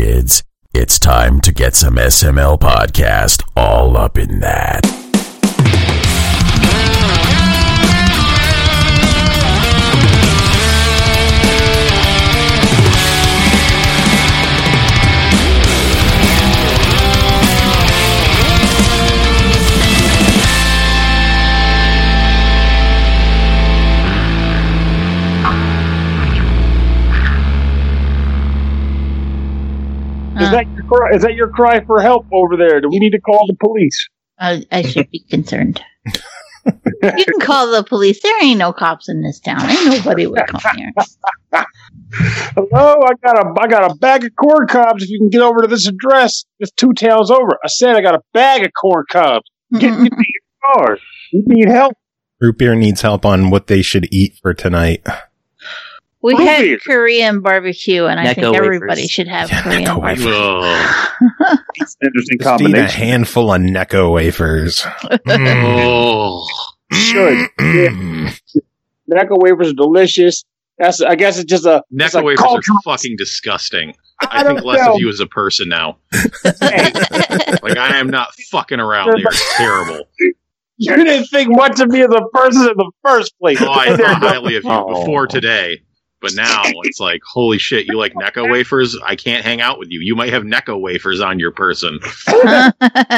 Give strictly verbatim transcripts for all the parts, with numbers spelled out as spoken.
kids. It's time to get some S M L podcast all up in that. Is that your cry? Is that your cry for help over there? Do we need to call the police? I, I should be concerned. You can call the police. There ain't no cops in this town. Ain't nobody would come here. Hello, I got a I got a bag of corn cobs. If you can get over to this address, just two towns over. I said I got a bag of corn cobs. Get me to your car. You need help. Root Beer needs help on what they should eat for tonight. We Root had beer. Korean barbecue, and I Necco think everybody wafers. should have Yeah, Korean Necco barbecue. Oh. Interesting Just eat a combination. handful of Necco wafers. Oh. Should. Yeah. Necco wafers are delicious. That's I guess it's just a it's Necco a wafers cultural- are fucking disgusting. I I think don't less know. of you as a person now. Hey, Like, I am not fucking around. They are terrible. you didn't think much of me as a person in the first place. Oh, I thought highly of you Oh. before today. But now it's like, holy shit, you like Necco wafers? I can't hang out with you. You might have Necco wafers on your person. Dad,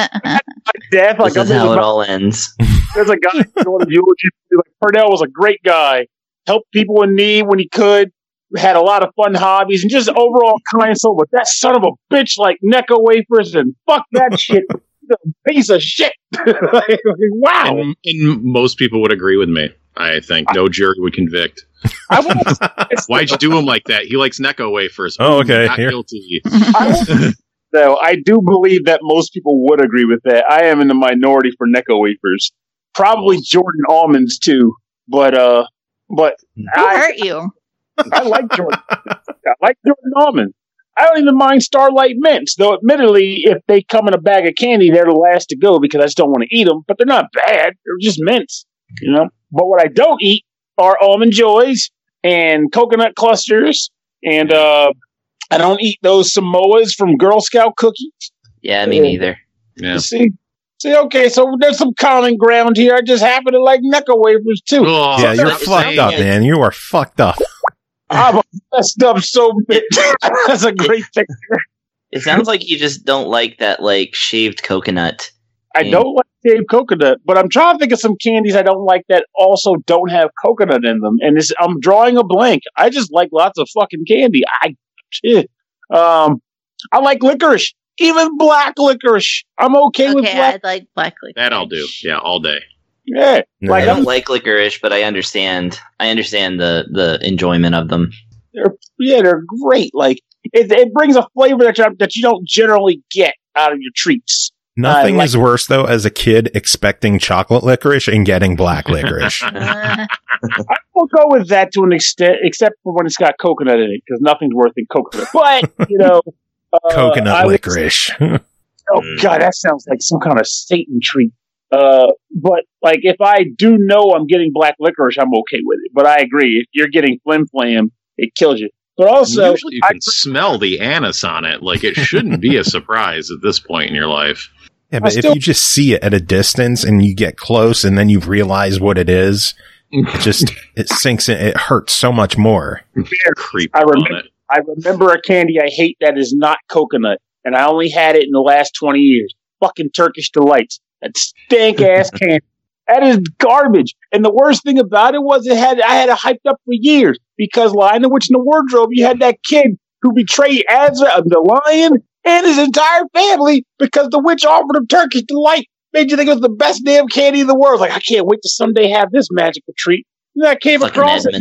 like This is I'm how it about- all ends. There's a guy going to eulogy. Like Purnell was a great guy, helped people in need when he could, had a lot of fun hobbies, and just overall kind soul. But that son of a bitch like Necco wafers and fuck that shit, he's a piece of shit. Like, wow. And, and most people would agree with me. I think no jury would convict. I won't, Why'd you do him like that? He likes Necco wafers. Oh, okay, Not here. guilty. I won't, though I do believe that most people would agree with that. I am in the minority for Necco wafers, probably Jordan almonds too. But uh, but Who I, hurt you? I like Jordan. I like Jordan almonds. I don't even mind Starlight Mints, though admittedly, if they come in a bag of candy, they're the last to go because I just don't want to eat them. But they're not bad. They're just mints, you know. But what I don't eat are Almond Joys and coconut clusters. And uh, I don't eat those Samoas from Girl Scout cookies. Yeah, me neither. Yeah. You see? See, okay, so there's some common ground here. I just happen to like Necco wafers, too. Oh, Yeah, you're stop fucked saying up, it. man. You are fucked up. I'm messed up so big. That's a great picture. It sounds like you just don't like that, like, shaved coconut. I don't like shaved coconut, but I'm trying to think of some candies I don't like that also don't have coconut in them. And it's, I'm drawing a blank. I just like lots of fucking candy. I, shit. Um, I like licorice, even black licorice. I'm okay, with Okay, black. I'd like black licorice. That I'll do. Yeah, all day. Yeah, No, like I I'm, don't like licorice, but I understand. I understand the, the enjoyment of them. they're, yeah, they're great. Like it, it brings a flavor that you, that you don't generally get out of your treats. Nothing I like- is worse, though, as a kid expecting chocolate licorice and getting black licorice. Uh, I will go with that to an extent, except for when it's got coconut in it, because nothing's worse than coconut. But you know, uh, Coconut I would- licorice. Oh god, that sounds like some kind of Satan treat. Uh, but like, if I do know I'm getting black licorice, I'm okay with it. But I agree, if you're getting flim flam, it kills you. But also, Usually you I, can smell the anise on it. Like, it shouldn't be a surprise at this point in your life. Yeah, but I if still- you just see it at a distance and you get close and then you realize what it is, it just, it sinks in. It hurts so much more. Creep I on remember- it. I remember a candy I hate that is not coconut, and I only had it in the last twenty years. Fucking Turkish Delights. That stank ass candy. That is garbage. And the worst thing about it was it had I had it hyped up for years because Lion the Witch in the Wardrobe, you had that kid who betrayed Azra, the lion, and his entire family because the witch offered him Turkish Delight. Made you think it was the best damn candy in the world. Like, I can't wait to someday have this magical treat. And I came Fucking across it. Edmund.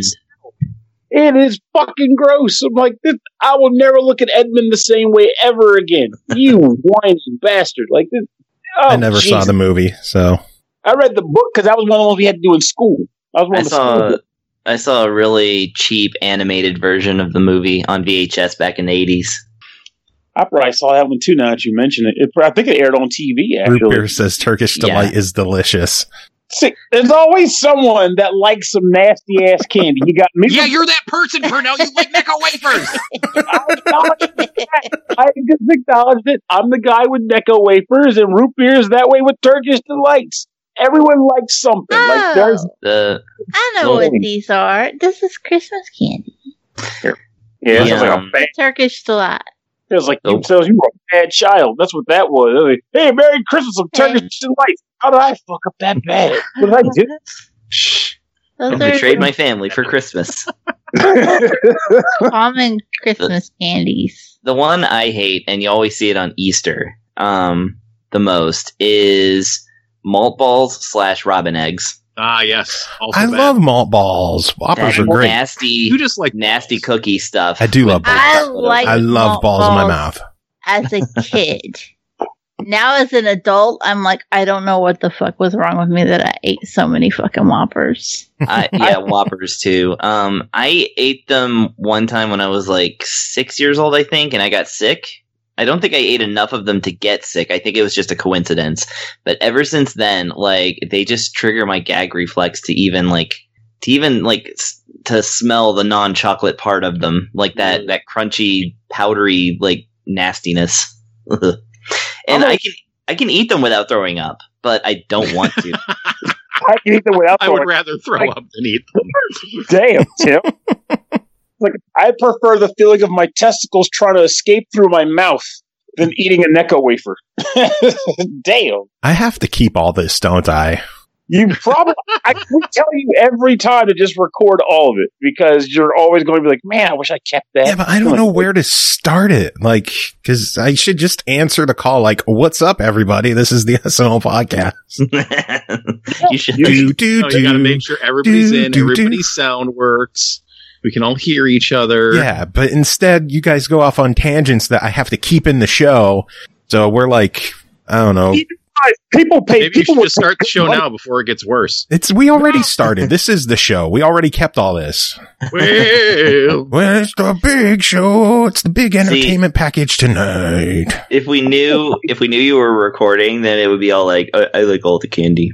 It is fucking gross. I'm like, this, I will never look at Edmund the same way ever again. You whiny bastard. Like this. Oh, I never saw Jesus. the movie, so. I read the book because that was one of the ones we had to do in school. I was one I of the saw school. I saw a really cheap animated version of the movie on V H S back in the eighties. I probably saw that one too. Now that you mention it, it I think it aired on T V. Root Actually, Beer says Turkish Yeah. Delight is delicious. See, there's always someone that likes some nasty ass candy. You got me. Yeah, you're that person, Pernell. You like Necco wafers. I acknowledged that. I just acknowledged it. I'm the guy with Necco wafers and root beers. That way with Turkish delights. Everyone likes something. Oh, like there's The I know what these are. This is Christmas candy. yeah, it Yeah. sounds like a bad. Turkish delight. It was like Oh. you, so you were a bad child. That's what that was. It was like, hey, Merry Christmas, some Turkish delights. How did I fuck up that bad? What did I do? Those I are betrayed my family for Christmas. common Christmas candies. The one I hate, and you always see it on Easter, um, the most is malt balls slash robin eggs. Ah, yes. Also I bad. love malt balls. Whoppers That are great. nasty, You just like nasty cookie stuff. I do love balls. I like I love malt balls in my mouth. as a kid. Now as an adult, I'm like, I don't know what the fuck was wrong with me that I ate so many fucking Whoppers. I, yeah, Whoppers too. Um, I ate them one time when I was like six years old, I think, and I got sick. I don't think I ate enough of them to get sick. I think it was just a coincidence. But ever since then, like, they just trigger my gag reflex to even like to even like s- to smell the non-chocolate part of them, like that that crunchy, powdery like nastiness. And I can I can eat them without throwing up, but I don't want to. I can eat them without I would throwing. rather throw up than eat them. Damn, Tim. Like I prefer the feeling of my testicles trying to escape through my mouth than eating a Necco wafer. Damn. I have to keep all this, don't I? You probably, I we tell you every time to just record all of it because you're always going to be like, man, I wish I kept that. Yeah, but I don't know where to start it. Like, because I should just answer the call like, what's up, everybody? This is the S N L podcast. You should. Do, do, No, you got to do. make sure everybody's do, in, do, do. everybody's sound works. We can all hear each other. Yeah, but instead you guys go off on tangents that I have to keep in the show. So we're like, I don't know. People pay. Maybe you people should would just start the pay show money. now before it gets worse. It's, we already started. This is the show. We already kept all this. Well, Well, it's the big show. It's the big entertainment package tonight. If we knew, if we knew you were recording, then it would be all like, I, I like all the candy.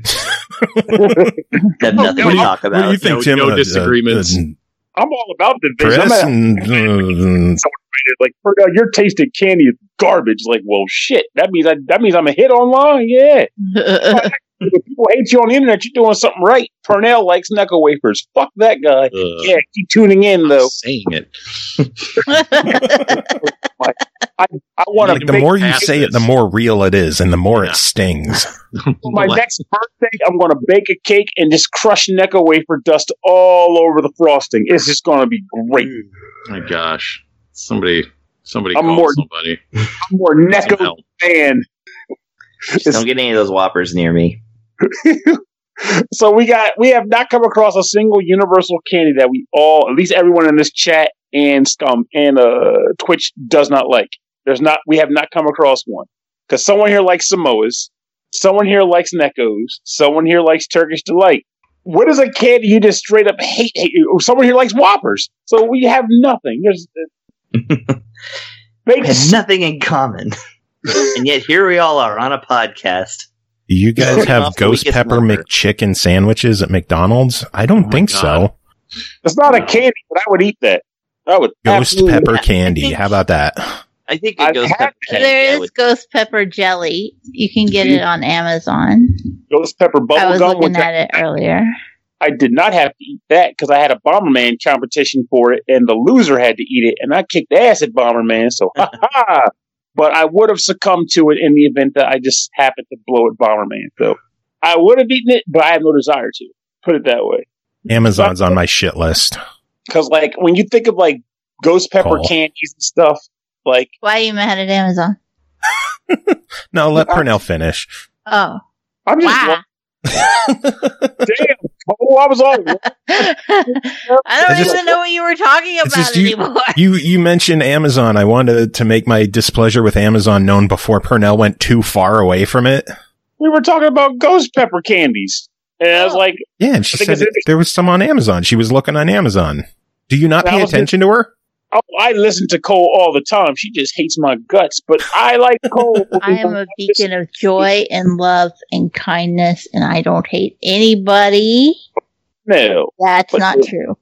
Have nothing what to do you- talk What do about. you think, No- Tim? no Uh, disagreements. uh, I'm all about the vision. Chris I'm at, and, uh, like, Pernell, your tasted candy is garbage. Like, well, shit. That means I, that means I'm a hit online. Yeah. If people hate you on the internet, you're doing something right. Pernell likes Necco wafers. Fuck that guy. uh, Yeah, keep tuning in though. I'm saying it. I want like to the make more you past say it, the this. more real it is, and the more Yeah. it stings. for my What? next birthday. I'm going to bake a cake and just crush Necco wafer dust all over the frosting. It's just going to be great. My gosh. Somebody, somebody I'm call more- somebody. I'm more Some Necco help. fan. Just don't get any of those Whoppers near me. So we got we have not come across a single universal candy that we all, at least everyone in this chat and Scum and uh, Twitch does not like. There's not we have not come across one because someone here likes Samoas, someone here likes Neckos, someone here likes Turkish Delight. What is a candy you just straight up hate? hate or someone here likes Whoppers. So we have nothing. There's they We had just, nothing in common. And yet here we all are on a podcast. Do you guys Off have the ghost weakest pepper number. McChicken sandwiches at McDonald's? I don't Oh my think God. so. it's not a candy, but I would eat that. I would Ghost absolutely- pepper I candy. think- How about that? I think it I've goes had pepper that. candy. There I is would- ghost pepper jelly. You can get it on Amazon. Ghost pepper I bubble was gum. looking which I- at it earlier. I did not have to eat that because I had a Bomberman competition for it, and the loser had to eat it, and I kicked ass at Bomberman. So, ha ha! But I would have succumbed to it in the event that I just happened to blow at Bomberman. So I would have eaten it, but I have no desire to. Put it that way. Amazon's on my shit list. Because, like, when you think of like ghost pepper Cool. candies and stuff, like, Why are you mad at Amazon? No, let Pernell finish. Oh, I'm just wow. damn. Oh, I was on. I don't just- even know what you were talking It's about just you- anymore. You you mentioned Amazon. I wanted to make my displeasure with Amazon known before Pernell went too far away from it. We were talking about ghost pepper candies, and I was Oh. like, Yeah, and she I think said it's interesting. there was some on Amazon. She was looking on Amazon. Do you not That pay was attention to her? Oh, I listen to Cole all the time. She just hates my guts, but I like Cole. I am a beacon of joy and love and kindness, and I don't hate anybody. No. That's but not the, true.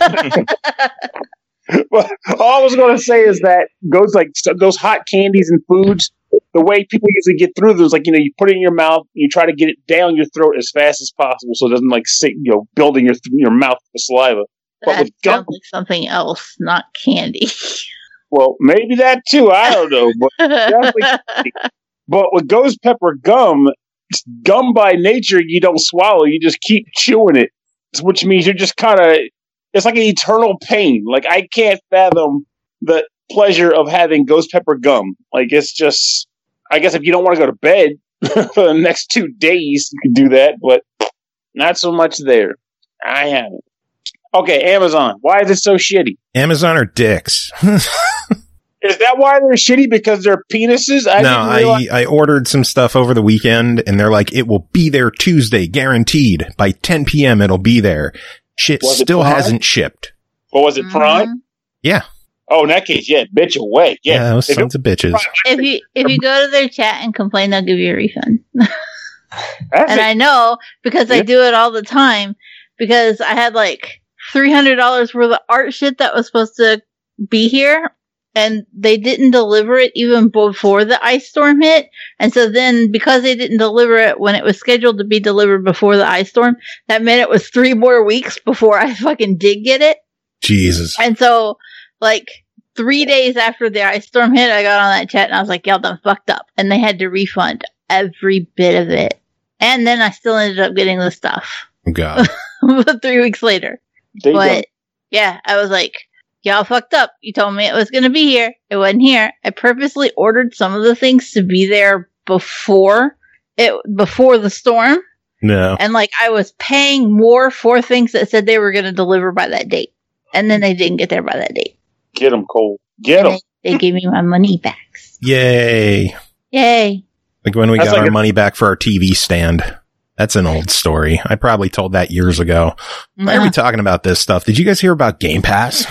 Well, all I was going to say is that goes like those hot candies and foods, the way people usually get through those, like, you know, you put it in your mouth, you try to get it down your throat as fast as possible so it doesn't, like, sit, you know, building your your mouth with saliva. But That with gum, sounds like something else, not candy. well, maybe that too. I don't know. But, definitely, but with ghost pepper gum, it's gum by nature, you don't swallow. You just keep chewing it, which means you're just kind of, it's like an eternal pain. Like, I can't fathom the pleasure of having ghost pepper gum. Like, it's just, I guess if you don't want to go to bed for the next two days, you can do that, but not so much there. I haven't. Okay, Amazon. Why is it so shitty? Amazon are dicks. Is that why they're shitty? Because they're penises? I no, I, I ordered some stuff over the weekend, and they're like, it will be there Tuesday, guaranteed. By ten p.m., it'll be there. Shit Was still Prime? hasn't shipped. Or was it Prime? Mhm. Yeah. Oh, in that case, yeah, bitch away. Yeah, Yeah, those If sons it- of bitches. If you if you go to their chat and complain, they'll give you a refund. That's And it. I know because I Yeah. do it all the time because I had like three hundred dollars worth of art shit that was supposed to be here and they didn't deliver it even before the ice storm hit. And so then because they didn't deliver it when it was scheduled to be delivered before the ice storm, that meant it was three more weeks before I fucking did get it. Jesus. And so like three days after the ice storm hit, I got on that chat and I was like, y'all done fucked up. And they had to refund every bit of it. And then I still ended up getting the stuff Oh, God. three weeks later. They But don't- yeah, I was like, y'all fucked up. You told me it was going to be here. It wasn't here. I purposely ordered some of the things to be there before it, before the storm. No. And like I was paying more for things that said they were going to deliver by that date. And then they didn't get there by that date. Get them, Cole. Get And them. they, they gave me my money back. Yay. Yay. Like when we That's got like our a- money back for our T V stand. That's an old story. I probably told that years ago. Why are we talking about this stuff? Did you guys hear about Game Pass?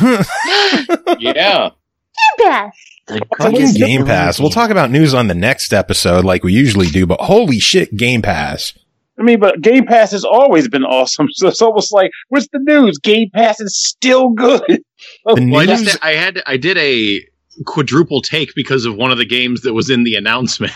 Yeah. Pass. The Fuck is Game Pass? We'll talk about news on the next episode like we usually do, but holy shit, Game Pass. I mean, but Game Pass has always been awesome. So it's almost like, what's the news? Game Pass is still good. The Well, I, news, just, I had I did a quadruple take because of one of the games that was in the announcement.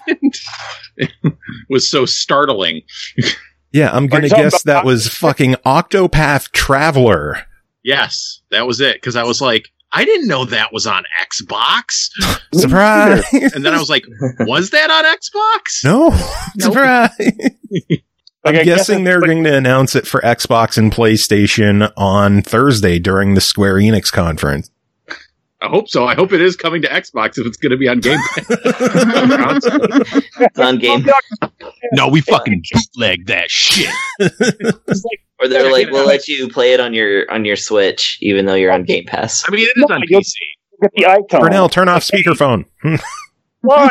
It was so startling. yeah, I'm gonna Are you talking guess about- that was fucking Octopath Traveler. Yes, that was it. Because I was like, I didn't know that was on Xbox. Surprise! And then I was like, was that on Xbox? no, Nope. surprise! I'm Like, I guess guessing it's they're like- going to announce it for Xbox and PlayStation on Thursday during the Square Enix conference. I hope so. I hope it is coming to Xbox if it's going to be on Game Pass. It's on game. No, we fucking bootleg that shit. Or they're like, we'll let you play it on your on your Switch, even though you're on Game Pass. I mean, it is on P C. Look at the icon. Purnell, turn off speakerphone. Why?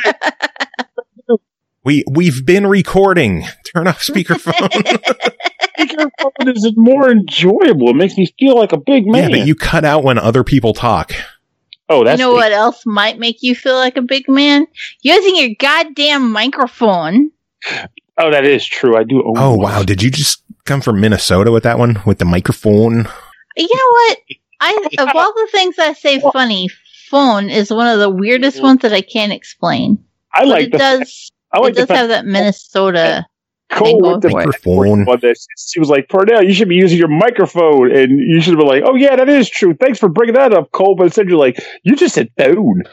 we we've been recording. Turn off speakerphone. Speakerphone is more enjoyable. It makes me feel like a big yeah, man. but you cut out when other people talk. oh, You that's know what else might make you feel like a big man? Using your goddamn microphone. Oh, that is true. I do. Own Oh one. wow, did you just come from Minnesota with that one with the microphone? You know what? I of all the things I say funny, phone is one of the weirdest ones that I can't explain. I But like it the. does I like it does the have that Minnesota. Cole with the going Microphone. on this. She was like, Purnell, you should be using your microphone. And you should be like, oh, yeah, that is true. Thanks for bringing that up, Cole. But instead, you're like, you just said phone.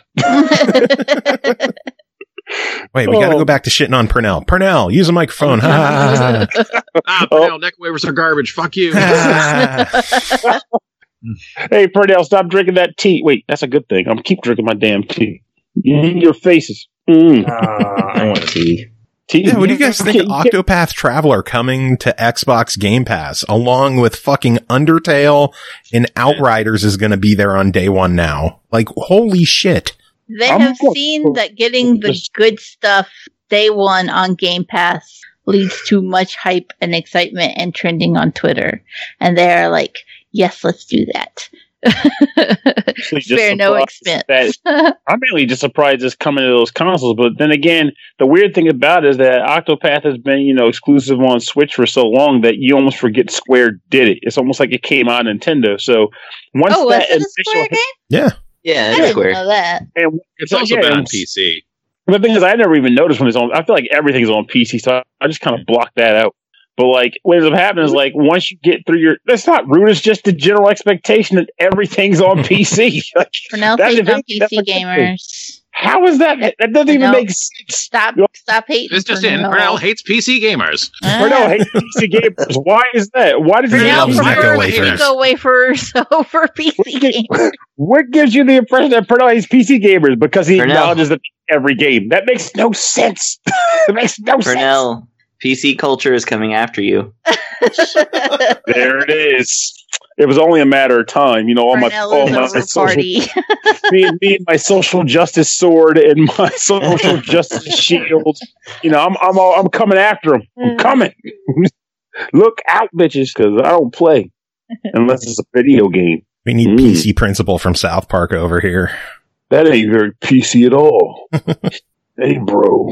Wait, we got to Oh. go back to shitting on Purnell. Purnell, use a microphone. Ha, Ah, Oh. Purnell, neck waivers are garbage. Fuck you. ha, ha. Hey, Purnell, stop drinking that tea. Wait, that's a good thing. I'm keep drinking my damn tea. In your faces. Mm. I want tea. Tea. Yeah, what do you guys think? Okay, Octopath Traveler coming to Xbox Game Pass, along with fucking Undertale and Outriders, is going to be there on day one now. Like, holy shit! They I'm have good. seen that getting the Just- good stuff day one on Game Pass leads to much hype and excitement and trending on Twitter. And they're like, yes, let's do that. Actually, just Spare no surprised expense. that- I'm mainly just surprised it's coming to those consoles. But then again, the weird thing about it is that Octopath has been, you know, exclusive on Switch for so long that you almost forget Square did it. It's almost like it came out on Nintendo. So once Oh, was that it a official Square game? Yeah. Yeah, I it's didn't Square. know that. and It's so, also yeah, been on and- P C. The thing is, I never even noticed when it's on. I feel like everything's on P C, so I just kind of blocked that out. But like, what ends up happening is like once you get through your, that's not rude. It's just the general expectation that everything's on P C. Like, Pernell that's hates the on thing, P C that's the thing. gamers. How is that? That doesn't even Pernell- make sense. Stop, You- stop hating. It's just in. Pernell. Pernell hates P C gamers. Ah. Pernell hates P C gamers. Why is that? Why does he Pernell loves hate Necco prefers wafers. Necco wafers over P C gamers. What gives you the impression that Pernell hates P C gamers? Because he Pernell. acknowledges that every game. That makes no sense. It makes no sense. Pernell, P C culture is coming after you. There it is. It was only a matter of time, you know. All my, Pernell all is my over social, party. me, and, me and my social justice sword and my social justice shield. You know, I'm I'm all, I'm coming after him. I'm coming. Look out, bitches, because I don't play unless it's a video game. We need Mm. P C Principal from South Park over here. That ain't very P C at all. Hey, bro.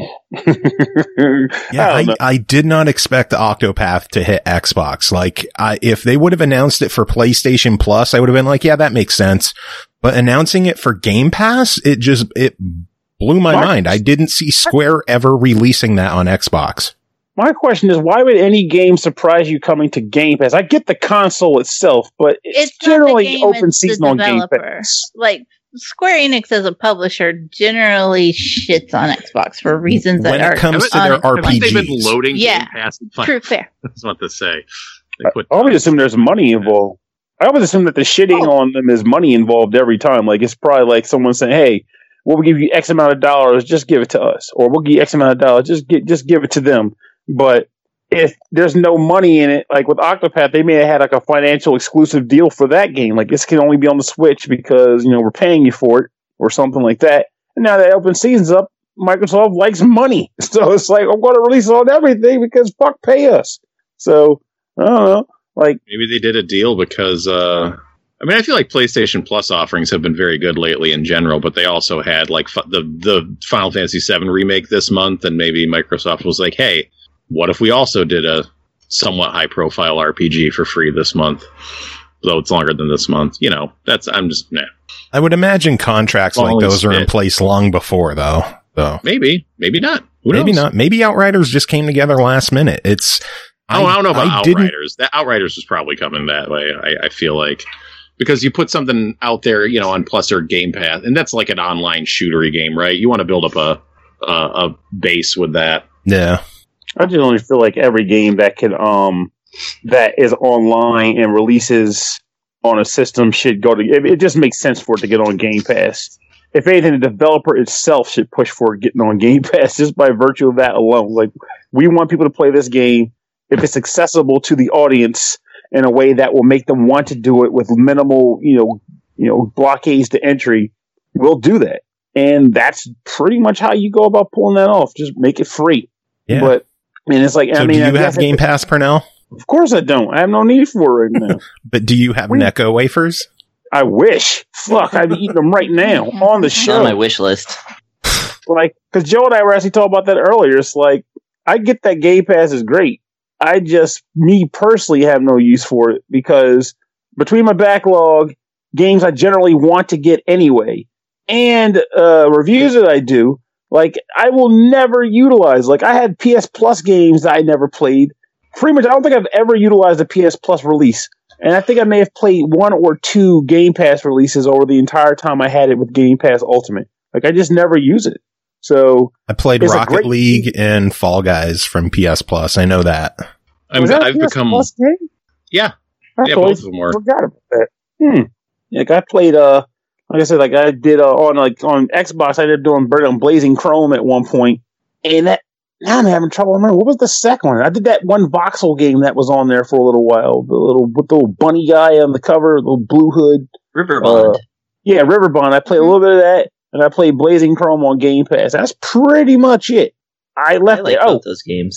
Yeah, I I, don't I, know. did not expect the Octopath to hit Xbox. Like, I, if they would have announced it for PlayStation Plus, I would have been like, yeah, that makes sense. But announcing it for Game Pass, it just, it blew my Mark- mind. I didn't see Square ever releasing that on Xbox. My question is, why would any game surprise you coming to Game Pass? I get the console itself, but it's, It's not the generally game, open it's the season on Game developer. Pass. Like Square Enix as a publisher generally shits on Xbox for reasons When that it are comes to on their it. I think they've been R P Gs. loading Yeah. Game Pass. And True, fair. That's what to say. They put I always assume there's money involved. I always assume that the shitting Oh. on them is money involved every time. Like, it's probably like someone saying, "Hey, we'll give you X amount of dollars, just give it to us," or "We'll give you X amount of dollars, just get just give it to them." But if there's no money in it, like with Octopath, they may have had like a financial exclusive deal for that game. Like, this can only be on the Switch because, you know, we're paying you for it or something like that. And now that open season's up, Microsoft likes money. So it's like, I'm going to release it on everything because fuck pay us. So, I don't know. Like, Maybe they did a deal because, uh, I mean, I feel like PlayStation Plus offerings have been very good lately in general, but they also had like f- the the Final Fantasy seven remake this month, and maybe Microsoft was like, "Hey, what if we also did a somewhat high profile R P G for free this month, though it's longer than this month?" You know, that's I'm just nah. I would imagine contracts like Long those are in spit. place long before, though. So Maybe, maybe not. Who maybe knows? not. Maybe Outriders just came together last minute. It's Oh, I, don't know about I didn't- Outriders. That Outriders was probably coming that way. I, I feel like because you put something out there, you know, on Plus or Game Pass, and that's like an online shootery game, right? You want to build up a a, a base with that. Yeah. I generally feel like every game that can um that is online and releases on a system should go to. It, it just makes sense for it to get on Game Pass. If anything, the developer itself should push for it getting on Game Pass just by virtue of that alone. Like, we want people to play this game if it's accessible to the audience in a way that will make them want to do it with minimal, you know, you know, blockades to entry. We'll do that, and that's pretty much how you go about pulling that off. Just make it free. Yeah. But I mean, it's like so I mean, do I you guess have Game it- Pass, Pernell? Of course, I don't. I have no need for it right now. But do you have We- Necco wafers? I wish. Fuck, I'd be eating them right now on the It's show. on my wish list. Like, because Joe and I were actually talking about that earlier. It's like, I get that Game Pass is great. I just, me personally, have no use for it because between my backlog, games I generally want to get anyway, and uh, reviews that I do, like, I will never utilize. Like, I had P S Plus games that I never played. Pretty much, I don't think I've ever utilized a P S Plus release. And I think I may have played one or two Game Pass releases over the entire time I had it with Game Pass Ultimate. Like, I just never use it. So, I played It's a Rocket great League and Fall Guys from P S Plus. I know that. I'm, was that a I've P S become Plus game? yeah, I yeah, totally both of them were. forgot about that. Hmm. Like, I played, uh, like I said, like I did uh, on like on Xbox, I did doing Bird on Blazing Chrome at one point, and that now I'm having trouble remembering what was the second one. I did that one voxel game that was on there for a little while, the little with the little bunny guy on the cover, the little blue hood. Riverbond. Uh, yeah, Riverbond. I played a little bit of that, and I played Blazing Chrome on Game Pass. That's pretty much it. I I left like it. Oh, both those games.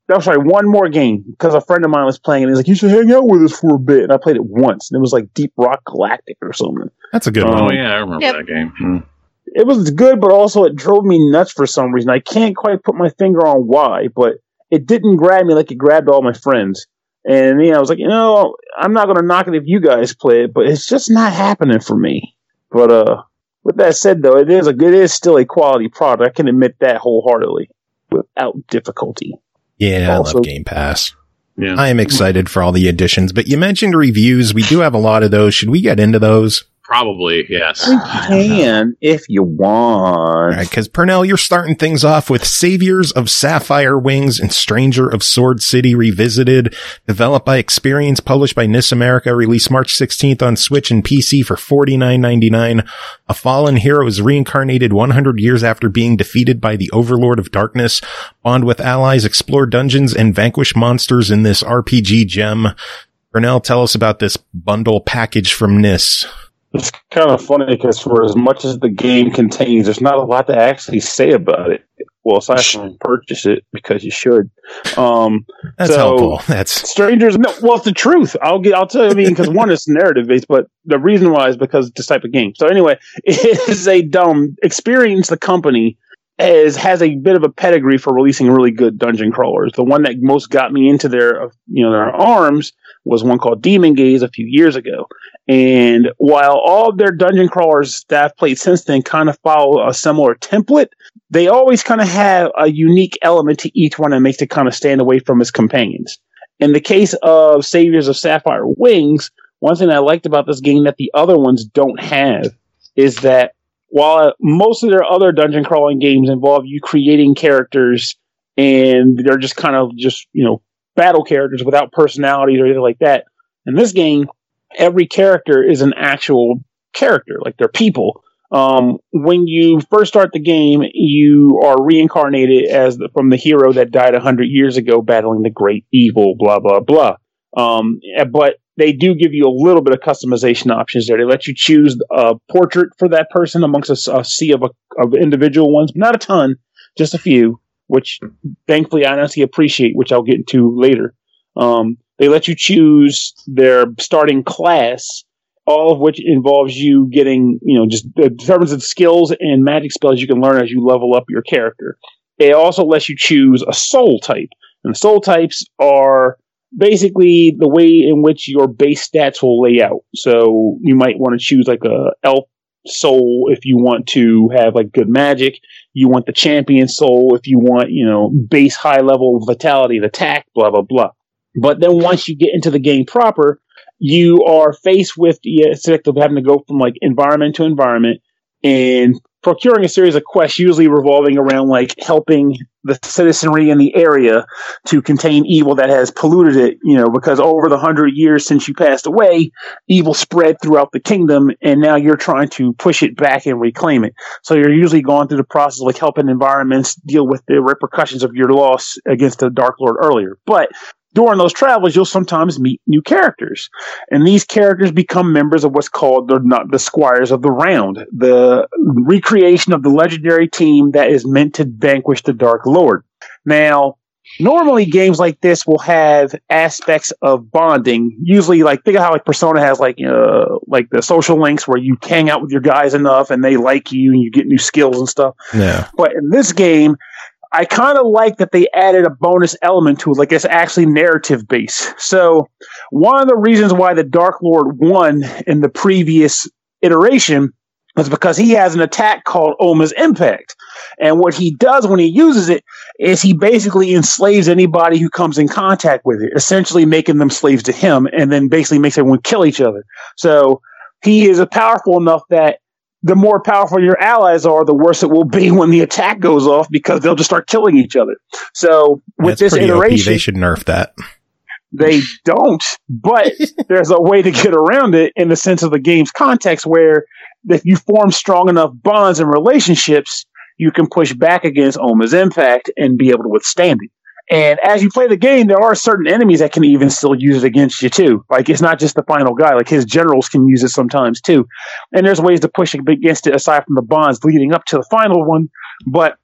I'm sorry, one more game because a friend of mine was playing and he's like, you should hang out with us for a bit. And I played it once and it was like Deep Rock Galactic or something. That's a good Um, one. Oh yeah, I remember Yep. that game. Hmm. It was good, but also it drove me nuts for some reason. I can't quite put my finger on why, but it didn't grab me like it grabbed all my friends. And you know, I was like, you know, I'm not going to knock it if you guys play it, but it's just not happening for me. But uh, with that said, though, it is a it is still a quality product. I can admit that wholeheartedly without difficulty. Yeah, I Also- love Game Pass. Yeah. I am excited for all the additions, but you mentioned reviews. We do have a lot of those. Should we get into those? Probably, yes. You can if you want. All right, because Purnell, you're starting things off with Saviors of Sapphire Wings and Stranger of Sword City Revisited, developed by Experience, published by N I S America, released March sixteenth on Switch and P C for forty-nine ninety-nine. A fallen hero is reincarnated one hundred years after being defeated by the Overlord of Darkness. Bond with allies, explore dungeons, and vanquish monsters in this R P G gem. Purnell, tell us about this bundle package from N I S. It's kind of funny because for as much as the game contains, there's not a lot to actually say about it. Well, aside from purchase it because you should. Um, That's so, helpful. That's Strangers, no, well, it's the truth. I'll get, I'll tell you. I mean, because one is narrative based, but the reason why is because it's this type of game. So anyway, it is a dumb experience. The company is has a bit of a pedigree for releasing really good dungeon crawlers. The one that most got me into their, you know, their arms was one called Demon Gaze a few years ago. And while all of their dungeon crawlers that I've played since then kind of follow a similar template, they always kind of have a unique element to each one that makes it kind of stand away from its companions. In the case of Saviors of Sapphire Wings, one thing I liked about this game that the other ones don't have is that while most of their other dungeon crawling games involve you creating characters and they're just kind of just, you know, battle characters without personality or anything like that, in this game, every character is an actual character, like they're people. Um, when you first start the game, you are reincarnated as the, from the hero that died a hundred years ago battling the great evil, blah, blah, blah. Um, but they do give you a little bit of customization options there. They let you choose a portrait for that person amongst a, a sea of, a, of individual ones, not a ton, just a few, which thankfully I honestly appreciate, which I'll get into later. Um, They let you choose their starting class, all of which involves you getting, you know, just determines the skills and magic spells you can learn as you level up your character. It also lets you choose a soul type. And the soul types are basically the way in which your base stats will lay out. So you might want to choose like a elf soul if you want to have like good magic. You want the champion soul if you want, you know, base high level vitality and attack, blah, blah, blah. But then once you get into the game proper, you are faced with the aspect of having to go from like environment to environment and procuring a series of quests, usually revolving around like helping the citizenry in the area to contain evil that has polluted it, you know, because over the hundred years since you passed away, evil spread throughout the kingdom and now you're trying to push it back and reclaim it. So you're usually going through the process of like helping environments deal with the repercussions of your loss against the Dark Lord earlier. But during those travels, you'll sometimes meet new characters, and these characters become members of what's called the, not the Squires of the Round, the recreation of the legendary team that is meant to vanquish the Dark Lord. Now, normally games like this will have aspects of bonding. Usually, like think of how like Persona has like uh, like the social links where you hang out with your guys enough and they like you and you get new skills and stuff. yeah. But in this game, I kind of like that they added a bonus element to it, like it's actually narrative based. So one of the reasons why the Dark Lord won in the previous iteration was because he has an attack called Oma's Impact. And what he does when he uses it is he basically enslaves anybody who comes in contact with it, essentially making them slaves to him, and then basically makes everyone kill each other. So he is powerful enough that the more powerful your allies are, the worse it will be when the attack goes off because they'll just start killing each other. So with That's this pretty O P. iteration, They should nerf that. they don't, but there's a way to get around it in the sense of the game's context where if you form strong enough bonds and relationships, you can push back against Oma's Impact and be able to withstand it. And as you play the game, there are certain enemies that can even still use it against you too. Like it's not just the final guy, like his generals can use it sometimes too. And there's ways to push against it aside from the bonds leading up to the final one. But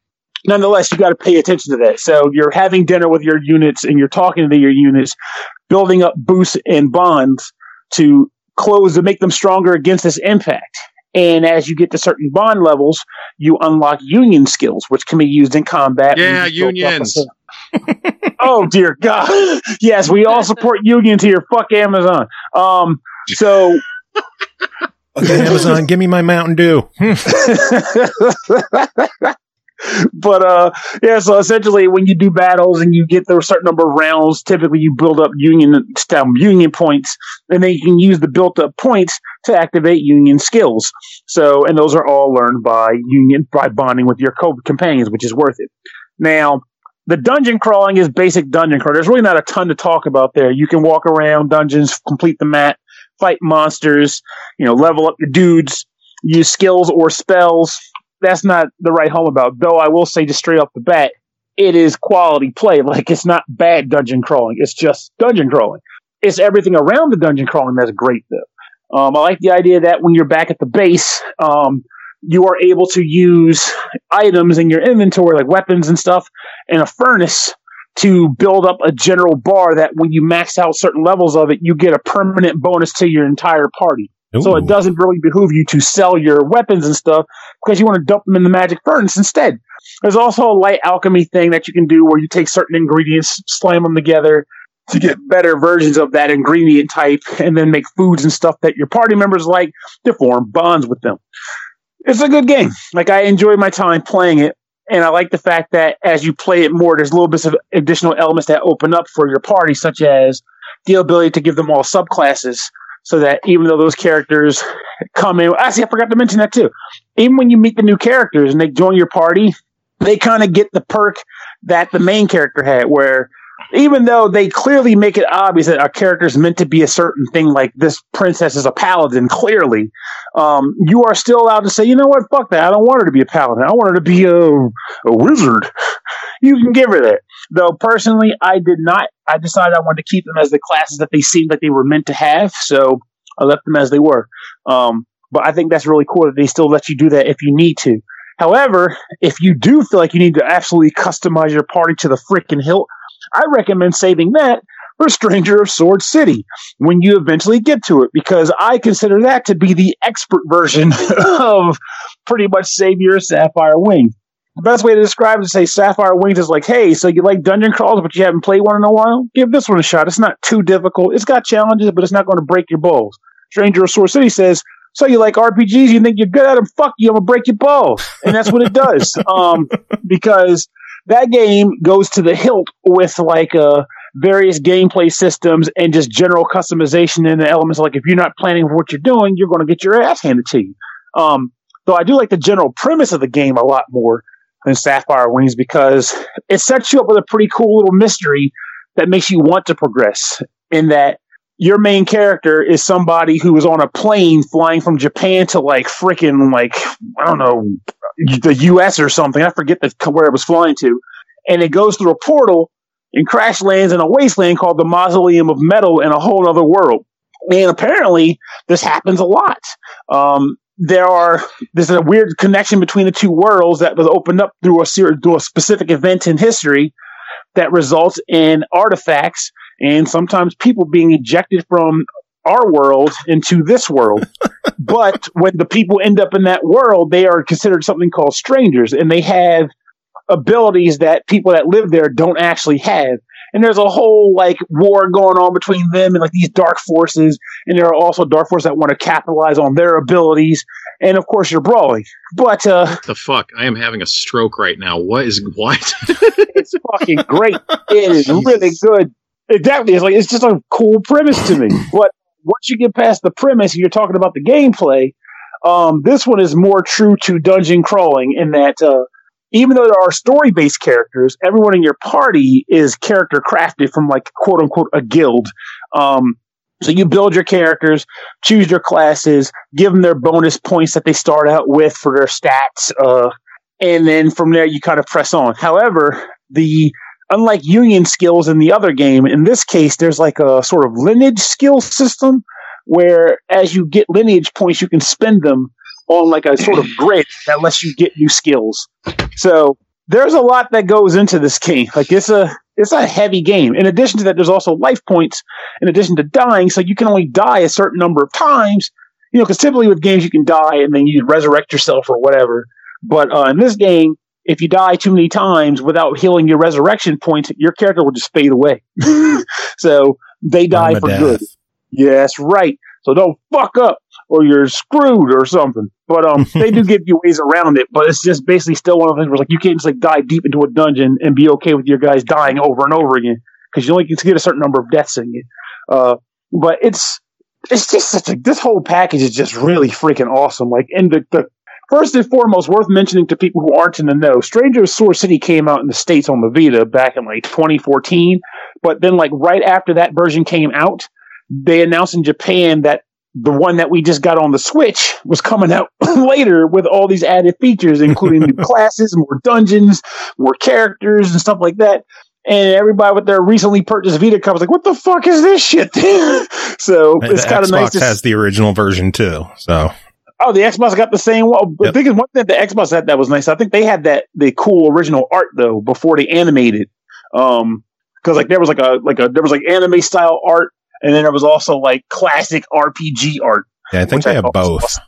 nonetheless, you got to pay attention to that. So you're having dinner with your units and you're talking to your units, building up boosts and bonds to close to make them stronger against this impact. And as you get to certain bond levels, you unlock union skills, which can be used in combat. Yeah, unions. Oh, dear God. Yes, we all support unions here. Fuck Amazon. Um, so... Okay, Amazon, give me my Mountain Dew. But, uh, yeah, so essentially when you do battles and you get a certain number of rounds, typically you build up union um, union points, and then you can use the built-up points to activate union skills. So, and those are all learned by union, by bonding with your co-companions, which is worth it. Now, the dungeon crawling is basic dungeon crawling. There's really not a ton to talk about there. You can walk around dungeons, complete the map, fight monsters, you know, level up your dudes, use skills or spells. That's not the right home about. Though I will say just straight off the bat, it is quality play. Like, it's not bad dungeon crawling. It's just dungeon crawling. It's everything around the dungeon crawling that's great, though. Um, I like the idea that when you're back at the base, um, you are able to use items in your inventory, like weapons and stuff, and a furnace to build up a general bar that when you max out certain levels of it, you get a permanent bonus to your entire party. Ooh. So it doesn't really behoove you to sell your weapons and stuff because you want to dump them in the magic furnace instead. There's also a light alchemy thing that you can do where you take certain ingredients, slam them together to get better versions of that ingredient type, and then make foods and stuff that your party members like to form bonds with them. It's a good game. Like, I enjoy my time playing it, and I like the fact that as you play it more, there's little bits of additional elements that open up for your party, such as the ability to give them all subclasses, so that even though those characters come in... Actually, I forgot to mention that too. Even when you meet the new characters and they join your party, they kind of get the perk that the main character had, where even though they clearly make it obvious that our character is meant to be a certain thing, like this princess is a paladin, clearly, um, you are still allowed to say, you know what, fuck that. I don't want her to be a paladin. I want her to be a, a wizard. You can give her that. Though, personally, I did not. I decided I wanted to keep them as the classes that they seemed like they were meant to have, so I left them as they were. Um, but I think that's really cool that they still let you do that if you need to. However, if you do feel like you need to absolutely customize your party to the frickin' hilt, I recommend saving that for Stranger of Sword City when you eventually get to it, because I consider that to be the expert version of pretty much Savior Sapphire Wings. The best way to describe it is to say Sapphire Wings is like, hey, so you like dungeon crawls, but you haven't played one in a while? Give this one a shot. It's not too difficult. It's got challenges, but it's not going to break your balls. Stranger of Sword City says, so you like R P Gs? You think you're good at them? Fuck you, I'm going to break your balls. And that's what it does. Um, because that game goes to the hilt with like uh, various gameplay systems and just general customization in the elements. Like, if you're not planning for what you're doing, you're going to get your ass handed to you. Um, though I do like the general premise of the game a lot more than Sapphire Wings, because it sets you up with a pretty cool little mystery that makes you want to progress, in that your main character is somebody who was on a plane flying from Japan to like freaking like, I don't know, the U S or something. I forget the, where it was flying to. And it goes through a portal and crash lands in a wasteland called the Mausoleum of Metal in a whole other world. And apparently this happens a lot. Um, There are there's a weird connection between the two worlds that was opened up through a series, through a specific event in history that results in artifacts and sometimes people being ejected from our world into this world. But when the people end up in that world, they are considered something called strangers, and they have abilities that people that live there don't actually have. And there's a whole like war going on between them and like these dark forces. And there are also dark forces that want to capitalize on their abilities. And of course, you're brawling. But uh, what the fuck? I am having a stroke right now. What is what? It's fucking great. It is really good. It definitely is like it's just a cool premise to me. But once you get past the premise, and you're talking about the gameplay. Um, this one is more true to dungeon crawling in that. Uh, Even though there are story-based characters, everyone in your party is character crafted from, like, quote-unquote, a guild. Um, so you build your characters, choose your classes, give them their bonus points that they start out with for their stats, uh, and then from there you kind of press on. However, the unlike union skills in the other game, in this case there's like a sort of lineage skill system where as you get lineage points, you can spend them on like a sort of grid that lets you get new skills. So there's a lot that goes into this game. Like it's a it's a heavy game. In addition to that, there's also life points. In addition to dying, so you can only die a certain number of times. You know, because typically with games you can die and then you resurrect yourself or whatever. But uh, in this game, if you die too many times without healing your resurrection points, your character will just fade away. So they die for good. Yes, right. So don't fuck up or you're screwed or something. But um, they do give you ways around it. But it's just basically still one of the things where like you can't just like dive deep into a dungeon and be okay with your guys dying over and over again because you only get to get a certain number of deaths in you. Uh, but it's it's just such a this whole package is just really freaking awesome. Like, and the, the first and foremost, worth mentioning to people who aren't in the know, Stranger of Sword City came out in the States on the Vita back in like twenty fourteen. But then, like right after that version came out, they announced in Japan that the one that we just got on the Switch was coming out later with all these added features, including new classes, more dungeons, more characters, and stuff like that. And everybody with their recently purchased Vita card was like, "What the fuck is this shit?" So the it's kind of nice. Xbox has the original version too. So oh, the Xbox got the same one. Yep. I think one thing that the Xbox had that was nice. I think they had that the cool original art though before they animated. Um, because like there was like a like a there was like anime style art, and then there was also like classic R P G art. Yeah, I think they I have both. Awesome.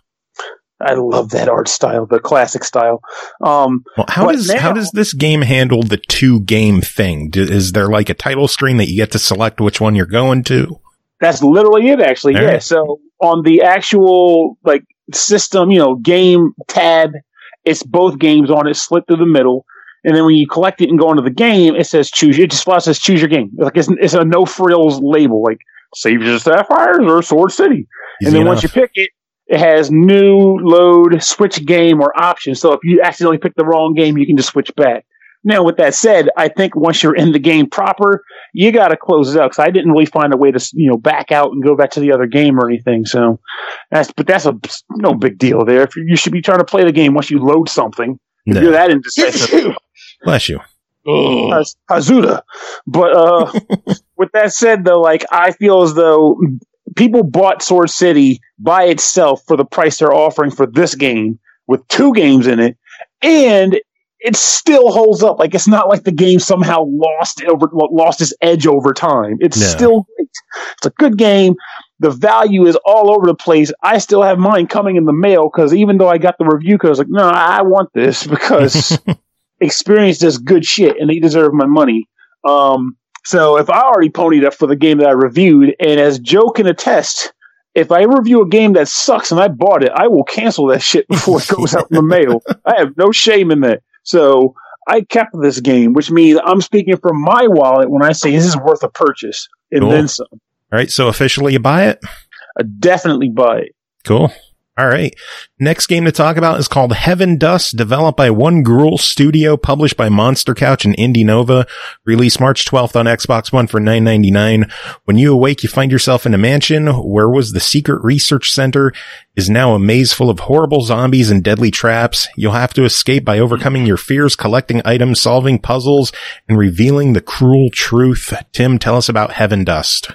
I love that art style, the classic style. Um, well, how does now, how does this game handle the two game thing? Do, is there like a title screen that you get to select which one you're going to? That's literally it, actually. All yeah. Right. So on the actual like system, you know, game tab, it's both games on it, split through the middle. And then when you collect it and go into the game, it says choose. It just says choose your game. Like it's, it's a no frills label, like Saviors of Sapphires or Sword City. Easy and then enough. Once you pick it, it has new, load, switch game or options. So if you accidentally pick the wrong game, you can just switch back. Now, with that said, I think once you're in the game proper, you got to close it out. Because I didn't really find a way to, you know, back out and go back to the other game or anything. So that's, but that's a no big deal there. If you, you should be trying to play the game once you load something. If no. you're that indecisive. Bless you. Oh. Hazuda. But uh, with that said, though, like I feel as though people bought Sword City by itself for the price they're offering for this game with two games in it, and it still holds up. Like it's not like the game somehow lost over lost its edge over time. It's no. still great. It's a good game. The value is all over the place. I still have mine coming in the mail because even though I got the review code, I was like, no, I want this because Experience does good shit and they deserve my money. Um, So if I already ponied up for the game that I reviewed, and as Joe can attest, if I review a game that sucks and I bought it, I will cancel that shit before it goes out in the mail. I have no shame in that. So I kept this game, which means I'm speaking from my wallet when I say this is worth a purchase and cool. then some. All right. So officially you buy it? I definitely buy it. Cool. All right. Next game to talk about is called Heaven Dust, developed by One Gruel Studio, published by Monster Couch and Indie Nova, released March twelfth on Xbox One for nine ninety-nine. When you awake, you find yourself in a mansion where was the secret research center is now a maze full of horrible zombies and deadly traps. You'll have to escape by overcoming your fears, collecting items, solving puzzles, and revealing the cruel truth. Tim, tell us about Heaven Dust.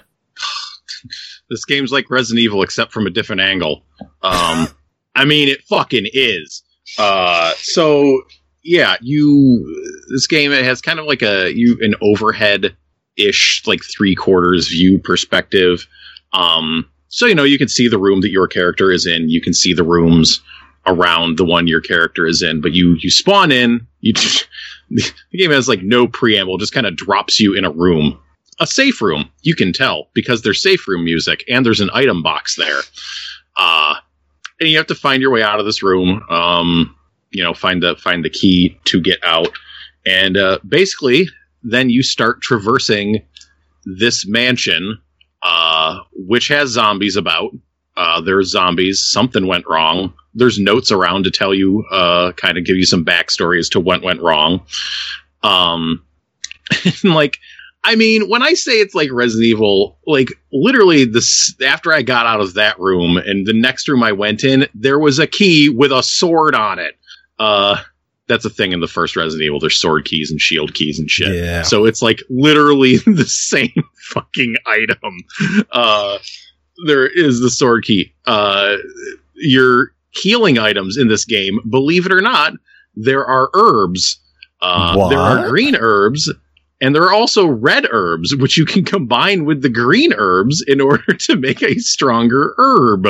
This game's like Resident Evil, except from a different angle. Um, I mean, it fucking is. Uh, so yeah, you. This game it has kind of like a you an overhead-ish, like three quarters view perspective. Um, so you know you can see the room that your character is in. You can see the rooms around the one your character is in. But you you spawn in. You just, the game has like no preamble. Just kind of drops you in a room. A safe room, you can tell, because there's safe room music, and there's an item box there. Uh, and you have to find your way out of this room, um, you know, find the find the key to get out. And uh, basically, then you start traversing this mansion, uh, which has zombies about. Uh, there's zombies. Something went wrong. There's notes around to tell you, uh, kind of give you some backstory as to what went wrong. Um, and like... I mean, when I say it's like Resident Evil, like literally this, after I got out of that room and the next room I went in, there was a key with a sword on it. Uh, that's a thing in the first Resident Evil. There's sword keys and shield keys and shit. Yeah. So it's like literally the same fucking item. Uh, there is the sword key. Uh, your healing items in this game, believe it or not, there are herbs Uh, What? there are green herbs, and there are also red herbs, which you can combine with the green herbs in order to make a stronger herb.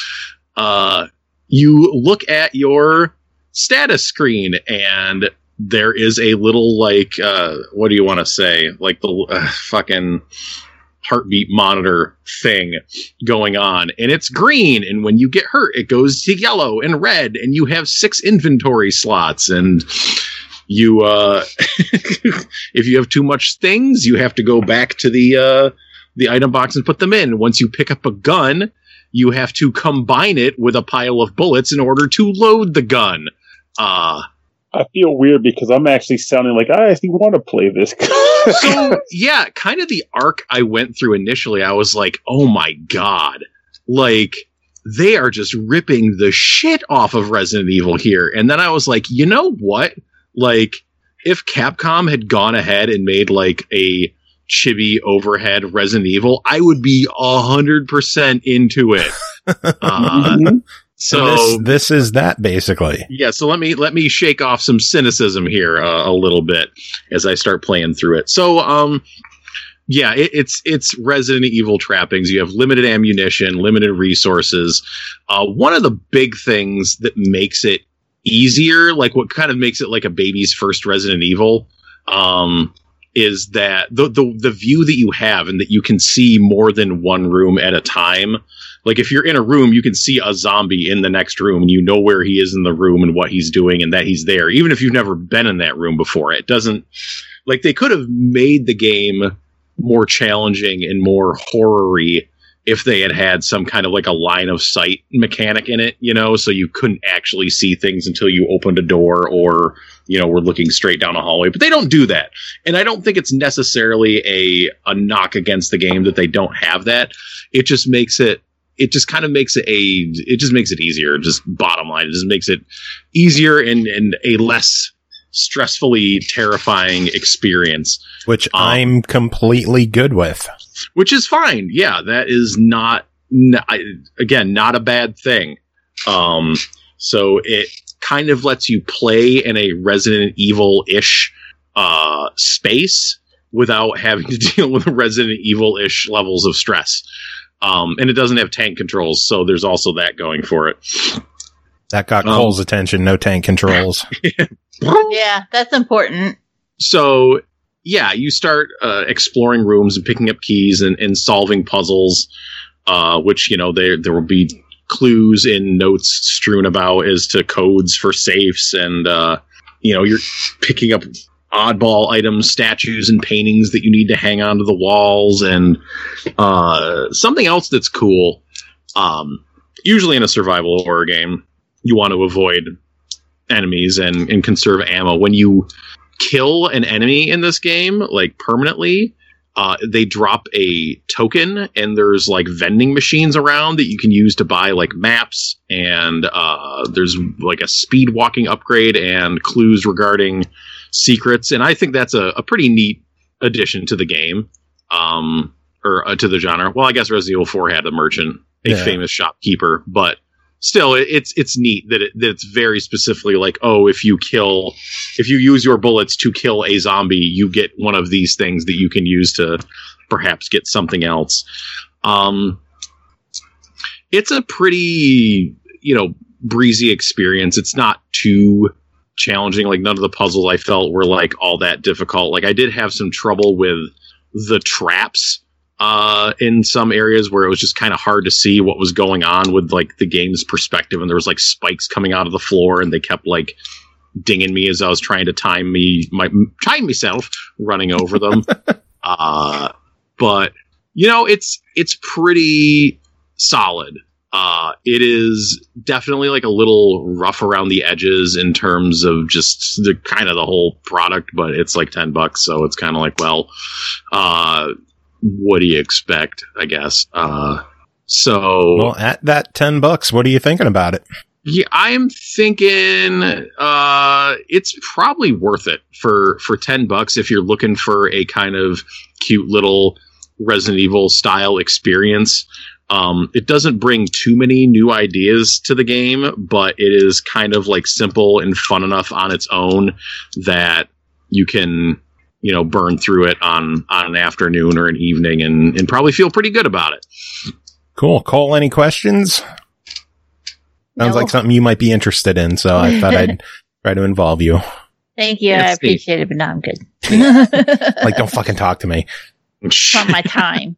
Uh, you look at your status screen, and there is a little, like, uh, what do you want to say? Like the uh, fucking heartbeat monitor thing going on, and it's green, and when you get hurt it goes to yellow and red, and you have six inventory slots, and you uh if you have too much things, you have to go back to the uh the item box and put them in. Once you pick up a gun, you have to combine it with a pile of bullets in order to load the gun. uh I feel weird because I'm actually sounding like I actually want to play this. So, yeah, kind of the arc I went through initially, I was like, oh my god, like, they are just ripping the shit off of Resident Evil here. And then I was like, you know what? Like, if Capcom had gone ahead and made, like, a chibi overhead Resident Evil, I would be one hundred percent into it. Uh, Mhm. so... this, this is that, basically. Yeah, so let me let me shake off some cynicism here uh, a little bit as I start playing through it. So, um, yeah, it, it's it's Resident Evil trappings. You have limited ammunition, limited resources. Uh, one of the big things that makes it easier, like what kind of makes it like a baby's first Resident Evil, um, is that the, the the view that you have, and that you can see more than one room at a time. Like, if you're in a room, you can see a zombie in the next room, and you know where he is in the room and what he's doing and that he's there, even if you've never been in that room before. It doesn't... Like, they could have made the game more challenging and more horror-y if they had had some kind of, like, a line of sight mechanic in it, you know, so you couldn't actually see things until you opened a door or, you know, were looking straight down a hallway. But they don't do that. And I don't think it's necessarily a, a knock against the game that they don't have that. It just makes it... It just kind of makes it a, it just makes it easier. Just bottom line, it just makes it easier and, and a less stressfully terrifying experience. Which Um, I'm completely good with. Which is fine. Yeah, that is not, n- I- again, not a bad thing. Um, so it kind of lets you play in a Resident Evil-ish uh, space without having to deal with Resident Evil-ish levels of stress. Um, and it doesn't have tank controls, so there's also that going for it. That got Um, Cole's attention. No tank controls. Yeah, that's important. So, yeah, you start uh, exploring rooms and picking up keys and, and solving puzzles, uh, which, you know, there there will be clues and notes strewn about as to codes for safes, and, uh, you know, you're picking up oddball items, statues, and paintings that you need to hang onto the walls. And uh, something else that's cool, um, usually in a survival horror game, you want to avoid enemies and, and conserve ammo. When you kill an enemy in this game, like permanently, uh, they drop a token, and there's like vending machines around that you can use to buy like maps, and uh, there's like a speed walking upgrade and clues regarding secrets. And I think that's a, a pretty neat addition to the game, um, or uh, to the genre. Well, I guess Resident Evil four had a merchant, a Yeah. famous shopkeeper, but still, it, it's it's neat that, it, that it's very specifically like, oh, if you kill, if you use your bullets to kill a zombie, you get one of these things that you can use to perhaps get something else. Um, it's a pretty, you know, breezy experience. It's not too challenging. Like, none of the puzzles I felt were like all that difficult. Like, I did have some trouble with the traps uh in some areas where it was just kind of hard to see what was going on with like the game's perspective, and there was like spikes coming out of the floor, and they kept like dinging me as I was trying to time me my time myself running over them. uh but you know, it's it's pretty solid. Uh, it is definitely like a little rough around the edges in terms of just the kind of the whole product, but it's like ten bucks. So it's kind of like, well, uh, what do you expect, I guess? Uh, so Well, at that ten bucks, what are you thinking about it? yeah, I'm thinking, uh, it's probably worth it for, for ten bucks if you're looking for a kind of cute little Resident Evil style experience. Um, it doesn't bring too many new ideas to the game, but it is kind of like simple and fun enough on its own that you can, you know, burn through it on, on an afternoon or an evening and, and probably feel pretty good about it. Cool. Cole, any questions? Sounds No. like something you might be interested in, so I thought I'd try to involve you. Thank you. Yes, I appreciate it, but no, I'm good. Like, don't fucking talk to me. It's not my time.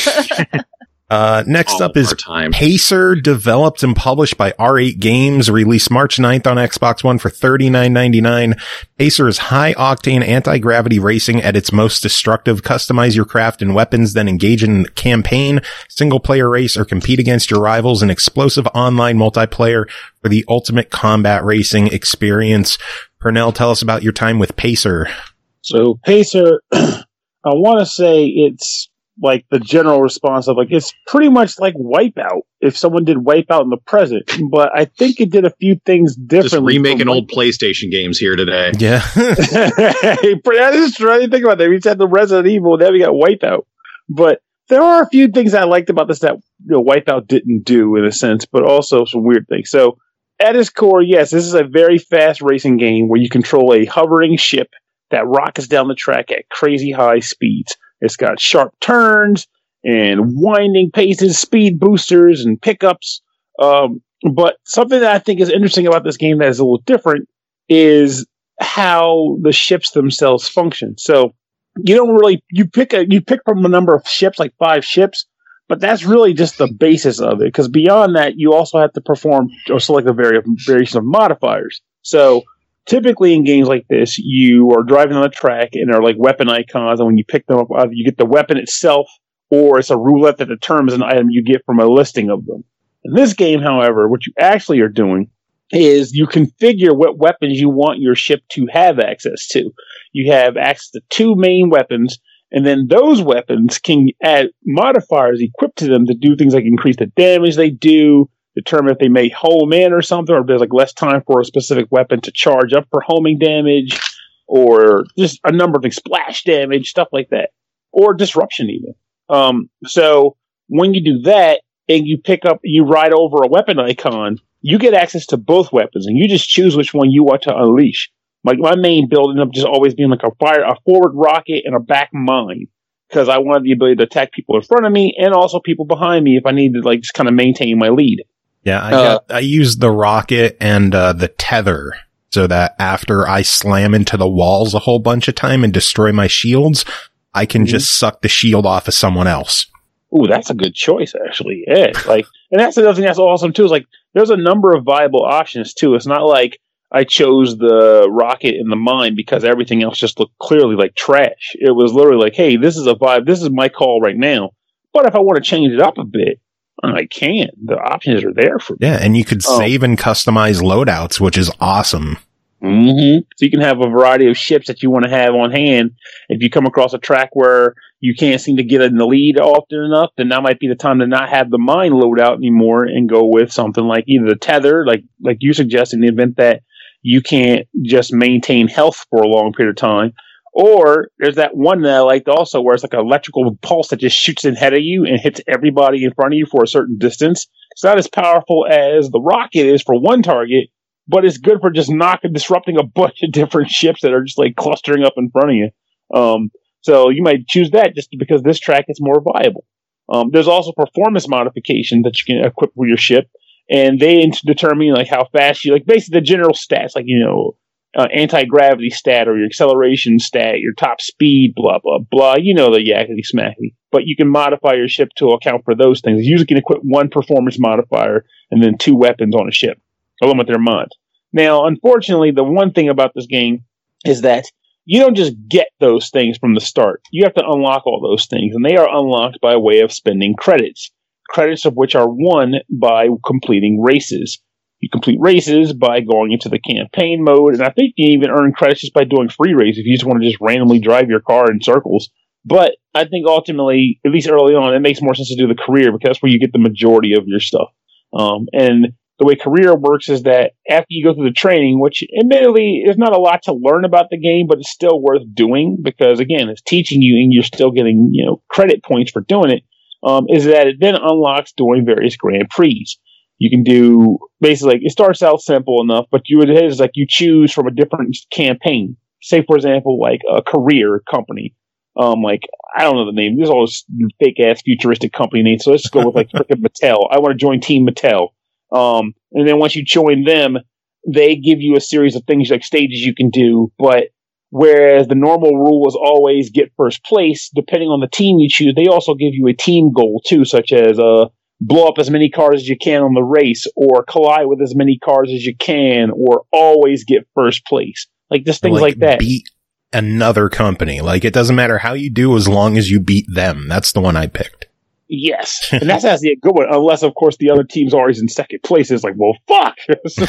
Uh, next All up of is our time. Pacer, developed and published by R eight Games, released March ninth on Xbox One for thirty-nine ninety-nine. Pacer is high-octane anti-gravity racing at its most destructive. Customize your craft and weapons, then engage in campaign, single-player race, or compete against your rivals in explosive online multiplayer for the ultimate combat racing experience. Pernell, tell us about your time with Pacer. So Pacer, I want to say it's like the general response of like, it's pretty much like Wipeout if someone did Wipeout in the present, but I think it did a few things differently. Just remaking from old PlayStation games here today. Yeah. That is true. I didn't think about that. We just had the Resident Evil, then we got Wipeout. But there are a few things I liked about this that, you know, Wipeout didn't do in a sense, but also some weird things. So at its core, yes, this is a very fast racing game where you control a hovering ship that rockets down the track at crazy high speeds. It's got sharp turns and winding paces, speed boosters, and pickups. Um, but something that I think is interesting about this game that is a little different is how the ships themselves function. So you don't really you pick a you pick from a number of ships, like five ships, but that's really just the basis of it. Because beyond that, you also have to perform or select a vari- variation of modifiers. So typically in games like this, you are driving on the track and they're like weapon icons, and when you pick them up, either you get the weapon itself or it's a roulette that determines an item you get from a listing of them. In this game, however, what you actually are doing is you configure what weapons you want your ship to have access to. You have access to two main weapons, and then those weapons can add modifiers equipped to them to do things like increase the damage they do, determine if they may home in or something, or if there's like less time for a specific weapon to charge up for homing damage, or just a number of things, splash damage, stuff like that, or disruption even. Um, so when you do that and you pick up, you ride over a weapon icon, you get access to both weapons, and you just choose which one you want to unleash. Like my main build ended up just always being like a fire, a forward rocket, and a back mine, because I wanted the ability to attack people in front of me and also people behind me if I needed to like just kind of maintain my lead. Yeah, I, Uh, got, I used the rocket and uh, the tether so that after I slam into the walls a whole bunch of time and destroy my shields, I can Mhm. just suck the shield off of someone else. Ooh, that's a good choice, actually. Yeah, like, and that's another thing that's awesome too. Is like, there's a number of viable options too. It's not like I chose the rocket and the mine because everything else just looked clearly like trash. It was literally like, hey, this is a vibe. This is my call right now. But if I want to change it up a bit, I can. The options are there for me. Yeah, and you could Oh. save and customize loadouts, which is awesome. Mm-hmm. So you can have a variety of ships that you want to have on hand. If you come across a track where you can't seem to get in the lead often enough, then that might be the time to not have the mine loadout anymore and go with something like either the tether, like like you suggested, in the event that you can't just maintain health for a long period of time. Or there's that one that I liked also where it's like an electrical pulse that just shoots ahead of you and hits everybody in front of you for a certain distance. It's not as powerful as the rocket is for one target, but it's good for just knocking, disrupting a bunch of different ships that are just like clustering up in front of you. Um, so you might choose that just because this track is more viable. Um, there's also performance modifications that you can equip with your ship, and they determine like how fast you, like basically the general stats, like, you know, uh, anti-gravity stat or your acceleration stat, your top speed, blah, blah, blah. You know, the yakety smacky. But you can modify your ship to account for those things. You usually can equip one performance modifier and then two weapons on a ship, along with their mods. Now, unfortunately, the one thing about this game is that you don't just get those things from the start. You have to unlock all those things, and they are unlocked by way of spending credits. Credits of which are won by completing races. You complete races by going into the campaign mode, and I think you even earn credits just by doing free races if you just want to just randomly drive your car in circles. But I think ultimately, at least early on, it makes more sense to do the career because that's where you get the majority of your stuff. Um, and the way career works is that after you go through the training, which admittedly is not a lot to learn about the game, but it's still worth doing because, again, it's teaching you and you're still getting, you know, credit points for doing it, um, is that it then unlocks doing various Grand Prix. You can do basically, like, it starts out simple enough, but you would, it is like you choose from a different campaign. say for example, like a career company. Um, like, I don't know the name. There's all this fake ass futuristic company names. So let's go with like frickin' Mattel. I want to join Team Mattel. Um, and then once you join them, they give you a series of things like stages you can do. But whereas the normal rule was always get first place, depending on the team you choose, they also give you a team goal too, such as, uh, blow up as many cars as you can on the race, or collide with as many cars as you can, or always get first place. Like, just things like, like that. Beat another company. Like, it doesn't matter how you do as long as you beat them. That's the one I picked. Yes. And that's actually a good one, unless, of course, the other team's always in second place. It's like, well, fuck!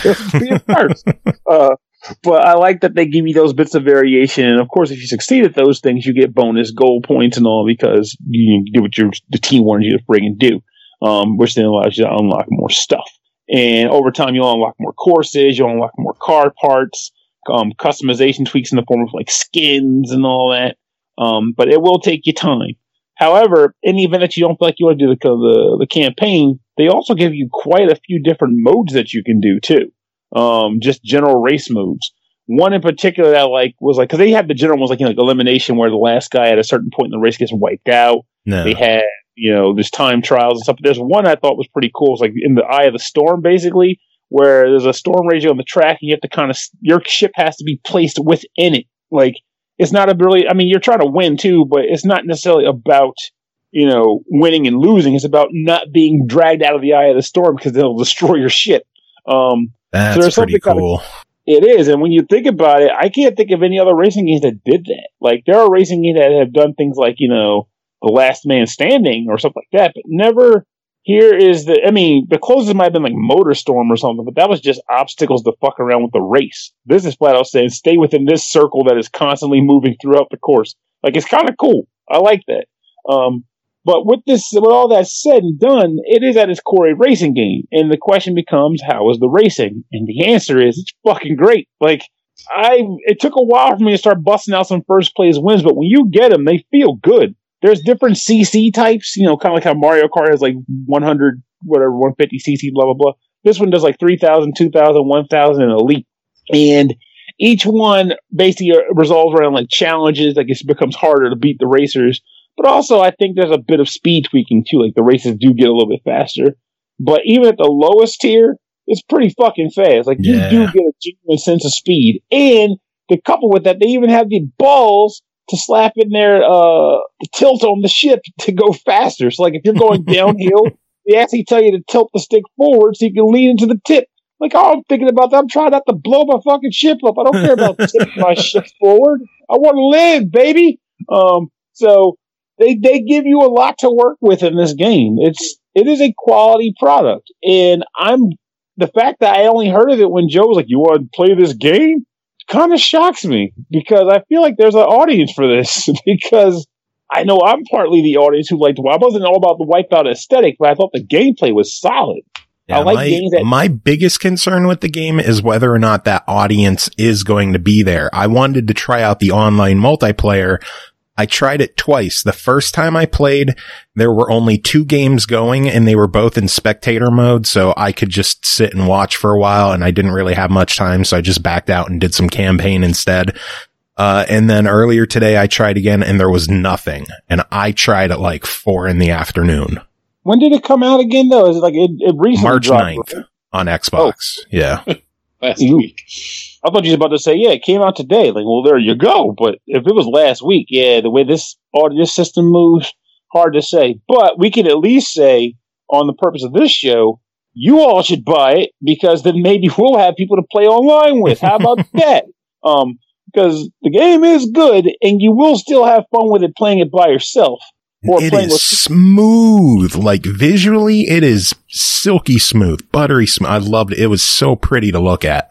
Be first. Uh, but I like that they give you those bits of variation. And, of course, if you succeed at those things, you get bonus gold points and all because you do what your, the team wanted you to friggin' do. Um, which then allows you to unlock more stuff. And over time, you'll unlock more courses, you'll unlock more car parts, um, customization tweaks in the form of like skins and all that. Um, but it will take you time. However, in the event that you don't feel like you want to do the, the, the campaign, they also give you quite a few different modes that you can do too. Um, just general race modes. One in particular that I like was like, cause they had the general ones like, you know, like elimination where the last guy at a certain point in the race gets wiped out. No. They had, you know, there's time trials and stuff. But there's one I thought was pretty cool. It's like in the eye of the storm, basically, where there's a storm raging on the track, and you have to kind of your ship has to be placed within it. Like, it's not a really. I mean, you're trying to win too, but it's not necessarily about, you know, winning and losing. It's about not being dragged out of the eye of the storm because it'll destroy your ship. Um, That's so pretty cool. Kind of, it is, and when you think about it, I can't think of any other racing games that did that. Like, there are racing games that have done things like, you know, the last man standing or something like that, but never here is the, I mean, the closest might have been like MotorStorm or something, but that was just obstacles to fuck around with the race. This is flat out saying stay within this circle that is constantly moving throughout the course. Like, it's kind of cool. I like that. Um, but with this, with all that said and done, it is at its core a racing game. And the question becomes, how is the racing? And the answer is, it's fucking great. Like, I, it took a while for me to start busting out some first place wins, but when you get them, they feel good. There's different C C types, you know, kind of like how Mario Kart has like one hundred, whatever, one fifty C C, blah, blah, blah. This one does like three thousand, two thousand, one thousand, and Elite. And each one basically resolves around like challenges, like it becomes harder to beat the racers. But also, I think there's a bit of speed tweaking too, like the races do get a little bit faster. But even at the lowest tier, it's pretty fucking fast. Like, you Yeah. do get a genuine sense of speed. And to couple with that, they even have the balls to slap in there uh, the tilt on the ship to go faster. So, like, if you're going downhill, they actually tell you to tilt the stick forward so you can lean into the tip. Like, oh, I'm thinking about that. I'm trying not to blow my fucking ship up. I don't care about tipping my ship forward. I want to live, baby. Um, so they they give you a lot to work with in this game. It's it is a quality product, and I'm the fact that I only heard of it when Joe was like, "You want to play this game?" Kind of shocks me because I feel like there's an audience for this because I know I'm partly the audience who liked. Well, I wasn't all about the Wipeout aesthetic, but I thought the gameplay was solid. Yeah, I like my, games that. my biggest concern with the game is whether or not that audience is going to be there. I wanted to try out the online multiplayer. I tried it twice. The first time I played, there were only two games going and they were both in spectator mode. So I could just sit and watch for a while and I didn't really have much time. So I just backed out and did some campaign instead. Uh, and then earlier today I tried again and there was nothing. And I tried at like four in the afternoon. When did it come out again though? Is it like it, it recently March dropped, ninth right? on Xbox. Oh. Yeah. Last Ooh. week. I thought you were about to say, yeah, it came out today. Like, well, there you go. But if it was last week, yeah, the way this audio system moves, hard to say. But we can at least say, on the purpose of this show, you all should buy it because then maybe we'll have people to play online with. How about that? Um, because the game is good, and you will still have fun with it playing it by yourself. Or it playing is with smooth. Like, visually, it is silky smooth, buttery smooth. I loved it. It was so pretty to look at.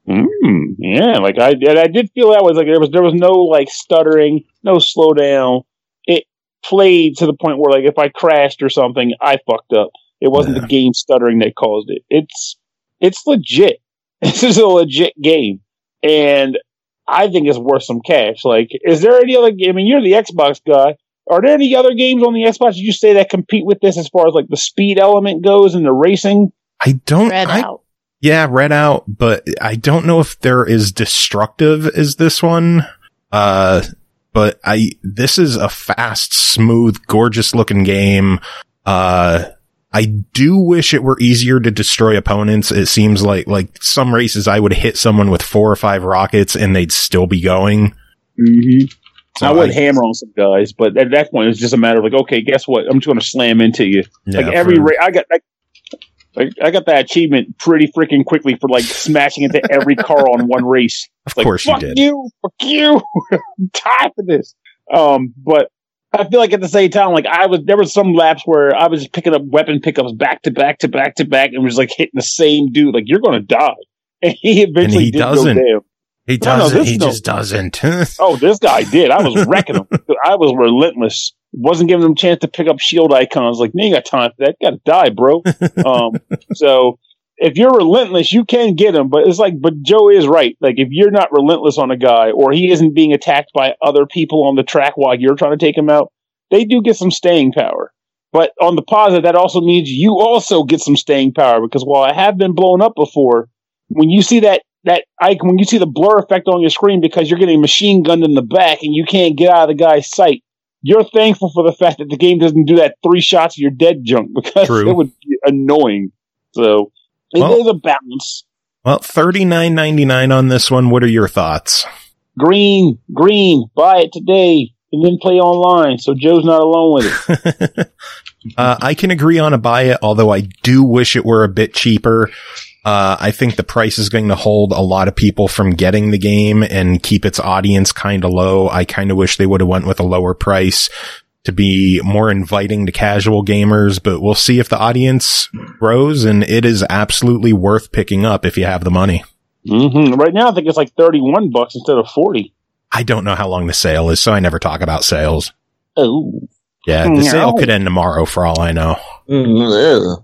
Mm, yeah, like I did. I did feel that was like there was there was no like stuttering, no slowdown. It played to the point where like if I crashed or something, I fucked up. It wasn't Yeah. the game stuttering that caused it. It's it's legit. This is a legit game, and I think it's worth some cash. Like, is there any other game? I mean, you're the Xbox guy. Are there any other games on the Xbox you say that compete with this as far as like the speed element goes and the racing? I don't. Spread I, out. Yeah, Redout, but I don't know if they're as destructive as this one. Uh, but I, this is a fast, smooth, gorgeous looking game. Uh, I do wish it were easier to destroy opponents. It seems like, like some races I would hit someone with four or five rockets and they'd still be going. Mm-hmm. So I would I- hammer on some guys, but at that point, it's just a matter of like, okay, guess what? I'm just going to slam into you. Yeah, like every for- ra- I got, like, like, I got that achievement pretty freaking quickly for like smashing into every car on one race. Of Like, course you fuck did. you, fuck you. I'm tired of this. Um, but I feel like at the same time, like I was, there was some laps where I was just picking up weapon pickups back to back to back to back and was like hitting the same dude. Like, you're going to die. And he eventually he did doesn't. go down. He No, no, doesn't. this he is no- just doesn't. Oh, this guy did. I was wrecking him. I was relentless. Wasn't giving him a chance to pick up shield icons. Like, you ain't got time for that. You gotta die, bro. um, so if you're relentless, you can get him. But it's like, but Joe is right. Like, if you're not relentless on a guy, or he isn't being attacked by other people on the track while you're trying to take him out, they do get some staying power. But on the positive, that also means you also get some staying power, because while I have been blown up before, when you see that that icon, when you see the blur effect on your screen because you're getting machine gunned in the back and you can't get out of the guy's sight, you're thankful for the fact that the game doesn't do that three shots of your dead junk, because True. it would be annoying. So it Well- is a balance. Well, thirty-nine ninety-nine on this one. What are your thoughts? Green, green, buy it today and then play online so Joe's not alone with it. uh, I can agree on a buy it, although I do wish it were a bit cheaper. Uh, I think the price is going to hold a lot of people from getting the game and keep its audience kind of low. I kind of wish they would have went with a lower price to be more inviting to casual gamers, but we'll see if the audience grows, and it is absolutely worth picking up if you have the money. Mm-hmm. Right now, I think it's like thirty-one bucks instead of forty. I don't know how long the sale is, so I never talk about sales. Oh. Yeah, the sale could end tomorrow for all I know. Oh,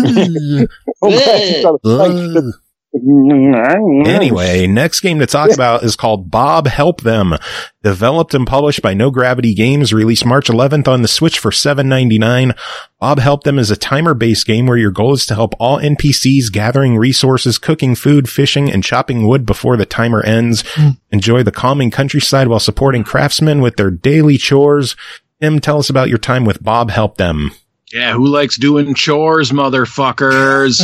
glad you got a- Anyway, next game to talk about is called Bob Help Them. Developed and published by No Gravity Games, released March eleventh on the Switch for seven ninety-nine. Bob Help Them is a timer-based game where your goal is to help all N P Cs gathering resources, cooking food, fishing, and chopping wood before the timer ends. Enjoy the calming countryside while supporting craftsmen with their daily chores. Tim, tell us about your time with Bob Help Them. Yeah, who likes doing chores, motherfuckers?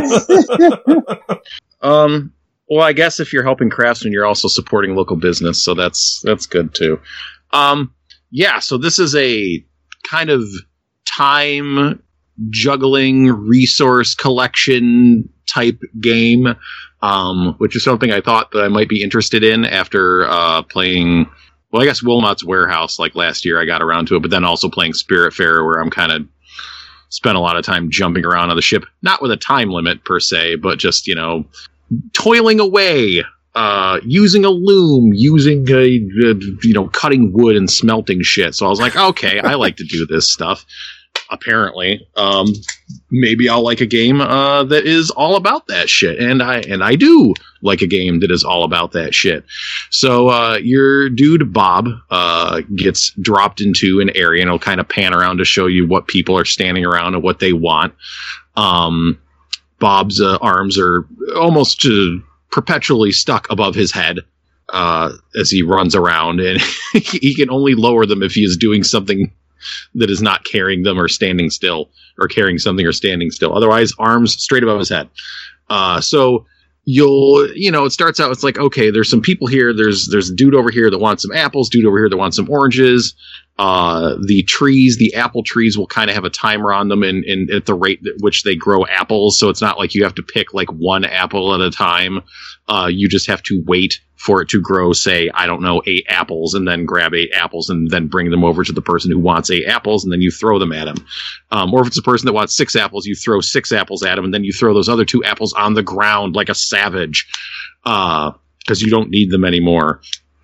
um, well, I guess if you're helping craftsmen, you're also supporting local business, so that's that's good too. Um, yeah, so this is a kind of time juggling resource collection type game, um, which is something I thought that I might be interested in after uh, playing. Well, I guess Wilmot's Warehouse, like last year, I got around to it, but then also playing Spiritfarer, where I'm kind of spent a lot of time jumping around on the ship, not with a time limit per se, but just, you know, toiling away, uh, using a loom, using a, a, you know, cutting wood and smelting shit. So I was like, okay, I like to do this stuff. Apparently, um, maybe I'll like a game uh, that is all about that shit, and I and I do like a game that is all about that shit. So uh, your dude Bob uh, gets dropped into an area, and it'll kind of pan around to show you what people are standing around and what they want. Um, Bob's uh, arms are almost uh, perpetually stuck above his head uh, as he runs around, and he can only lower them if he is doing something that is not carrying them or standing still, or carrying something or standing still. Otherwise, arms straight above his head. Uh, so you'll, you know, it starts out, it's like, okay, there's some people here. There's, there's a dude over here that wants some apples, dude over here that wants some oranges. Uh, the trees, the apple trees will kind of have a timer on them and, and at the rate at which they grow apples. So it's not like you have to pick like one apple at a time. Uh, you just have to wait for it to grow, say, I don't know, eight apples, and then grab eight apples and then bring them over to the person who wants eight apples, and then you throw them at him. Um, or if it's a person that wants six apples, you throw six apples at him, and then you throw those other two apples on the ground like a savage, uh, because you don't need them anymore.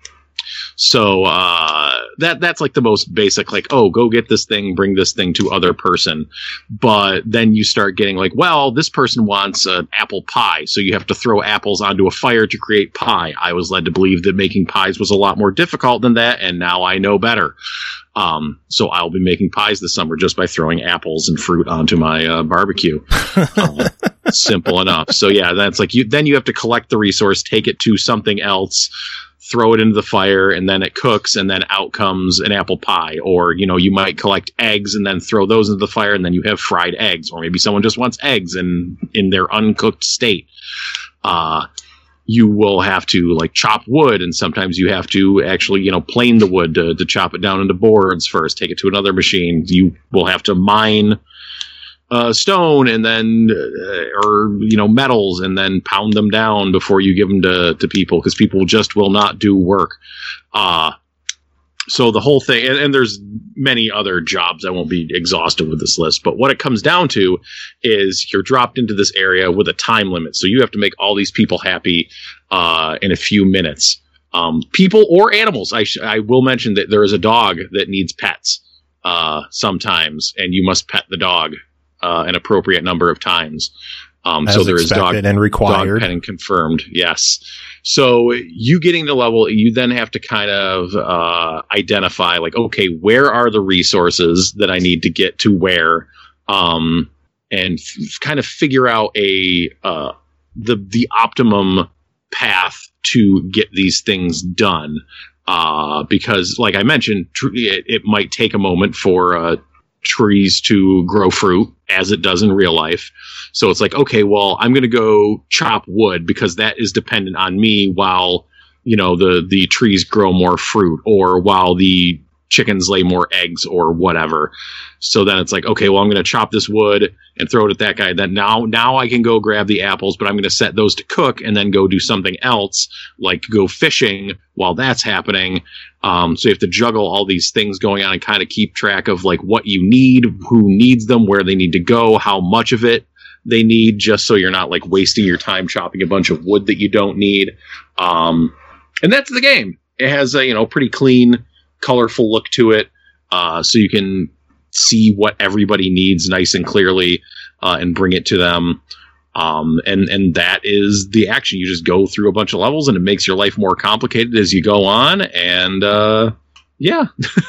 So uh, that that's like the most basic, like, oh, go get this thing, bring this thing to other person. But then you start getting like, well, this person wants an apple pie, so you have to throw apples onto a fire to create pie. I was led to believe that making pies was a lot more difficult than that, and now I know better. Um, so I'll be making pies this summer just by throwing apples and fruit onto my uh, barbecue. uh, Simple enough. So yeah, that's like you. Then you have to collect the resource, take it to something else, throw it into the fire, and then it cooks, and then out comes an apple pie. Or you know, you might collect eggs and then throw those into the fire, and then you have fried eggs. Or maybe someone just wants eggs in in their uncooked state. Uh, you will have to like chop wood, and sometimes you have to actually, you know, plane the wood to, to chop it down into boards first, take it to another machine. You will have to mine uh, stone and then, uh, or, you know, metals and then pound them down before you give them to, to people, because people just will not do work. Uh, So the whole thing, and, and there's many other jobs. I won't be exhaustive with this list, but what it comes down to is you're dropped into this area with a time limit. So you have to make all these people happy uh, in a few minutes. Um, people or animals. I, sh- I will mention that there is a dog that needs pets uh, sometimes, and you must pet the dog uh, an appropriate number of times. Um, As so there is dog, expected and required. dog petting confirmed. Yes. So you getting the level, you then have to kind of uh, identify, like, okay, where are the resources that I need to get to where, um, and f- kind of figure out a uh, the the optimum path to get these things done. Uh, because, like I mentioned, tr- it, it might take a moment for uh, trees to grow fruit, as it does in real life. So it's like, okay, well, I'm going to go chop wood because that is dependent on me while, you know, the, the trees grow more fruit, or while the chickens lay more eggs, or whatever. So then it's like, okay, well, I'm going to chop this wood and throw it at that guy. Then now, now I can go grab the apples, but I'm going to set those to cook and then go do something else, like go fishing while that's happening. Um, so you have to juggle all these things going on and kind of keep track of like what you need, who needs them, where they need to go, how much of it they need, just so you're not like wasting your time chopping a bunch of wood that you don't need. Um, and that's the game. It has a, you know, pretty clean, colorful look to it. Uh, so you can see what everybody needs nice and clearly, uh, and bring it to them. Um, and, and that is the action. You just go through a bunch of levels, and it makes your life more complicated as you go on. And, uh, yeah.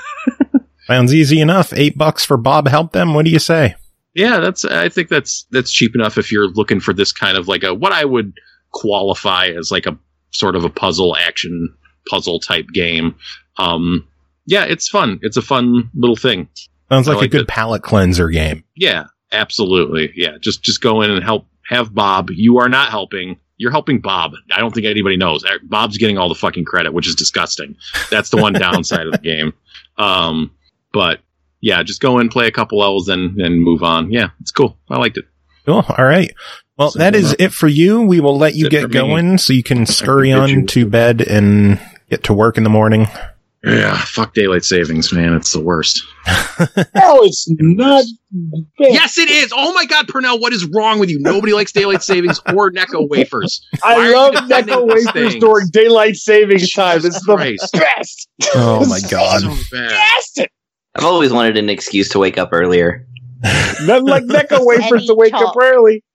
Sounds easy enough. Eight bucks for Bob Help Them. What do you say? Yeah, that's. I think that's that's cheap enough if you're looking for this kind of like a what I would qualify as like a sort of a puzzle action puzzle type game. Um, yeah, it's fun. It's a fun little thing. Sounds like, like a good it. palate cleanser game. Yeah, absolutely. Yeah, just just go in and help. Have Bob. You are not helping. You're helping Bob. I don't think anybody knows. Bob's getting all the fucking credit, which is disgusting. That's the one downside of the game. Um, but. Yeah, just go in, play a couple levels, and and move on. Yeah, it's cool. I liked it. Cool. All right. Well, So that is it for you. We will let you That's it get for me. going so you can scurry get on you. to bed and get to work in the morning. Yeah, fuck daylight savings, man. It's the worst. No, it's not. Yes, it is. Oh my God, Purnell, what is wrong with you? Nobody likes daylight savings or Necco wafers. Why are I you love defending Necco these wafers things? during daylight savings time. Jesus It's the Christ. best. Oh my God. So bad. Best. I've always wanted an excuse to wake up earlier. Nothing like Necco wafers Any to wake chalk. up early.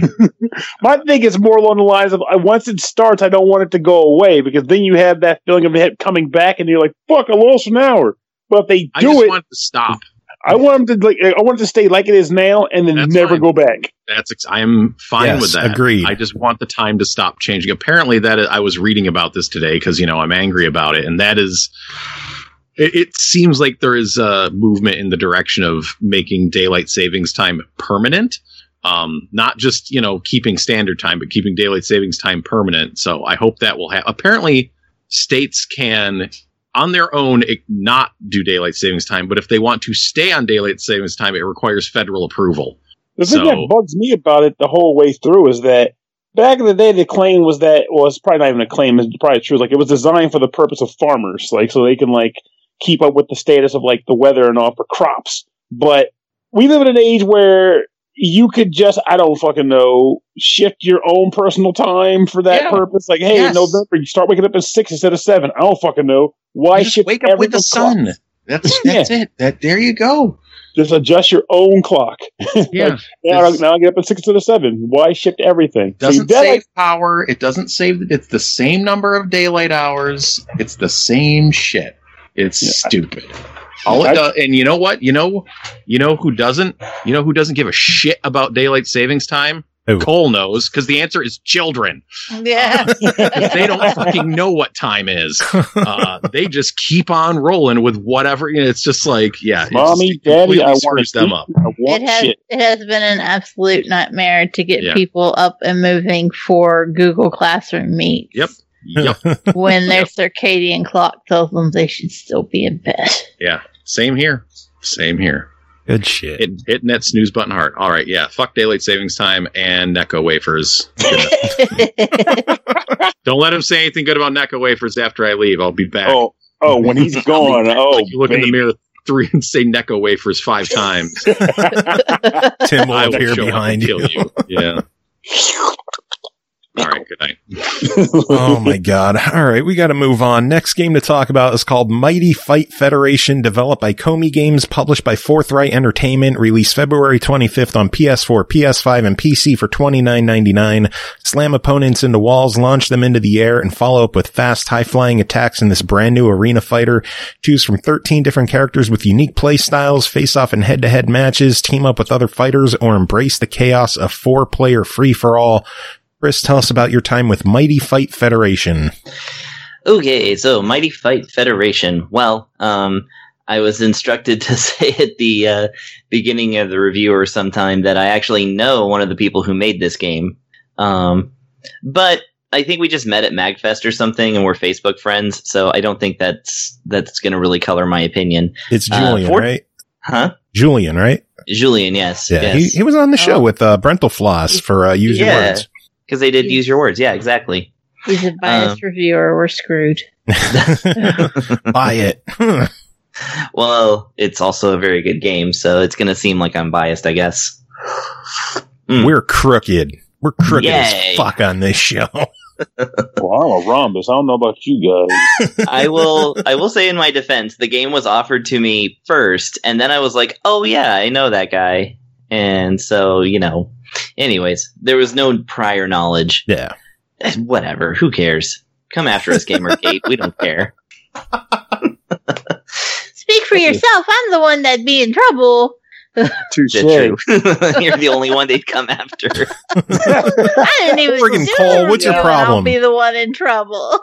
My thing is more along the lines of, uh, once it starts, I don't want it to go away, because then you have that feeling of it coming back, and you're like, "Fuck, I lost an hour." But if they I do just it, want to stop. I want them to like, I want it to stay like it is now, and then That's never fine. go back. That's ex- I am fine Yes, with that. agreed. I just want the time to stop changing. Apparently, that I was reading about this today because you know I'm angry about it, and that is. It, it seems like there is a movement in the direction of making daylight savings time permanent. Um, not just, you know, keeping standard time, but keeping daylight savings time permanent. So I hope that will happen. Apparently, states can, on their own, it, not do daylight savings time. But if they want to stay on daylight savings time, it requires federal approval. The thing So- that bugs me about it the whole way through is that back in the day, the claim was that, well, it's probably not even a claim, it's probably true. Like, it was designed for the purpose of farmers, like, so they can, like, keep up with the status of, like, the weather and all for crops. But we live in an age where you could just, I don't fucking know, shift your own personal time for that Yeah. purpose. Like, hey, Yes. in November, you start waking up at six instead of seven. I don't fucking know. Why You just shift wake up with the everyone's clock? sun. That's that's it. That there you go. Just adjust your own clock. Yeah. Now, It's- now I get up at six instead of seven. Why shift everything? So Doesn't you daylight- save power. It doesn't save. It's the same number of daylight hours. It's the same shit. It's Yeah. stupid. All I- it does, and you know what? You know, you know who doesn't? You know who doesn't give a shit about daylight savings time? Ooh. Cole knows because the answer is children. Yeah. They don't fucking know what time is. Uh, they just keep on rolling with whatever. You know, it's just like, yeah, it Mommy, just Daddy, I want screws to them up. I want It has shit. it has been an absolute nightmare to get Yeah. people up and moving for Google Classroom meets. Yep. Yep. When their Yep. circadian clock tells them they should still be in bed. Yeah. Same here. Same here. Good shit. Hitting, hitting that snooze button hard. All right. Yeah. Fuck daylight savings time and Necco wafers. Don't let him say anything good about Necco wafers after I leave. I'll be back. Oh, oh, when he's gone, oh, Like you look in the baby. mirror three and say Necco wafers five times. Tim will I will appear show up behind and you. kill you. Yeah. All right. Good night. Oh my god. All right, we got to move on. Next game to talk about is called Mighty Fight Federation, developed by Komi Games, published by Forthright Entertainment, released February twenty-fifth on P S four, P S five, and P C for twenty-nine ninety-nine. Slam opponents into walls, launch them into the air, and follow up with fast, high-flying attacks in this brand new arena fighter. Choose from thirteen different characters with unique play styles, face off in head-to-head matches, team up with other fighters, or embrace the chaos of four-player free-for-all. Chris, tell us about your time with Mighty Fight Federation. Okay, so Mighty Fight Federation. Well, um, I was instructed to say at the uh, beginning of the review or sometime that I actually know one of the people who made this game. Um, but I think we just met at MagFest or something, and we're Facebook friends. So I don't think that's that's going to really color my opinion. It's Julian, Uh, for- right? Huh? Julian, right? Julian, yes. Yeah, yes. he, he was on the show Oh. with uh, Brentalfloss for uh, Use Your Yeah. Words. Because they did use your words. Yeah, exactly. He's a biased Um, reviewer. We're screwed. Buy it. Well, it's also a very good game, so it's going to seem like I'm biased, I guess. Mm. We're crooked. We're crooked Yay. as fuck on this show. Well, I'm a rhombus. I don't know about you guys. I will I will say in my defense, the game was offered to me first, and then I was like, oh yeah, I know that guy. And so, you know, anyways, there was no prior knowledge. Yeah. Whatever, who cares? Come after us, Gamergate. We don't care. Speak for yourself. I'm the one that'd be in trouble. Touche. Is that true? You're the only one they'd come after. I didn't even Friggin' do Cole, the what's your review, and I'll problem? be the one in trouble.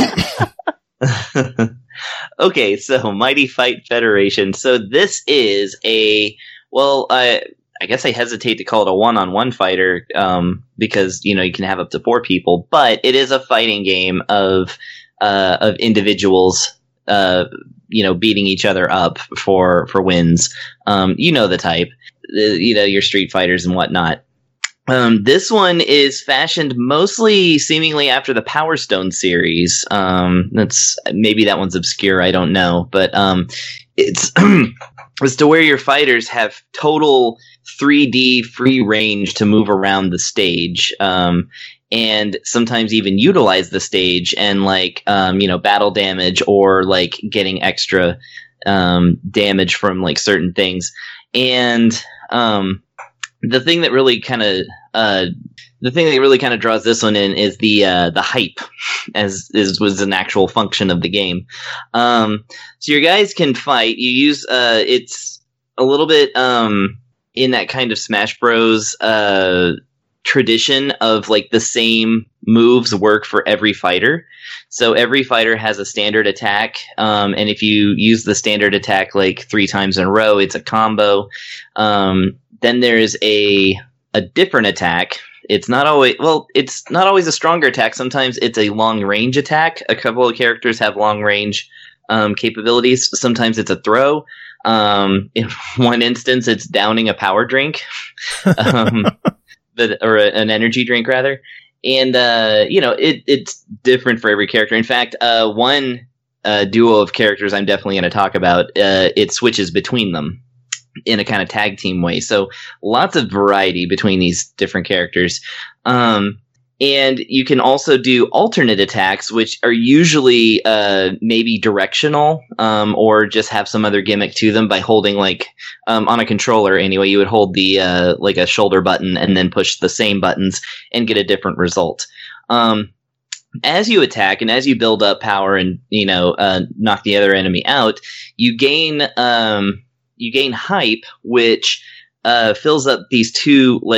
Okay, so Mighty Fight Federation. So this is a, well, I I guess I hesitate to call it a one-on-one fighter um, because, you know, you can have up to four people, but it is a fighting game of uh, of individuals, uh, you know, beating each other up for, for wins. Um, you know the type, the, you know, your Street Fighters and whatnot. Um, this one is fashioned mostly seemingly after the Power Stone series. Um, that's maybe that one's obscure. I don't know, but, um, it's, it's to where your fighters have total three D free range to move around the stage. Um, and sometimes even utilize the stage and like, um, you know, battle damage or like getting extra, um, damage from like certain things. And, um, the thing that really kind of uh, the thing that really kind of draws this one in is the uh, the hype, as is was an actual function of the game. Um, so your guys can fight. You use uh, it's a little bit um, in that kind of Smash Bros. Uh, tradition of like the same moves work for every fighter. So every fighter has a standard attack, um, and if you use the standard attack like three times in a row, it's a combo. Um, Then there's a a different attack. It's not always well. It's not always a stronger attack. Sometimes it's a long range attack. A couple of characters have long range um, capabilities. Sometimes it's a throw. Um, in one instance, it's downing a power drink, um, but, or a, an energy drink rather. And uh, you know, it it's different for every character. In fact, uh, one uh, duo of characters I'm definitely going to talk about. Uh, it switches between them in a kind of tag team way. So lots of variety between these different characters. Um, and you can also do alternate attacks, which are usually uh, maybe directional um, or just have some other gimmick to them by holding like um, on a controller anyway, you would hold the uh, like a shoulder button and then push the same buttons and get a different result. Um, as you attack and as you build up power and, you know, uh, knock the other enemy out, you gain... Um, You gain hype, which uh, fills up these two like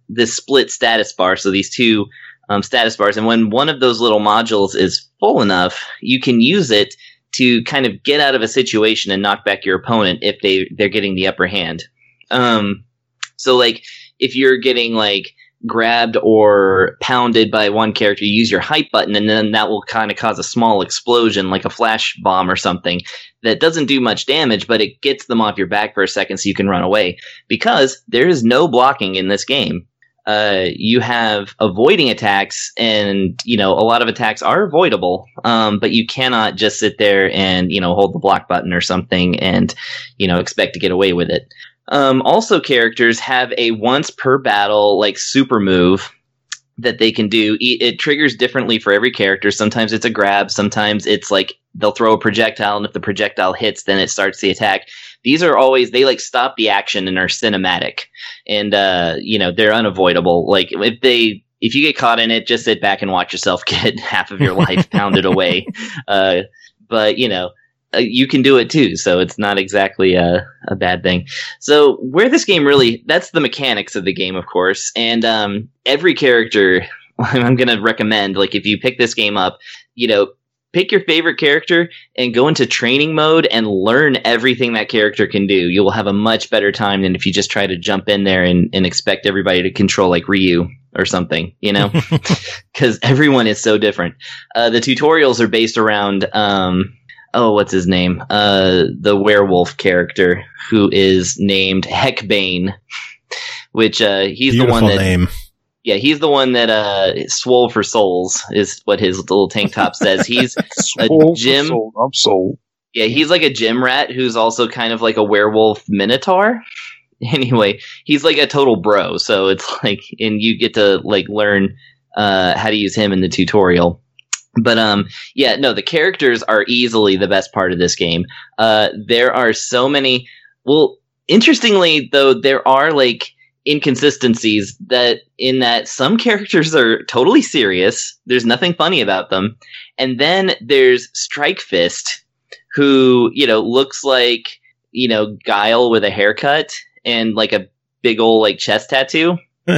this split status bar. So these two um, status bars. And when one of those little modules is full enough, you can use it to kind of get out of a situation and knock back your opponent if they, they're getting the upper hand. Um, so like if you're getting like grabbed or pounded by one character, you use your hype button, and then that will kind of cause a small explosion like a flash bomb or something that doesn't do much damage, but it gets them off your back for a second so you can run away. Because there is no blocking in this game. Uh, you have avoiding attacks, and, you know, a lot of attacks are avoidable, um, but you cannot just sit there and, you know, hold the block button or something and, you know, expect to get away with it. Um, also, characters have a once per battle, like, super move that they can do. It triggers differently for every character. Sometimes it's a grab. Sometimes it's like they'll throw a projectile, and if the projectile hits, then it starts the attack. These are always, they like stop the action and are cinematic, and, uh, you know, they're unavoidable. Like if they, if you get caught in it, just sit back and watch yourself get half of your life pounded away. Uh, but you know, uh, you can do it too. So it's not exactly a, a bad thing. So where this game really, that's the mechanics of the game, of course. And, um, every character I'm going to recommend, like if you pick this game up, you know, pick your favorite character and go into training mode and learn everything that character can do. You will have a much better time than if you just try to jump in there and, and expect everybody to control like Ryu or something, you know, because everyone is so different. Uh, the tutorials are based around, um, oh, what's his name? Uh, the werewolf character who is named Heckbane, which uh, he's Beautiful the one that. Name. Yeah, he's the one that uh, swole for souls is what his little tank top says. He's a gym. Soul. I'm sold. Yeah, he's like a gym rat who's also kind of like a werewolf minotaur. Anyway, he's like a total bro. So it's like, and you get to like learn uh, how to use him in the tutorial. But um, yeah, no, the characters are easily the best part of this game. Uh, there are so many. Well, interestingly, though, there are like inconsistencies that in that some characters are totally serious. There's nothing funny about them. And then there's Strike Fist, who, you know, looks like, you know, Guile with a haircut and like a big old like chest tattoo.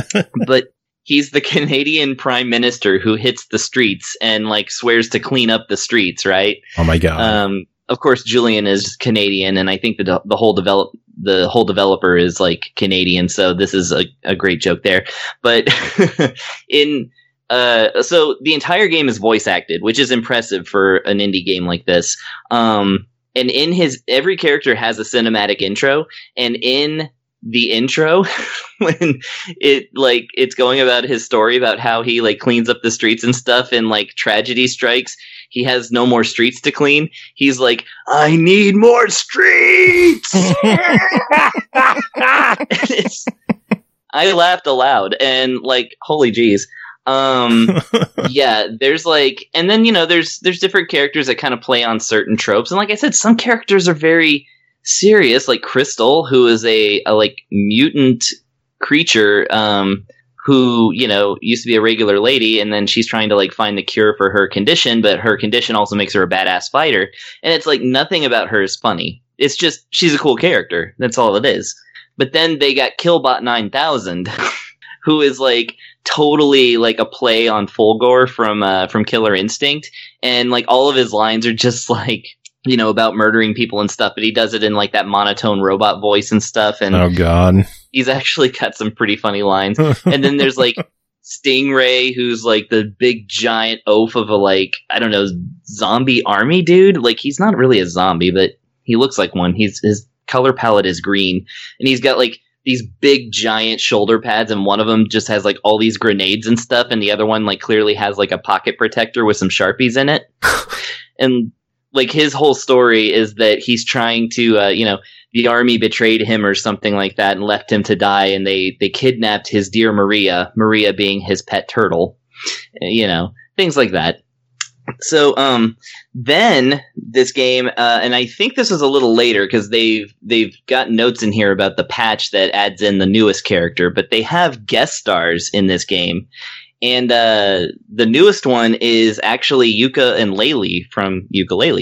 But he's the Canadian Prime Minister who hits the streets and like swears to clean up the streets, right? Oh my God. Um, of course, Julian is Canadian, and I think the de- the whole develop the whole developer is like Canadian, so this is a, a great joke there. But in uh, so the entire game is voice acted, which is impressive for an indie game like this. Um, and in his every character has a cinematic intro, and in the intro when it like it's going about his story about how he like cleans up the streets and stuff, and like tragedy strikes, he has no more streets to clean. He's like, I need more streets. It's, I laughed aloud and like, holy geez. Um, yeah, there's like, and then, you know, there's, there's different characters that kind of play on certain tropes. And like I said, some characters are very serious, like Crystal, who is a, a like mutant creature, um, who, you know, used to be a regular lady, and then she's trying to like find the cure for her condition, but her condition also makes her a badass fighter. And it's like nothing about her is funny. It's just, she's a cool character. That's all it is. But then they got Killbot nine thousand, who is like totally like a play on Fulgore from, uh, from Killer Instinct. And like all of his lines are just like, you know, about murdering people and stuff, but he does it in like that monotone robot voice and stuff. And oh God, he's actually got some pretty funny lines. And then there's like Stingray, who's like the big giant oaf of a like, I don't know, zombie army dude. Like he's not really a zombie, but he looks like one. He's, his color palette is green, and he's got like these big giant shoulder pads, and one of them just has like all these grenades and stuff, and the other one like clearly has like a pocket protector with some Sharpies in it. And like his whole story is that he's trying to, uh, you know, the army betrayed him or something like that and left him to die, and they, they kidnapped his dear Maria, Maria being his pet turtle, you know, things like that. So um, then this game, uh, and I think this was a little later because they've they've got notes in here about the patch that adds in the newest character, but they have guest stars in this game. And uh, the newest one is actually Yuka and Laylee from Yooka-Laylee.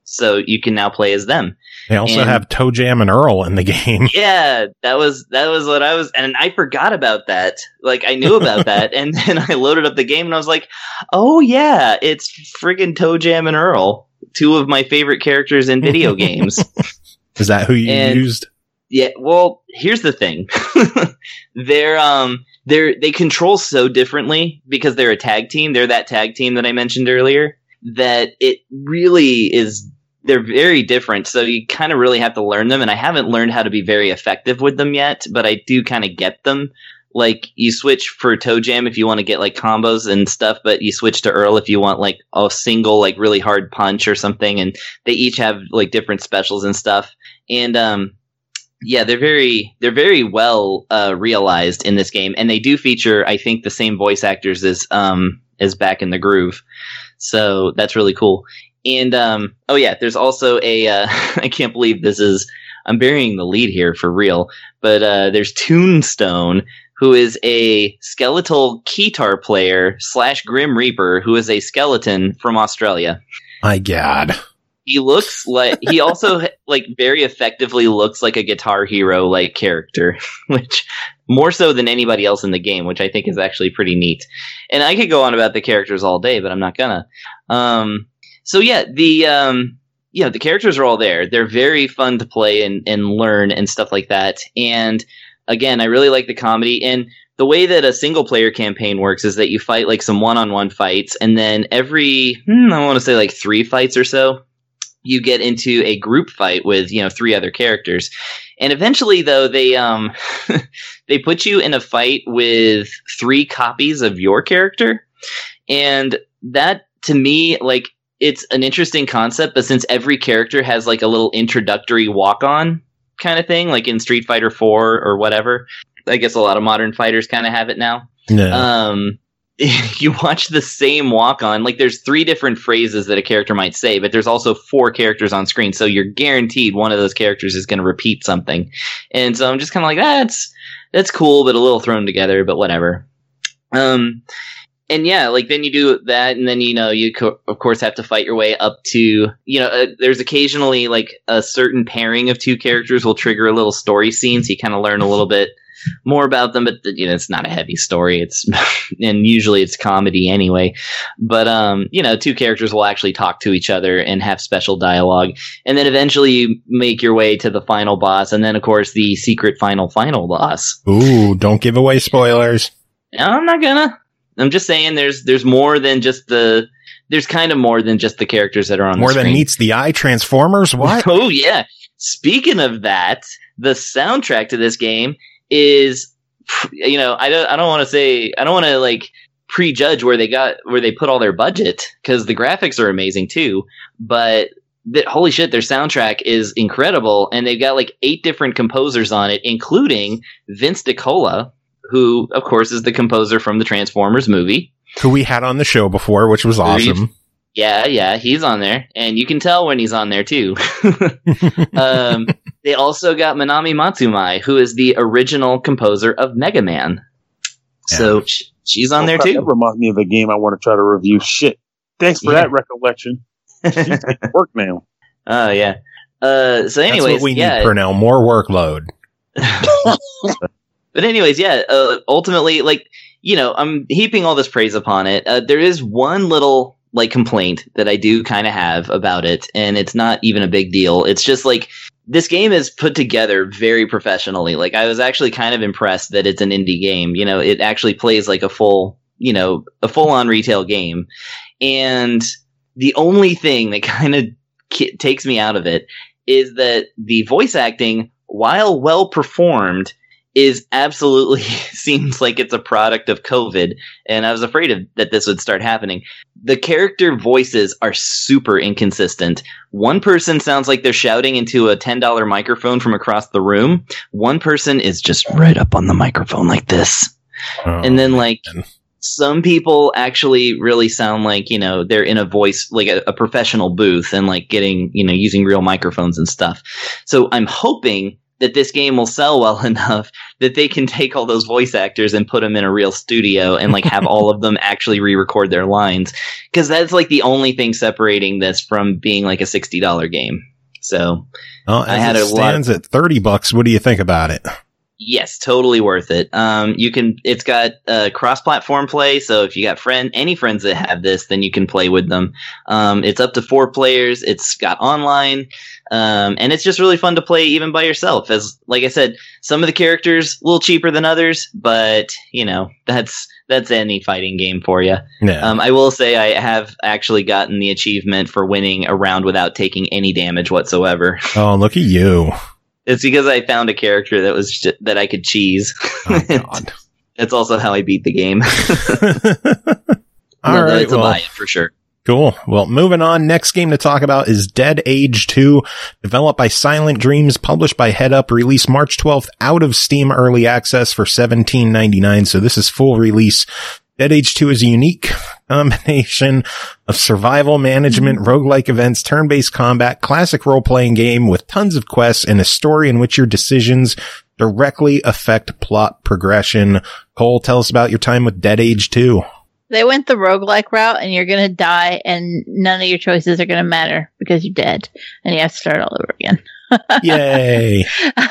So you can now play as them. They also And- have Toe Jam and Earl in the game. Yeah, that was that was what I was, and I forgot about that. Like I knew about that, and then I loaded up the game, and I was like, "Oh yeah, it's friggin' Toe Jam and Earl, two of my favorite characters in video games." Is that who you And- used? Yeah, well, here's the thing. they're um they're they control so differently because they're a tag team. They're that tag team that I mentioned earlier, that it really is they're very different. So you kind of really have to learn them, and I haven't learned how to be very effective with them yet, but I do kind of get them. Like you switch for Toe Jam if you want to get like combos and stuff, but you switch to Earl if you want like a single like really hard punch or something, and they each have like different specials and stuff. And um yeah, they're very they're very well uh, realized in this game, and they do feature, I think, the same voice actors as um as Back in the Groove. So that's really cool. And um oh yeah, there's also a uh, I can't believe this is I'm burying the lead here for real, but uh, there's Toonstone, who is a skeletal keytar player slash Grim Reaper, who is a skeleton from Australia. My God. He looks like he also like very effectively looks like a Guitar Hero like character, which more so than anybody else in the game, which I think is actually pretty neat. And I could go on about the characters all day, but I'm not gonna. Um, so yeah, the um, yeah, the characters are all there. They're very fun to play and, and learn and stuff like that. And again, I really like the comedy. And the way that a single player campaign works is that you fight like some one-on-one fights, and then every hmm, I want to say like three fights or so, you get into a group fight with, you know, three other characters. And eventually, though, they um they put you in a fight with three copies of your character. And that, to me, like, it's an interesting concept, but since every character has like a little introductory walk-on kind of thing, like in Street Fighter four or whatever, I guess a lot of modern fighters kind of have it now. Yeah. Um, you watch the same walk-on, like there's three different phrases that a character might say, but there's also four characters on screen, so you're guaranteed one of those characters is going to repeat something. And so I'm just kind of like, ah, that's that's cool, but a little thrown together, but whatever. Um, and yeah, like then you do that, and then you know you co- of course have to fight your way up to, you know, uh, there's occasionally like a certain pairing of two characters will trigger a little story scene, so you kind of learn a little bit more about them, but you know it's not a heavy story. It's and usually it's comedy anyway. But um, you know, two characters will actually talk to each other and have special dialogue, and then eventually you make your way to the final boss, and then of course the secret final final boss. Ooh, don't give away spoilers. No, I'm not gonna. I'm just saying there's there's more than just the there's kind of more than just the characters that are on More the than screen. meets the eye. Transformers. What? Oh yeah. Speaking of that, the soundtrack to this game is, you know, I don't I don't want to say I don't want to like prejudge where they got where they put all their budget, because the graphics are amazing too, but that holy shit, their soundtrack is incredible, and they've got like eight different composers on it, including Vince DiCola, who of course is the composer from the Transformers movie. Who we had on the show before, which was awesome. Yeah, yeah, he's on there, and you can tell when he's on there too. um, they also got Manami Matsumai, who is the original composer of Mega Man. So Yeah. sh- she's on there That too. reminds me of a game I want to try to review. Shit. Thanks for Yeah. that recollection. She's taking work now. Oh yeah. Uh, so anyways, That's what we yeah. need, Purnell. More workload. But anyways, yeah. Uh, ultimately, like, you know, I'm heaping all this praise upon it. Uh, there is one little like complaint that I do kind of have about it, and it's not even a big deal. It's just like this game is put together very professionally. Like I was actually kind of impressed that it's an indie game. You know, it actually plays like a full, you know, a full on retail game. And the only thing that kind of ki- takes me out of it is that the voice acting, while well performed, is absolutely seems like it's a product of COVID, and I was afraid of, that this would start happening. The character voices are super inconsistent. One person sounds like they're shouting into a ten dollar microphone from across the room. One person is just right up on the microphone like this. Oh, And then like man. some people actually really sound like, you know, they're in a voice, like a, a professional booth, and like getting, you know, using real microphones and stuff. So I'm hoping that this game will sell well enough that they can take all those voice actors and put them in a real studio and like have all of them actually re-record their lines. Because that's like the only thing separating this from being like a sixty dollars game. So well, as I had it a stands lot at thirty bucks. What do you think about it? Yes, totally worth it. Um, you can, it's got uh, cross-platform play, so if you got friend, any friends that have this, then you can play with them. Um, it's up to four players. It's got online, um, and it's just really fun to play even by yourself. As like I said, some of the characters a little cheaper than others, but you know that's that's any fighting game for you. Yeah. Um, I will say I have actually gotten the achievement for winning a round without taking any damage whatsoever. Oh, look at you. It's because I found a character that was just, that I could cheese. Oh, God. That's also how I beat the game. All no, right, it's a well, buy-in for sure. Cool. Well, moving on. Next game to talk about is Dead Age two, developed by Silent Dreams, published by Head Up, released March twelfth, out of Steam Early Access for seventeen ninety-nine. So this is full release. Dead Age two is a unique combination of survival management, roguelike events, turn-based combat, classic role-playing game with tons of quests and a story in which your decisions directly affect plot progression. Cole, tell us about your time with Dead Age two. They went the roguelike route, and you're going to die, and none of your choices are going to matter because you're dead, and you have to start all over again. Yay.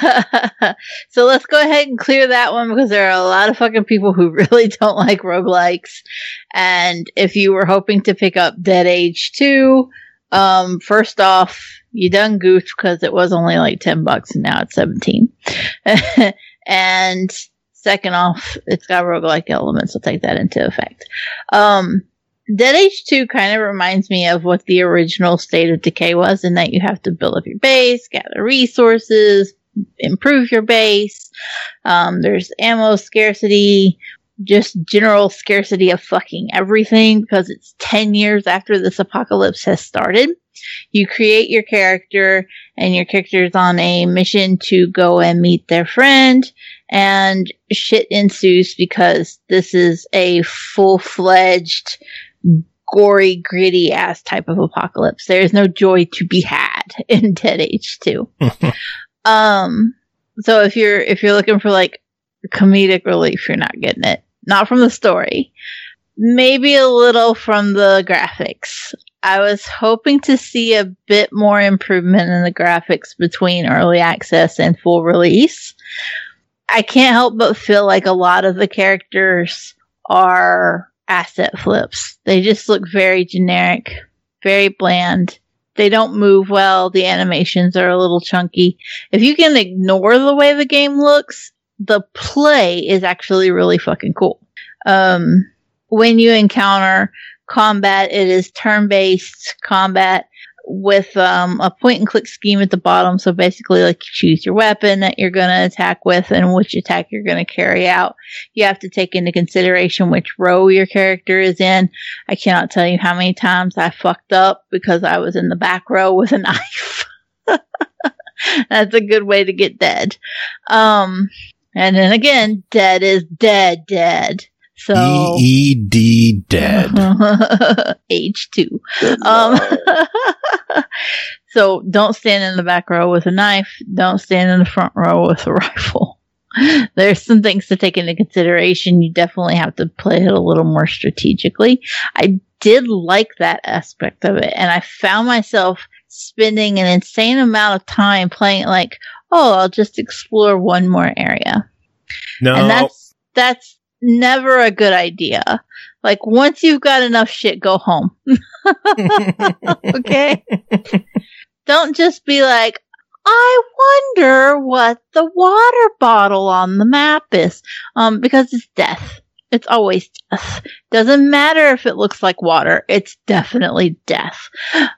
So let's go ahead and clear that one because there are a lot of fucking people who really don't like roguelikes. And if you were hoping to pick up Dead Age two, um, first off, you done goofed because it was only like ten bucks and now it's seventeen. And second off, it's got roguelike elements, so take that into effect. Um, Dead Age two kind of reminds me of what the original State of Decay was, in that you have to build up your base, gather resources, improve your base. Um, there's ammo scarcity, just general scarcity of fucking everything because it's ten years after this apocalypse has started. You create your character, and your character is on a mission to go and meet their friend, and shit ensues because this is a full-fledged gory, gritty ass type of apocalypse. There is no joy to be had in Dead Age two. um, so if you're if you're looking for like comedic relief, you're not getting it. Not from the story. Maybe a little from the graphics. I was hoping to see a bit more improvement in the graphics between early access and full release. I can't help but feel like a lot of the characters are asset flips. They just look very generic, very bland. They don't move well. The animations are a little chunky. If you can ignore the way the game looks, the play is actually really fucking cool. Um, when you encounter combat, it is turn-based combat with um, a point-and-click scheme at the bottom. So basically, like, you choose your weapon that you're going to attack with and which attack you're going to carry out. You have to take into consideration which row your character is in. I cannot tell you how many times I fucked up because I was in the back row with a knife. That's a good way to get dead. Um, and then again, dead is dead, dead. So E E D dead. Age two. Um, so don't stand in the back row with a knife. Don't stand in the front row with a rifle. There's some things to take into consideration. You definitely have to play it a little more strategically. I did like that aspect of it, and I found myself spending an insane amount of time playing it like, oh, I'll just explore one more area. No. And that's that's never a good idea. Like, once you've got enough shit, go home. Okay? Don't just be like, I wonder what the water bottle on the map is. Um, because it's death. It's always death. Doesn't matter if it looks like water. It's definitely death.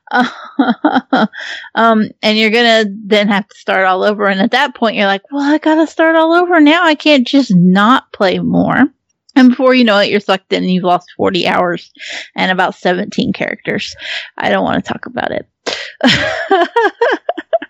um, and you're gonna then have to start all over. And at that point, you're like, well, I gotta start all over now. I can't just not play more. And before you know it, you're sucked in and you've lost forty hours and about seventeen characters. I don't want to talk about it.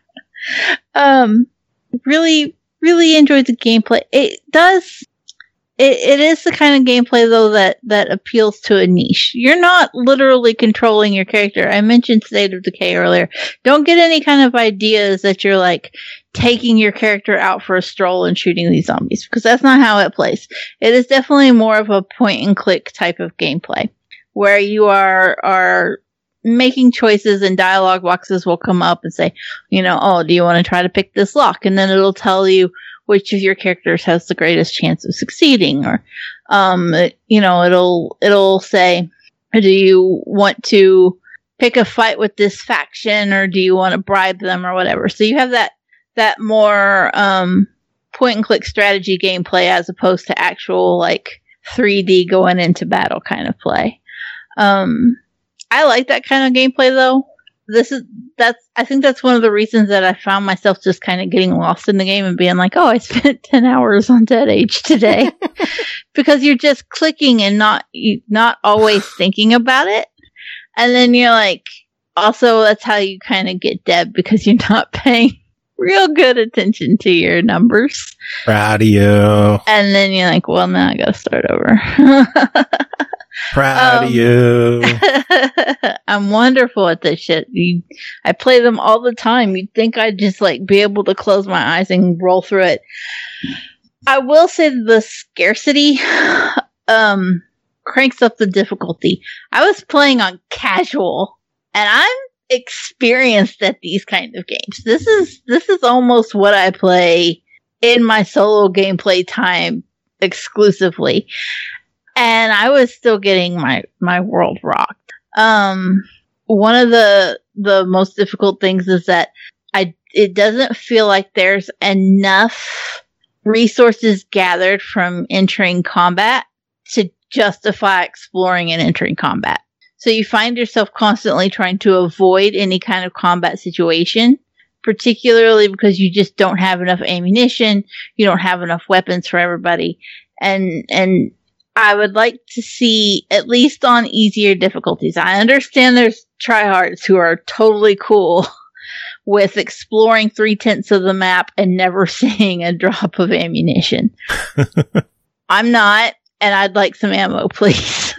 um, really, really enjoyed the gameplay. It does... it, it is the kind of gameplay though that that appeals to a niche. You're not literally controlling your character. I mentioned State of Decay earlier. Don't get any kind of ideas that you're like taking your character out for a stroll and shooting these zombies, because that's not how it plays. It is definitely more of a point and click type of gameplay where you are are making choices, and dialogue boxes will come up and say, you know, oh, do you want to try to pick this lock? And then it'll tell you which of your characters has the greatest chance of succeeding, or um you know, it'll it'll say, do you want to pick a fight with this faction, or do you want to bribe them, or whatever. So you have that that more um point and click strategy gameplay as opposed to actual like three D going into battle kind of play. um I like that kind of gameplay though. This is that's I think that's one of the reasons that I found myself just kind of getting lost in the game and being like, oh, I spent ten hours on Dead Age today. Because you're just clicking and not you, not always thinking about it. And then you're like, also that's how you kind of get dead, because you're not paying real good attention to your numbers. Proud of you. And then you're like, well, now I gotta start over. Proud um, of you. I'm wonderful at this shit. You, I play them all the time. You'd think I'd just like be able to close my eyes and roll through it. I will say the scarcity um, cranks up the difficulty. I was playing on casual, and I'm experienced at these kind of games. This is this is almost what I play in my solo gameplay time exclusively. And I was still getting my, my world rocked. Um, one of the, the most difficult things is that I, it doesn't feel like there's enough resources gathered from entering combat to justify exploring and entering combat. So you find yourself constantly trying to avoid any kind of combat situation, particularly because you just don't have enough ammunition. You don't have enough weapons for everybody. And, and, I would like to see, at least on easier difficulties. I understand there's tryhards who are totally cool with exploring three tenths of the map and never seeing a drop of ammunition. I'm not, and I'd like some ammo, please.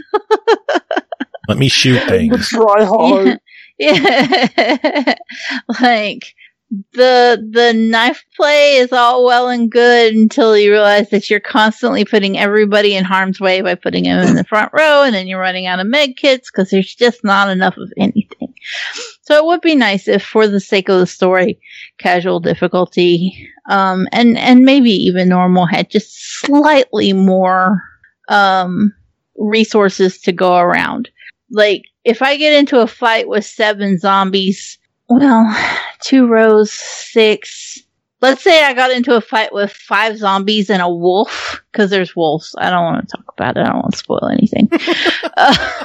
Let me shoot things. Try hard. Yeah. yeah. Like, the the knife play is all well and good until you realize that you're constantly putting everybody in harm's way by putting them in the front row, and then you're running out of med kits because there's just not enough of anything. So it would be nice if, for the sake of the story, casual difficulty, um, and and maybe even normal had just slightly more um, resources to go around. Like, if I get into a fight with seven zombies, well, two rows, six. Let's say I got into a fight with five zombies and a wolf, because there's wolves. I don't want to talk about it. I don't want to spoil anything. uh,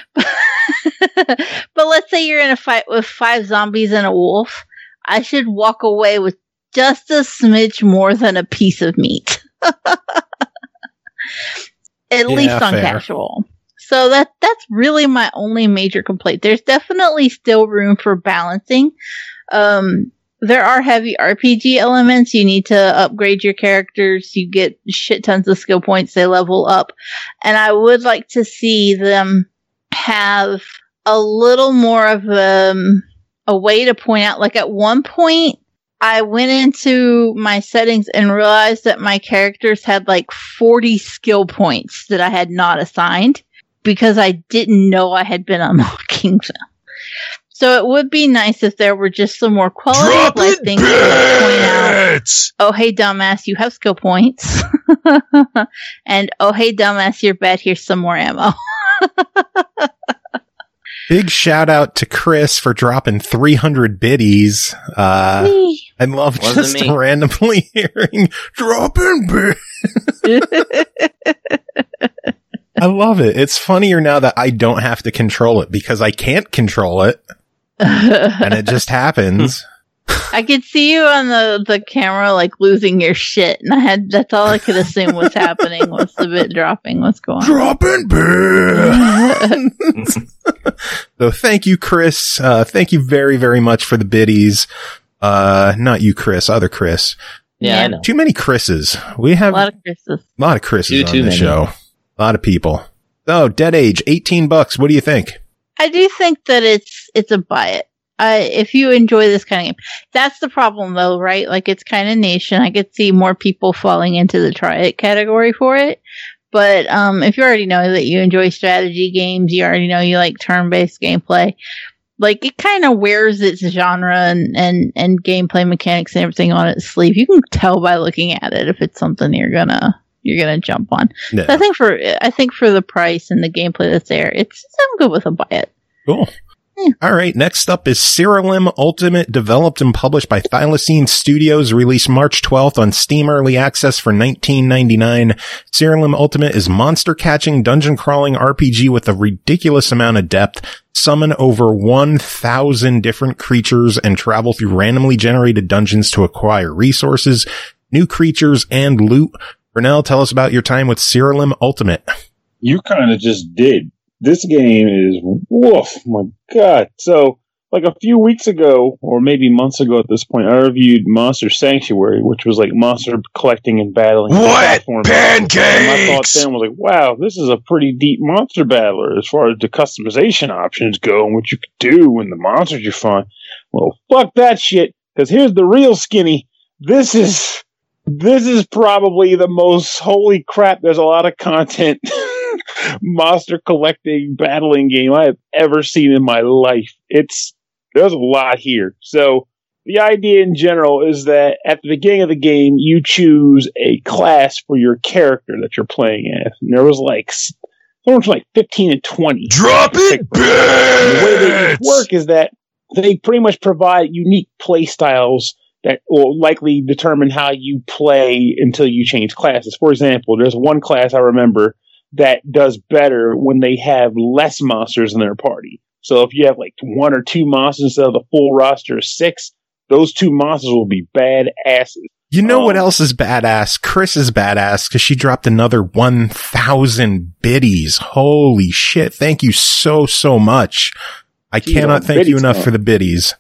but let's say you're in a fight with five zombies and a wolf. I should walk away with just a smidge more than a piece of meat. At Yeah, least on fair. casual. So that that's really my only major complaint. There's definitely still room for balancing. Um, there are heavy R P G elements. You need to upgrade your characters. You get shit tons of skill points. They level up. And I would like to see them have a little more of um, a way to point out. Like, at one point, I went into my settings and realized that my characters had like forty skill points that I had not assigned, because I didn't know I had been unlocking them. So it would be nice if there were just some more quality of life things that would point out, oh, hey, dumbass, you have skill points. And, oh, hey, dumbass, you're bad. Here's some more ammo. Big shout out to Chris for dropping three hundred biddies. Uh, I love Wasn't just me. randomly hearing dropping biddies. I love it. It's funnier now that I don't have to control it, because I can't control it, and it just happens. I could see you on the, the camera, like, losing your shit, and I had, that's all I could assume was happening, was the bit dropping. What's going on? Dropping biddies. So thank you, Chris. Uh, thank you very, very much for the biddies. Uh, not you, Chris, other Chris. Yeah, Yeah. I know. Too many Chris's. We A have lot of Chris's. a lot of Chris's Too- on too the many. show. A lot of people. Oh, Dead Age, eighteen bucks. What do you think? I do think that it's it's a buy it. I if you enjoy this kind of game, that's the problem though, right? Like it's kind of niche, and I could see more people falling into the try it category for it. But um, if you already know that you enjoy strategy games, you already know you like turn based gameplay. Like it kind of wears its genre and, and, and gameplay mechanics and everything on its sleeve. You can tell by looking at it if it's something you're gonna you're gonna jump on. Yeah. So I think for I think for the price and the gameplay that's there, it's I'm good with a buy it. Cool. Yeah. All right. Next up is Cyrillum Ultimate, developed and published by Thylacine Studios, released March twelfth on Steam Early Access for nineteen ninety-nine. Cyrillum Ultimate is monster catching, dungeon crawling R P G with a ridiculous amount of depth. Summon over one thousand different creatures and travel through randomly generated dungeons to acquire resources, new creatures, and loot. Brunel, tell us about your time with Cyrillum Ultimate. You kind of just did. This game is woof, my god. So, like a few weeks ago, or maybe months ago at this point, I reviewed Monster Sanctuary, which was like monster collecting and battling. Wet platform. pancakes! And my thought then was like, wow, this is a pretty deep monster battler as far as the customization options go and what you could do and the monsters you find. Well, fuck that shit, because here's the real skinny. This is this is probably the most holy crap. There's a lot of content. Monster collecting battling game I have ever seen in my life. It's there's a lot here. So the idea in general is that at the beginning of the game you choose a class for your character that you're playing as. And there was like somewhere from like fifteen and twenty. Drop it, And the way they bitch! work is that they pretty much provide unique play styles that will likely determine how you play until you change classes. For example, there's one class I remember that does better when they have less monsters in their party. So if you have like one or two monsters instead of the full roster of six, those two monsters will be bad asses. You know Um, what else is badass? Chris is badass because she dropped another one thousand biddies. Holy shit. Thank you so, so much. I Gee, cannot oh, thank you biddies, enough huh? for the biddies.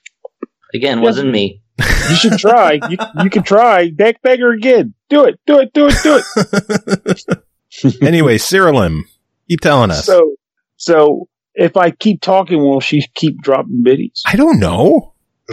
Again, Yes. wasn't me. You should try. you, you can try. Deck beggar again. Do it. Do it. Do it. Do it. Anyway, Cyrillum, keep telling us. So, so if I keep talking, will she keep dropping biddies? I don't know.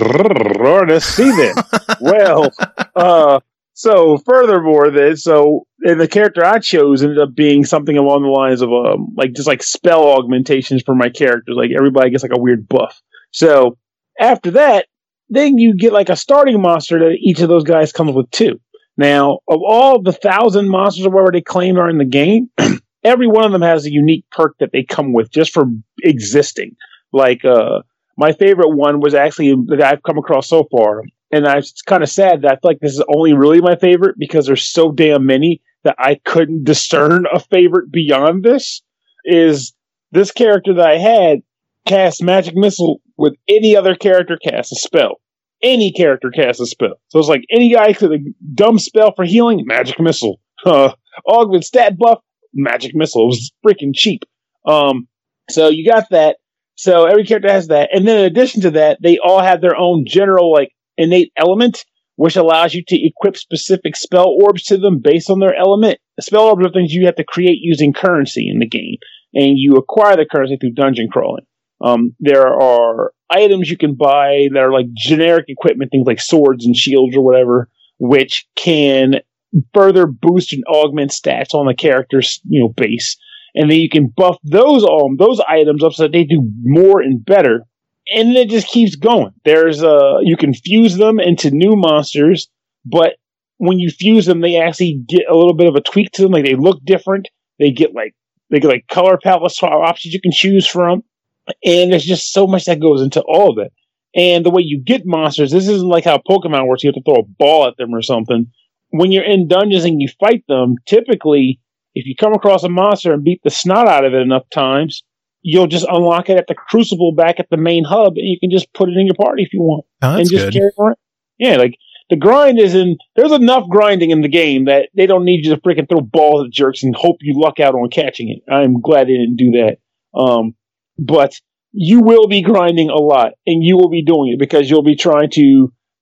Let's see then. Well, uh, so furthermore, then, so and the character I chose ended up being something along the lines of um, like just like spell augmentations for my characters. Like everybody gets like a weird buff. So after that, then you get like a starting monster that each of those guys comes with two. Now, of all the thousand monsters or whatever they claim are in the game, every one of them has a unique perk that they come with just for existing. Like, uh, my favorite one was actually that I've come across so far. And I, it's kind of sad that I feel like this is only really my favorite because there's so damn many that I couldn't discern a favorite beyond this. Is this character that I had cast Magic Missile with any other character cast a spell. Any character casts a spell. So it's like any guy could a dumb spell for healing, Magic Missile. Uh, augment stat buff, Magic Missile. It was freaking cheap. Um, so you got that. So every character has that. And then in addition to that, they all have their own general, like, innate element, which allows you to equip specific spell orbs to them based on their element. The spell orbs are things you have to create using currency in the game. And you acquire the currency through dungeon crawling. Um, there are items you can buy that are like generic equipment, things like swords and shields or whatever, which can further boost and augment stats on the character's, you know, base. And then you can buff those um, those items up so that they do more and better. And it just keeps going. There's uh, you can fuse them into new monsters, but when you fuse them, they actually get a little bit of a tweak to them. Like they look different. They get like they get like color palette options you can choose from. And there's just so much that goes into all of it. And the way you get monsters, this isn't like how Pokemon works. You have to throw a ball at them or something. When you're in dungeons and you fight them, typically, if you come across a monster and beat the snot out of it enough times, you'll just unlock it at the Crucible back at the main hub, and you can just put it in your party if you want. Oh, that's and just good. carry it around. Yeah, like the grind is in. There's enough grinding in the game that they don't need you to freaking throw balls at jerks and hope you luck out on catching it. I'm glad they didn't do that. Um, But you will be grinding a lot, and you will be doing it because you'll be trying to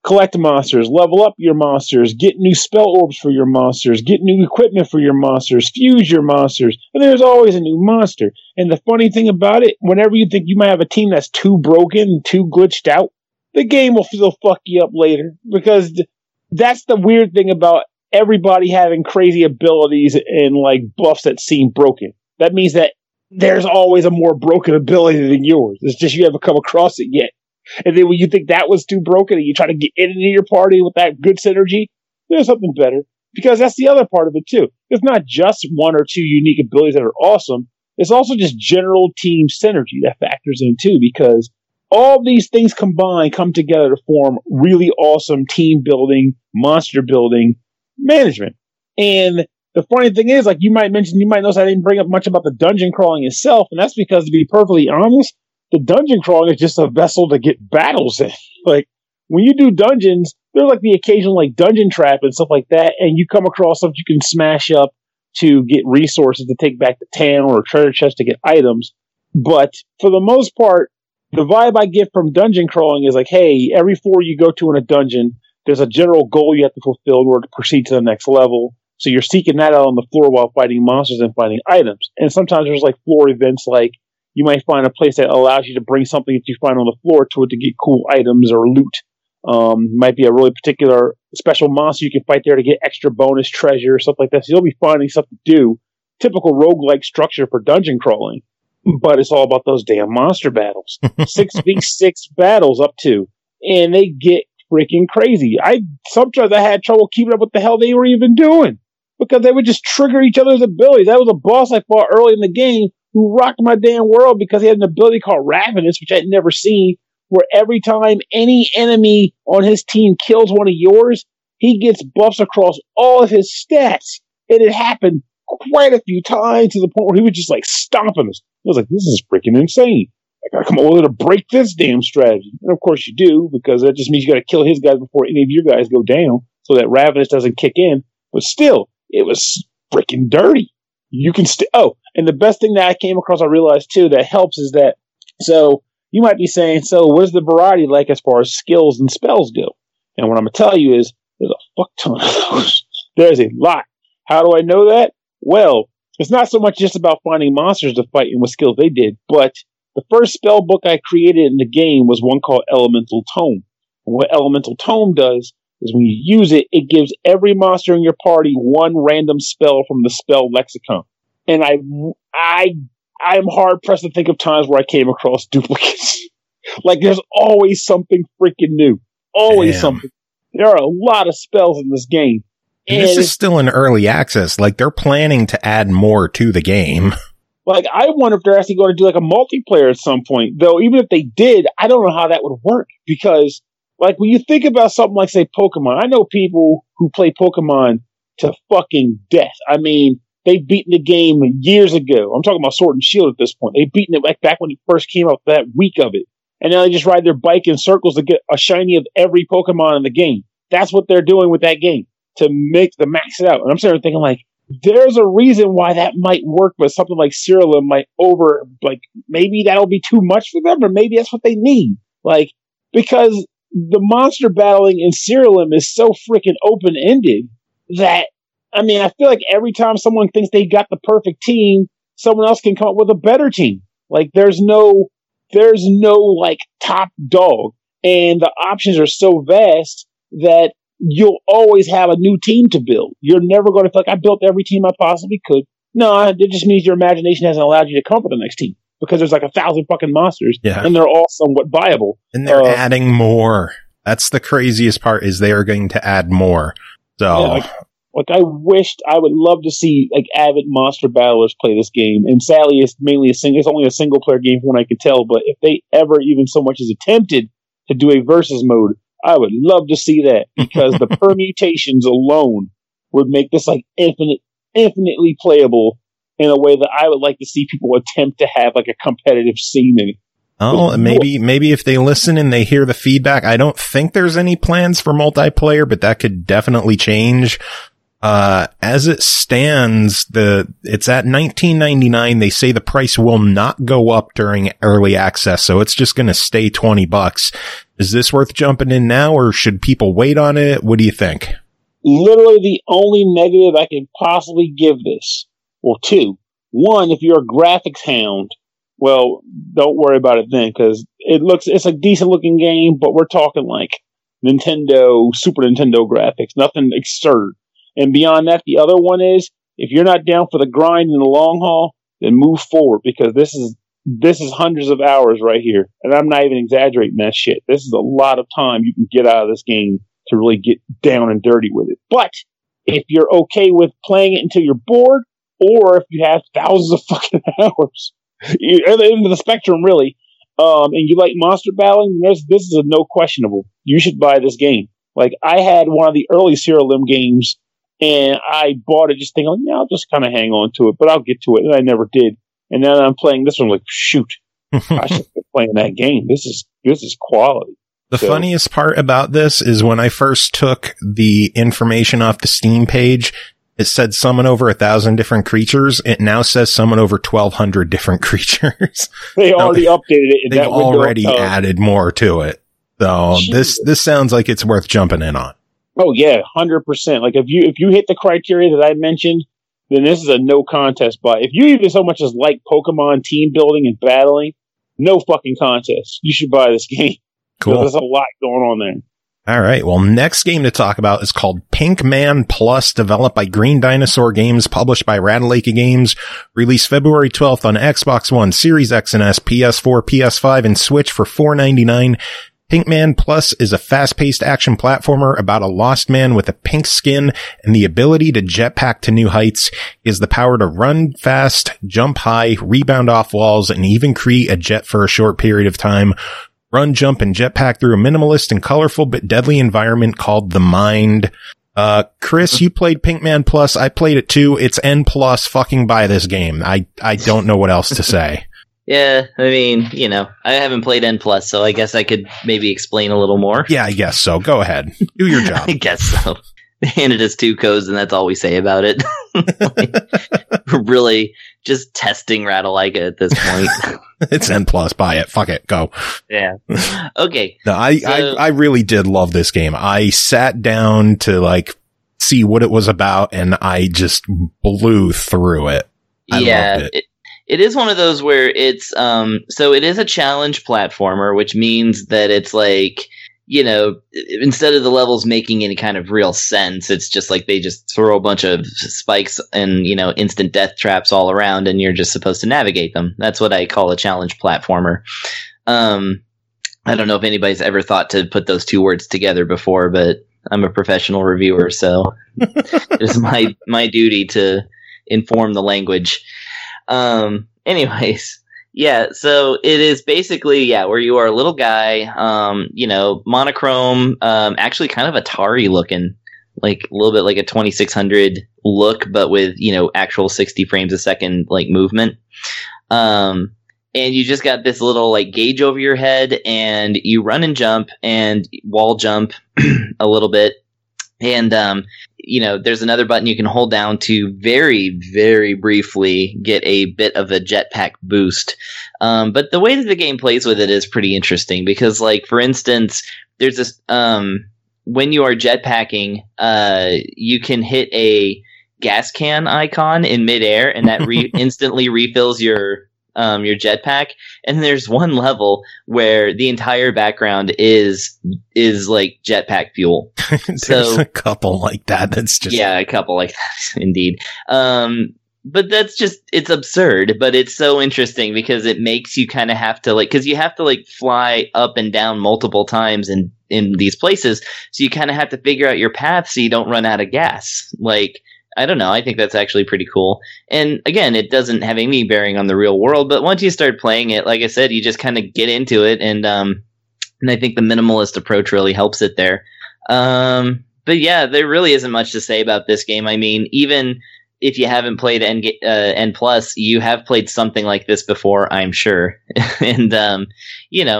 collect monsters, level up your monsters, get new spell orbs for your monsters, get new equipment for your monsters, fuse your monsters, and there's always a new monster. And the funny thing about it, whenever you think you might have a team that's too broken, too glitched out, the game will still fuck you up later, because th- that's the weird thing about everybody having crazy abilities and like buffs that seem broken. That means that there's always a more broken ability than yours. It's just you haven't come across it yet. And then when you think that was too broken and you try to get it into your party with that good synergy, there's something better. Because that's the other part of it too. It's not just one or two unique abilities that are awesome. It's also just general team synergy that factors in too, because all these things combined come together to form really awesome team building, monster building management. And the funny thing is, like you might mention, you might notice I didn't bring up much about the dungeon crawling itself, and that's because, to be perfectly honest, the dungeon crawling is just a vessel to get battles in. Like, when you do dungeons, there's like the occasional like dungeon trap and stuff like that, and you come across stuff you can smash up to get resources to take back to town or a treasure chest to get items. But for the most part, the vibe I get from dungeon crawling is like, hey, every floor you go to in a dungeon, there's a general goal you have to fulfill in order to proceed to the next level. So you're seeking that out on the floor while fighting monsters and finding items. And sometimes there's like floor events, like you might find a place that allows you to bring something that you find on the floor to it to get cool items or loot. Um, might be a really particular special monster you can fight there to get extra bonus treasure or stuff like that. So you'll be finding stuff to do. Typical roguelike structure for dungeon crawling. But it's all about those damn monster battles. six v six battles up to. And they get freaking crazy. I Sometimes I had trouble keeping up with the hell they were even doing. Because they would just trigger each other's abilities. That was a boss I fought early in the game who rocked my damn world because he had an ability called Ravenous, which I'd never seen, where every time any enemy on his team kills one of yours, he gets buffs across all of his stats. And it happened quite a few times to the point where he was just like stomping us. I was like, this is freaking insane. I gotta come up with a way to break this damn strategy. And of course you do, because that just means you gotta kill his guys before any of your guys go down so that Ravenous doesn't kick in. But still, it was freaking dirty. You can still, oh, and the best thing that I came across, I realized too, that helps is that, so you might be saying, so what is the variety like as far as skills and spells go? And what I'm going to tell you is there's a fuck ton of those. There's a lot. How do I know that? Well, it's not so much just about finding monsters to fight and what skills they did, but the first spell book I created in the game was one called Elemental Tome. And what Elemental Tome does is when you use it, it gives every monster in your party one random spell from the spell lexicon. And I, I, I'm hard pressed to think of times where I came across duplicates. Like there's always something freaking new. Always Damn. something. There are a lot of spells in this game. And this is still in early access. Like they're planning to add more to the game. Like I wonder if they're actually going to do like a multiplayer at some point. Though even if they did, I don't know how that would work because like when you think about something like say Pokemon, I know people who play Pokemon to fucking death. I mean, they've beaten the game years ago. I'm talking about Sword and Shield at this point. They've beaten it like back when it first came out, that week of it. And now they just ride their bike in circles to get a shiny of every Pokemon in the game. That's what they're doing with that game to make the max it out. And I'm sitting there thinking like, there's a reason why that might work, but something like Cerulean might over, like maybe that'll be too much for them, or maybe that's what they need. Like, because the monster battling in Cerulean is so freaking open-ended that, I mean, I feel like every time someone thinks they got the perfect team, someone else can come up with a better team. Like, there's no, there's no, like, top dog. And the options are so vast that you'll always have a new team to build. You're never going to feel like, I built every team I possibly could. No, it just means your imagination hasn't allowed you to come up with the next team. Because there's like a thousand fucking monsters, yeah. and they're all somewhat viable. And they're uh, adding more. That's the craziest part, is they are going to add more. So, yeah, like, like I wished, I would love to see like avid monster battlers play this game. And sadly, it's mainly a single. It's only a single player game from what I could tell. But if they ever even so much as attempted to do a versus mode, I would love to see that because the permutations alone would make this like infinite, infinitely playable. In a way that I would like to see people attempt to have like a competitive scene in it. Oh, maybe, maybe if they listen and they hear the feedback, I don't think there's any plans for multiplayer, but that could definitely change. Uh, as it stands, the, it's at nineteen ninety-nine. They say the price will not go up during early access, so it's just going to stay twenty bucks. Is this worth jumping in now, or should people wait on it? What do you think? Literally the only negative I can possibly give this. Well, two. One, if you're a graphics hound, well, don't worry about it then, because it looks, it's a decent looking game, but we're talking like Nintendo, Super Nintendo graphics, nothing absurd. And beyond that, the other one is, if you're not down for the grind in the long haul, then move forward, because this is this is hundreds of hours right here. And I'm not even exaggerating that shit. This is a lot of time you can get out of this game to really get down and dirty with it. But if you're okay with playing it until you're bored, or if you have thousands of fucking hours, into the spectrum really, um, and you like monster battling, this, this is a no questionable. You should buy this game. Like, I had one of the early Serial Lim games, and I bought it just thinking, yeah, I'll just kind of hang on to it, but I'll get to it. And I never did. And now I'm playing this one, like, shoot, I should be playing that game. This is this is quality. The so, funniest part about this is when I first took the information off the Steam page, it said summon over a thousand different creatures. It now says summon over twelve hundred different creatures. They already so, updated it. In they've that already window. added more to it. So Jesus. this this sounds like it's worth jumping in on. Oh yeah, one hundred percent. Like if you if you hit the criteria that I mentioned, then this is a no contest buy. If you even so much as like Pokemon team building and battling, no fucking contest. You should buy this game. Cool. There's a lot going on there. All right. Well, next game to talk about is called Pinkman Plus, developed by Green Dinosaur Games, published by Ratalaika Games, released February twelfth on Xbox One, Series X and S, P S four, P S five, and Switch for four ninety-nine. Pinkman Plus is a fast-paced action platformer about a lost man with a pink skin and the ability to jetpack to new heights. He has the power to run fast, jump high, rebound off walls, and even create a jet for a short period of time. Run, jump, and jetpack through a minimalist and colorful but deadly environment called The Mind. Uh, Chris, you played Pinkman Plus. I played it too. It's N plus. Fucking buy this game. I, I don't know what else to say. Yeah, I mean, you know, I haven't played N plus, so I guess I could maybe explain a little more. Yeah, I guess so. Go ahead. Do your job. I guess so. They handed us two codes, and that's all we say about it. Like, we're really just testing Ratalaika at this point. It's N plus. Buy it. Fuck it. Go. Yeah. Okay. No, I, so, I, I really did love this game. I sat down to like see what it was about, and I just blew through it. I yeah. loved it. it It is one of those where it's, um, so it is a challenge platformer, which means that it's like, you know, instead of the levels making any kind of real sense, it's just like they just throw a bunch of spikes and, you know, instant death traps all around, and you're just supposed to navigate them. That's what I call a challenge platformer. Um, I don't know if anybody's ever thought to put those two words together before, but I'm a professional reviewer, so it's my, my duty to inform the language. Um, anyways, yeah, so it is basically, yeah, where you are a little guy, um, you know, monochrome, um, actually kind of Atari looking, like a little bit like a twenty-six hundred look, but with, you know, actual sixty frames a second, like movement. Um, and you just got this little like gauge over your head, and you run and jump and wall jump a little bit. And, um, you know, there's another button you can hold down to very, very briefly get a bit of a jetpack boost. Um, but the way that the game plays with it is pretty interesting because, like, for instance, there's this, um, when you are jetpacking, uh, you can hit a gas can icon in midair, and that re- instantly refills your um, your jetpack. And there's one level where the entire background is is like jetpack fuel. There's so, a couple like that. That's just yeah, a couple like that, indeed. Um, but that's just, it's absurd, but it's so interesting because it makes you kind of have to like, because you have to like fly up and down multiple times in in these places, so you kind of have to figure out your path so you don't run out of gas. Like, I don't know. I think that's actually pretty cool. And again, it doesn't have any bearing on the real world, but once you start playing it, like I said, you just kind of get into it. And, um, and I think the minimalist approach really helps it there. Um, but yeah, there really isn't much to say about this game. I mean, even if you haven't played N, uh, N plus, you have played something like this before, I'm sure. and, um, you know,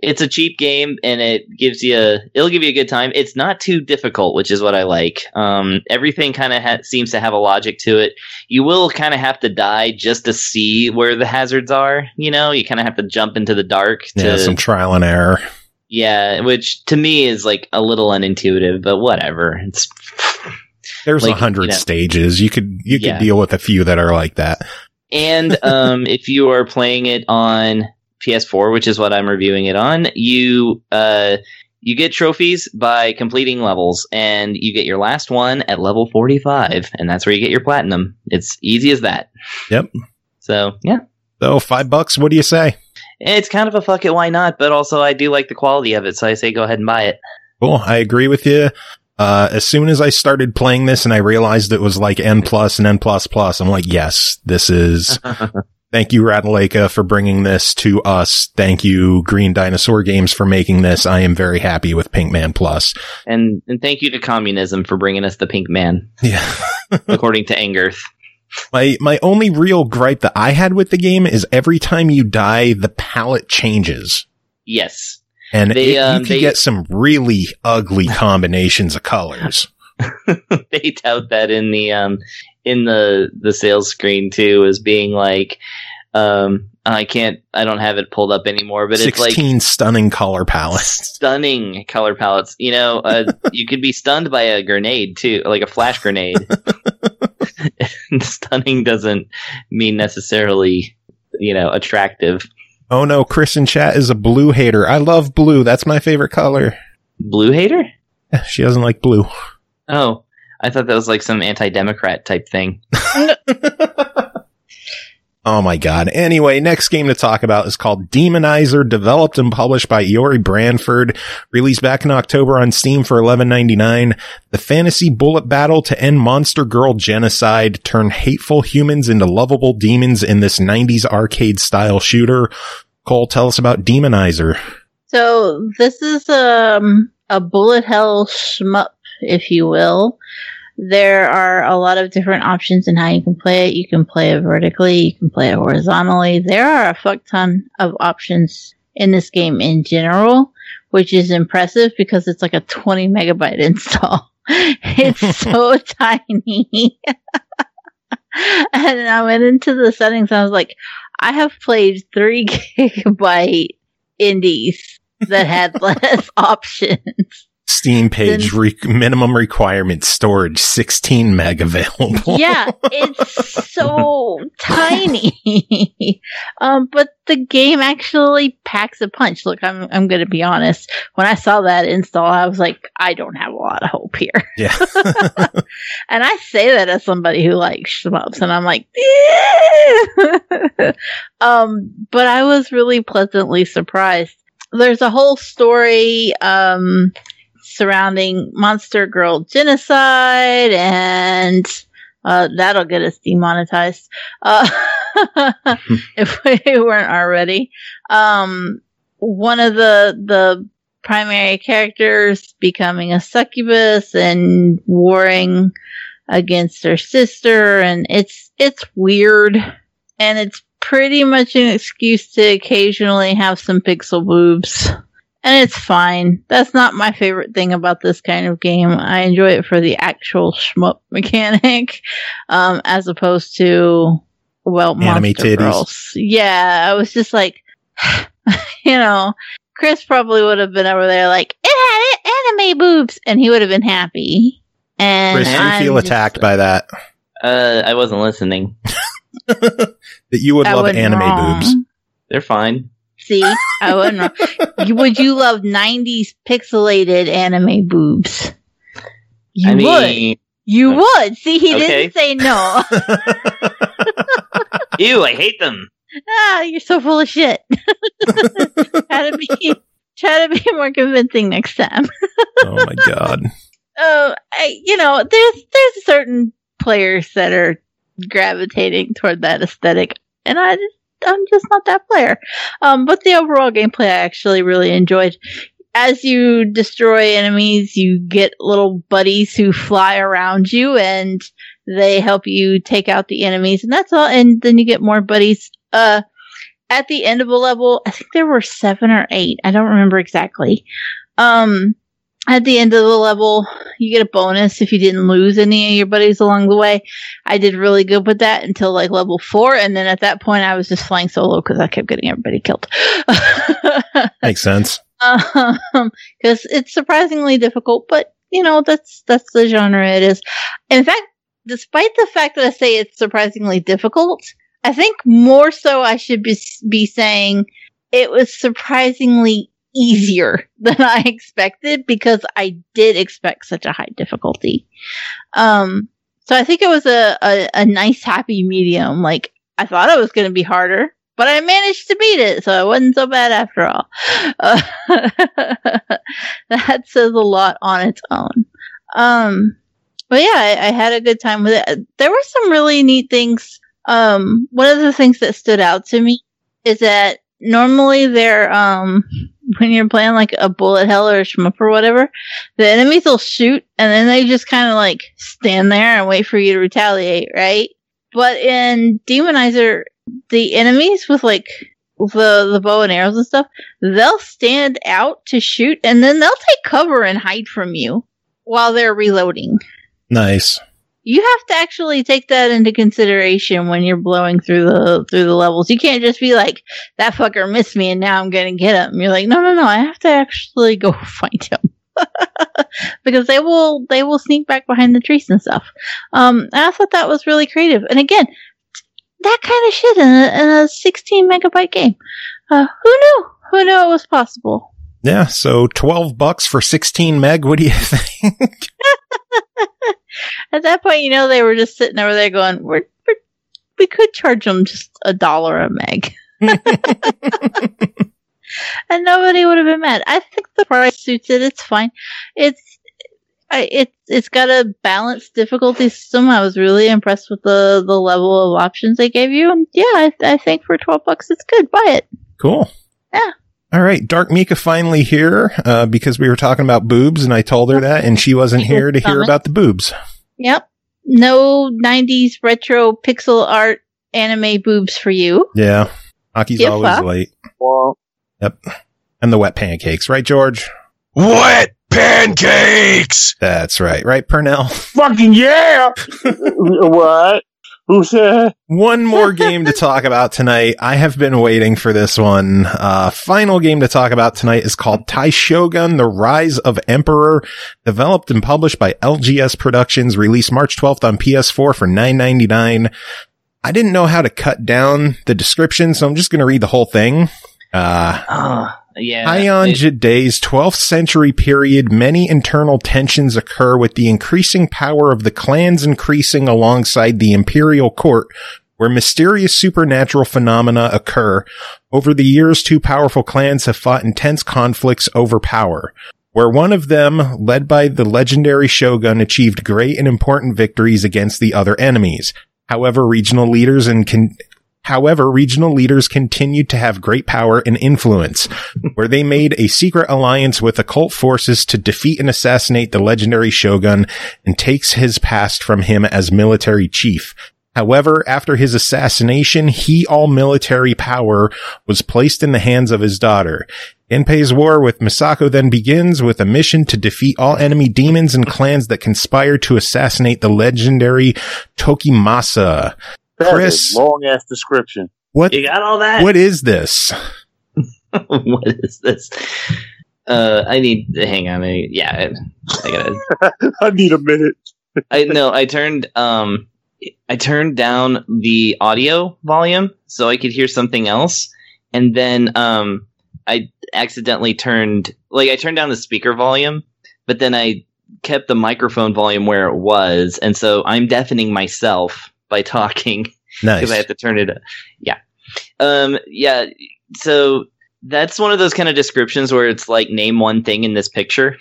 it's a cheap game, and it gives you a, it'll give you a good time. It's not too difficult, which is what I like. Um, everything kind of ha- seems to have a logic to it. You will kind of have to die just to see where the hazards are. You know, you kind of have to jump into the dark. To, Yeah, some trial and error. Yeah, which to me is like a little unintuitive, but whatever. It's There's a like, hundred you know, stages. You could you could Yeah. deal with a few that are like that. And um, if you are playing it on P S four, which is what I'm reviewing it on, you uh, you get trophies by completing levels, and you get your last one at level forty-five, and that's where you get your platinum. It's easy as that. Yep. So, yeah. So five bucks. What do you say? It's kind of a fuck it, why not? But also, I do like the quality of it, so I say go ahead and buy it. Cool. I agree with you. Uh, as soon as I started playing this and I realized it was like N plus and N plus plus, I'm like, yes, this is. Thank you, Radaleka, for bringing this to us. Thank you, Green Dinosaur Games, for making this. I am very happy with Pinkman Plus. And and thank you to communism for bringing us the Pink Man, Yeah. according to Angerth. My my only real gripe that I had with the game is every time you die, the palette changes. Yes. And They, it, um, you can they- get some really ugly combinations of colors. They tout that in the um in the the sales screen too, as being like, um I can't I don't have it pulled up anymore, but it's like sixteen stunning color palettes. stunning color palettes. You know, uh, you could be stunned by a grenade too, like a flash grenade. Stunning doesn't mean necessarily, you know, attractive. Oh no, Chris in chat is a blue hater. I love blue. That's my favorite color. Blue hater? She doesn't like blue. Oh, I thought that was like some anti-democrat type thing. Oh my god. Anyway, next game to talk about is called Demonizer, developed and published by Iori Branford, released back in October on Steam for eleven ninety-nine. The fantasy bullet battle to end monster girl genocide, turn hateful humans into lovable demons in this nineties arcade style shooter. Cole, tell us about Demonizer. So this is um, a bullet hell shmup, if you will. There are a lot of different options in how you can play it. You can play it vertically, you can play it horizontally. There are a fuck ton of options in this game in general, which is impressive because it's like a twenty megabyte install. It's so tiny. And I went into the settings and I was like, I have played three gigabyte indies that had less options. Steam page Then- re- minimum requirement storage sixteen meg available. Yeah, it's so tiny. um, but the game actually packs a punch. Look, I'm I'm gonna be honest. When I saw that install, I was like, I don't have a lot of hope here. Yeah. And I say that as somebody who likes shmups, and I'm like, um, but I was really pleasantly surprised. There's a whole story, um, surrounding Monster Girl genocide, and uh, that'll get us demonetized uh, if we weren't already. Um, one of the the primary characters becoming a succubus and warring against her sister, and it's it's weird, and it's pretty much an excuse to occasionally have some pixel boobs. And it's fine. That's not my favorite thing about this kind of game. I enjoy it for the actual shmup mechanic, um, as opposed to, well, Anime Monster titties. Girls. Yeah, I was just like, you know, Chris probably would have been over there like, it had anime boobs, and he would have been happy. And Chris, do you I'm feel just- attacked by that? Uh, I wasn't listening. That you would I love wasn't anime wrong. boobs. They're fine. See, I wouldn't know. You- Would you love nineties pixelated anime boobs? You I would. mean, You would. See, he Okay. didn't say no. ew, I hate them. Ah, you're so full of shit. try to be, try to be more convincing next time. Oh my god. Oh, I, you know, there's there's certain players that are gravitating toward that aesthetic, and I just, I'm just not that player. Um, but the overall gameplay I actually really enjoyed. As you destroy enemies, you get little buddies who fly around you, and they help you take out the enemies, and that's all. And then you get more buddies. Uh, at the end of a level, I think there were seven or eight. I don't remember exactly. Um, at the end of the level, you get a bonus if you didn't lose any of your buddies along the way. I did really good with that until like level four, and then at that point, I was just flying solo because I kept getting everybody killed. Makes sense. Um, because it's surprisingly difficult, but you know that's that's the genre it is. In fact, despite the fact that I say it's surprisingly difficult, I think more so I should be be saying it was surprisingly easier than I expected, because I did expect such a high difficulty. Um, so I think it was a, a, a nice happy medium. Like, I thought it was going to be harder, but I managed to beat it, so it wasn't so bad after all. Uh, that says a lot on its own. Um, but yeah, I, I had a good time with it. There were some really neat things. Um, one of the things that stood out to me is that normally they're, um, when you're playing like a bullet hell or a shmup or whatever, the enemies will shoot and then they just kind of like stand there and wait for you to retaliate, right? But in Demonizer, the enemies with like the the bow and arrows and stuff, they'll stand out to shoot and then they'll take cover and hide from you while they're reloading. Nice. You have to actually take that into consideration when you're blowing through the through the levels. You can't just be like, that fucker missed me and now I'm going to get him. You're like, no, no, no, I have to actually go find him. Because they will they will sneak back behind the trees and stuff. Um, and I thought that was really creative. And again, that kind of shit in a, in a sixteen megabyte game. Uh, who knew? Who knew it was possible? Yeah, so twelve bucks for sixteen meg. What do you think? At that point, you know, they were just sitting over there going, we're, we're, we could charge them just a dollar a meg. And nobody would have been mad. I think the price suits it. It's fine. It's, I, it's, it's got a balanced difficulty system. I was really impressed with the, the level of options they gave you. And yeah, I, I think for twelve bucks, it's good. Buy it. Cool. Yeah. All right. Dark Mika finally here, uh, because we were talking about boobs and I told her that and she wasn't here to hear about the boobs. Yep. No nineties retro pixel art anime boobs for you. Yeah. Aki's Give always up. late. Well, Yep. And the wet pancakes, right, George? Wet pancakes! That's right. Right, Purnell? fucking yeah! What? Who said? One more game to talk about tonight. I have been waiting for this one. Uh, final game to talk about tonight is called Taishogun, The Rise of Emperor, developed and published by L G S Productions, released March twelfth on P S four for nine ninety-nine. I didn't know how to cut down the description, so I'm just going to read the whole thing. Uh, Oh, yeah. Heian it- Jidai's twelfth century period, many internal tensions occur with the increasing power of the clans increasing alongside the imperial court, where mysterious supernatural phenomena occur. Over the years, two powerful clans have fought intense conflicts over power, where one of them, led by the legendary shogun, achieved great and important victories against the other enemies. However, regional leaders and con- However, regional leaders continued to have great power and influence, where they made a secret alliance with occult forces to defeat and assassinate the legendary shogun and takes his past from him as military chief. However, after his assassination, he all military power was placed in the hands of his daughter. Genpei's war with Misako then begins with a mission to defeat all enemy demons and clans that conspire to assassinate the legendary Tokimasa. Chris, long ass description. What, You got all that? what is this? What is this? Uh, I need to hang on. I, yeah, I, I gotta. I need a minute. I no. I turned um, I turned down the audio volume so I could hear something else, and then um, I accidentally turned like I turned down the speaker volume, but then I kept the microphone volume where it was, and so I'm deafening myself by talking Nice. because I have to turn it. Yeah, um, yeah. So that's one of those kind of descriptions where it's like name one thing in this picture.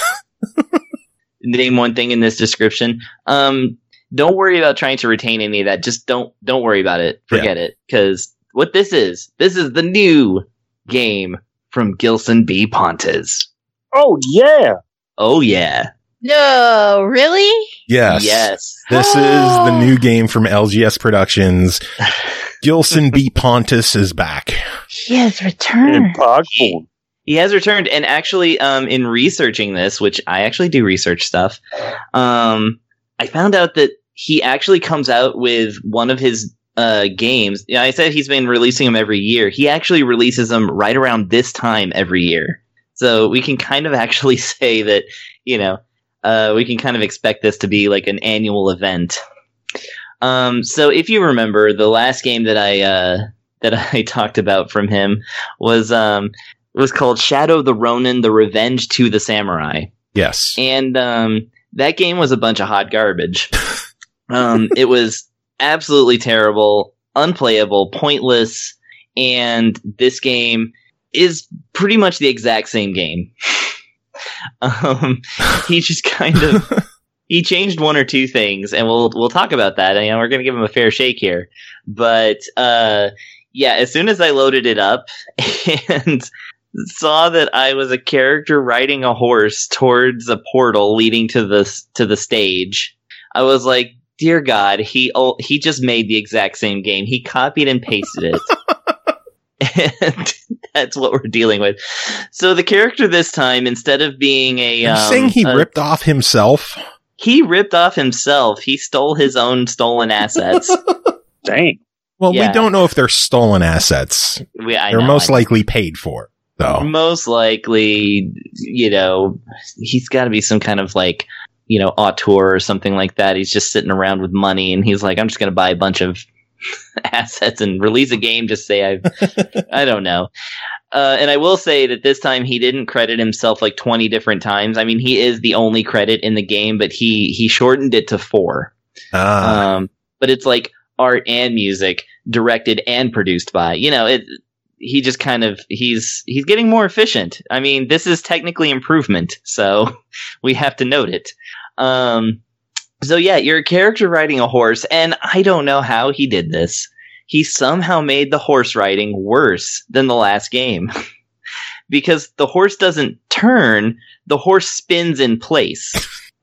Name one thing in this description. Um, don't worry about trying to retain any of that. Just don't don't worry about it. Forget it. Because what this is, this is the new game from Gilson B. Pontes. Oh yeah. Oh yeah. No, really? Yes. Yes. This is the new game from L G S Productions. Gilson B. Pontus is back. He has returned. In pod form. He has returned, and actually, um, in researching this, which I actually do research stuff, um, I found out that he actually comes out with one of his uh, games. Yeah, I said he's been releasing them every year. He actually releases them right around this time every year. So we can kind of actually say that, you know, uh, we can kind of expect this to be like an annual event. Um, so if you remember, the last game that I uh, that I talked about from him was um, was called Shadow the Ronin: The Revenge to the Samurai. Yes, and um, that game was a bunch of hot garbage. um, it was absolutely terrible, unplayable, pointless, and this game is pretty much the exact same game. um, he just kind of. He changed one or two things, and we'll we'll talk about that. You know, we're going to give him a fair shake here, but uh, yeah, as soon as I loaded it up and saw that I was a character riding a horse towards a portal leading to the to the stage, I was like, "Dear God, he oh, he just made the exact same game. He copied and pasted it." And that's what we're dealing with. So the character this time, instead of being a, Are you um, saying he a, ripped off himself? He ripped off himself. He stole his own stolen assets. Dang. Well, Yeah. we don't know if they're stolen assets. We, I They're know, most I know. likely paid for, though. Most likely, you know, he's got to be some kind of like, you know, auteur or something like that. He's just sitting around with money, and he's like, I'm just going to buy a bunch of assets and release a game. Just say I've, I don't know. Uh, and I will say that this time he didn't credit himself like twenty different times. I mean, he is the only credit in the game, but he he shortened it to four. Ah, Um, but it's like art and music, directed and produced by. You know, it. He just kind of he's he's getting more efficient. I mean, this is technically improvement, so we have to note it. Um, so yeah, you're a character riding a horse, and I don't know how he did this. He somehow made the horse riding worse than the last game. Because the horse doesn't turn, the horse spins in place.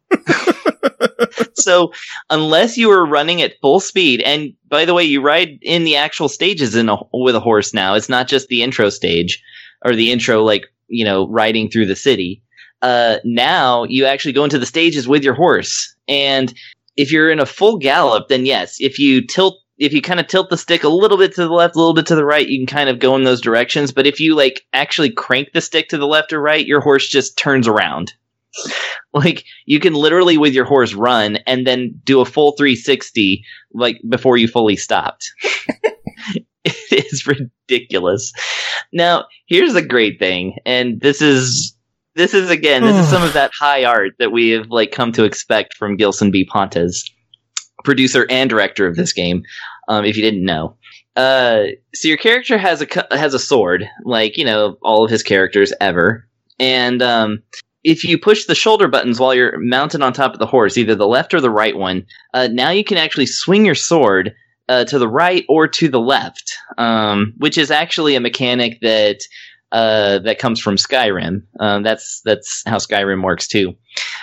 So unless you are running at full speed, and by the way, you ride in the actual stages in a, with a horse now. It's not just the intro stage or the intro, like, you know, riding through the city. Uh, now you actually go into the stages with your horse. And if you're in a full gallop, then yes, if you tilt, if you kind of tilt the stick a little bit to the left, a little bit to the right, you can kind of go in those directions. But if you like actually crank the stick to the left or right, your horse just turns around. Like, you can literally with your horse run and then do a full three sixty like before you fully stopped. It is ridiculous. Now, here's the great thing, and this is this is again, this is some of that high art that we have like come to expect from Gilson B. Pontes, producer and director of this game. Um, if you didn't know. Uh, so your character has a has a sword, like, you know, all of his characters ever, and um. If you push the shoulder buttons while you're mounted on top of the horse, either the left or the right one, uh, now you can actually swing your sword uh, to the right or to the left, um, which is actually a mechanic that uh, that comes from Skyrim. Um, that's that's how Skyrim works too.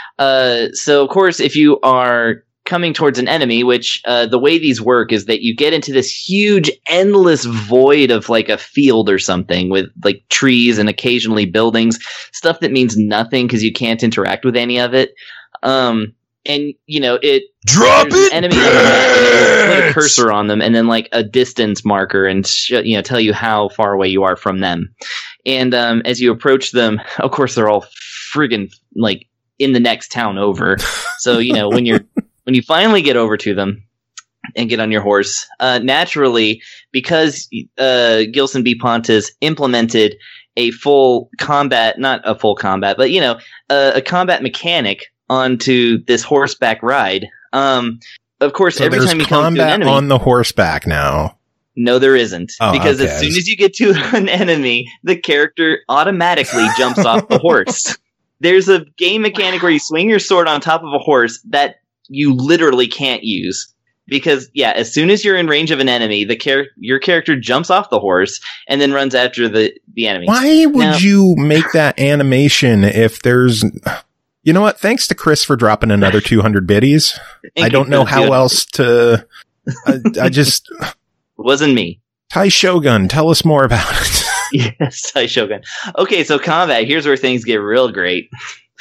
Uh, so, of course, if you are coming towards an enemy, which uh, the way these work is that you get into this huge, endless void of like a field or something with like trees and occasionally buildings, stuff that means nothing because you can't interact with any of it. Um, and you know, it Drop there's it, an enemy on the map, and it'll put a cursor on them, and then like a distance marker, and sh- you know, tell you how far away you are from them. And um, as you approach them, of course, they're all friggin' like in the next town over. So you know, when you're When you finally get over to them and get on your horse, uh, naturally, because uh, Gilson B. Pontes implemented a full combat, not a full combat, but, you know, uh, a combat mechanic onto this horseback ride. Um, of course, so every there's time you come to an combat enemy, on the horseback now. no, there isn't. Oh, because okay. as soon as you get to an enemy, the character automatically jumps off the horse. There's a game mechanic where you swing your sword on top of a horse that you literally can't use, because yeah, as soon as you're in range of an enemy, the char- your character jumps off the horse and then runs after the, the enemy. Why would Now- you make that animation if there's, you know what? Thanks to Chris for dropping another two hundred biddies. I don't know how else to, I, I just, wasn't me. Tai Shogun, tell us more about it. Yes, Tai Shogun. Okay, so combat, here's where things get real great.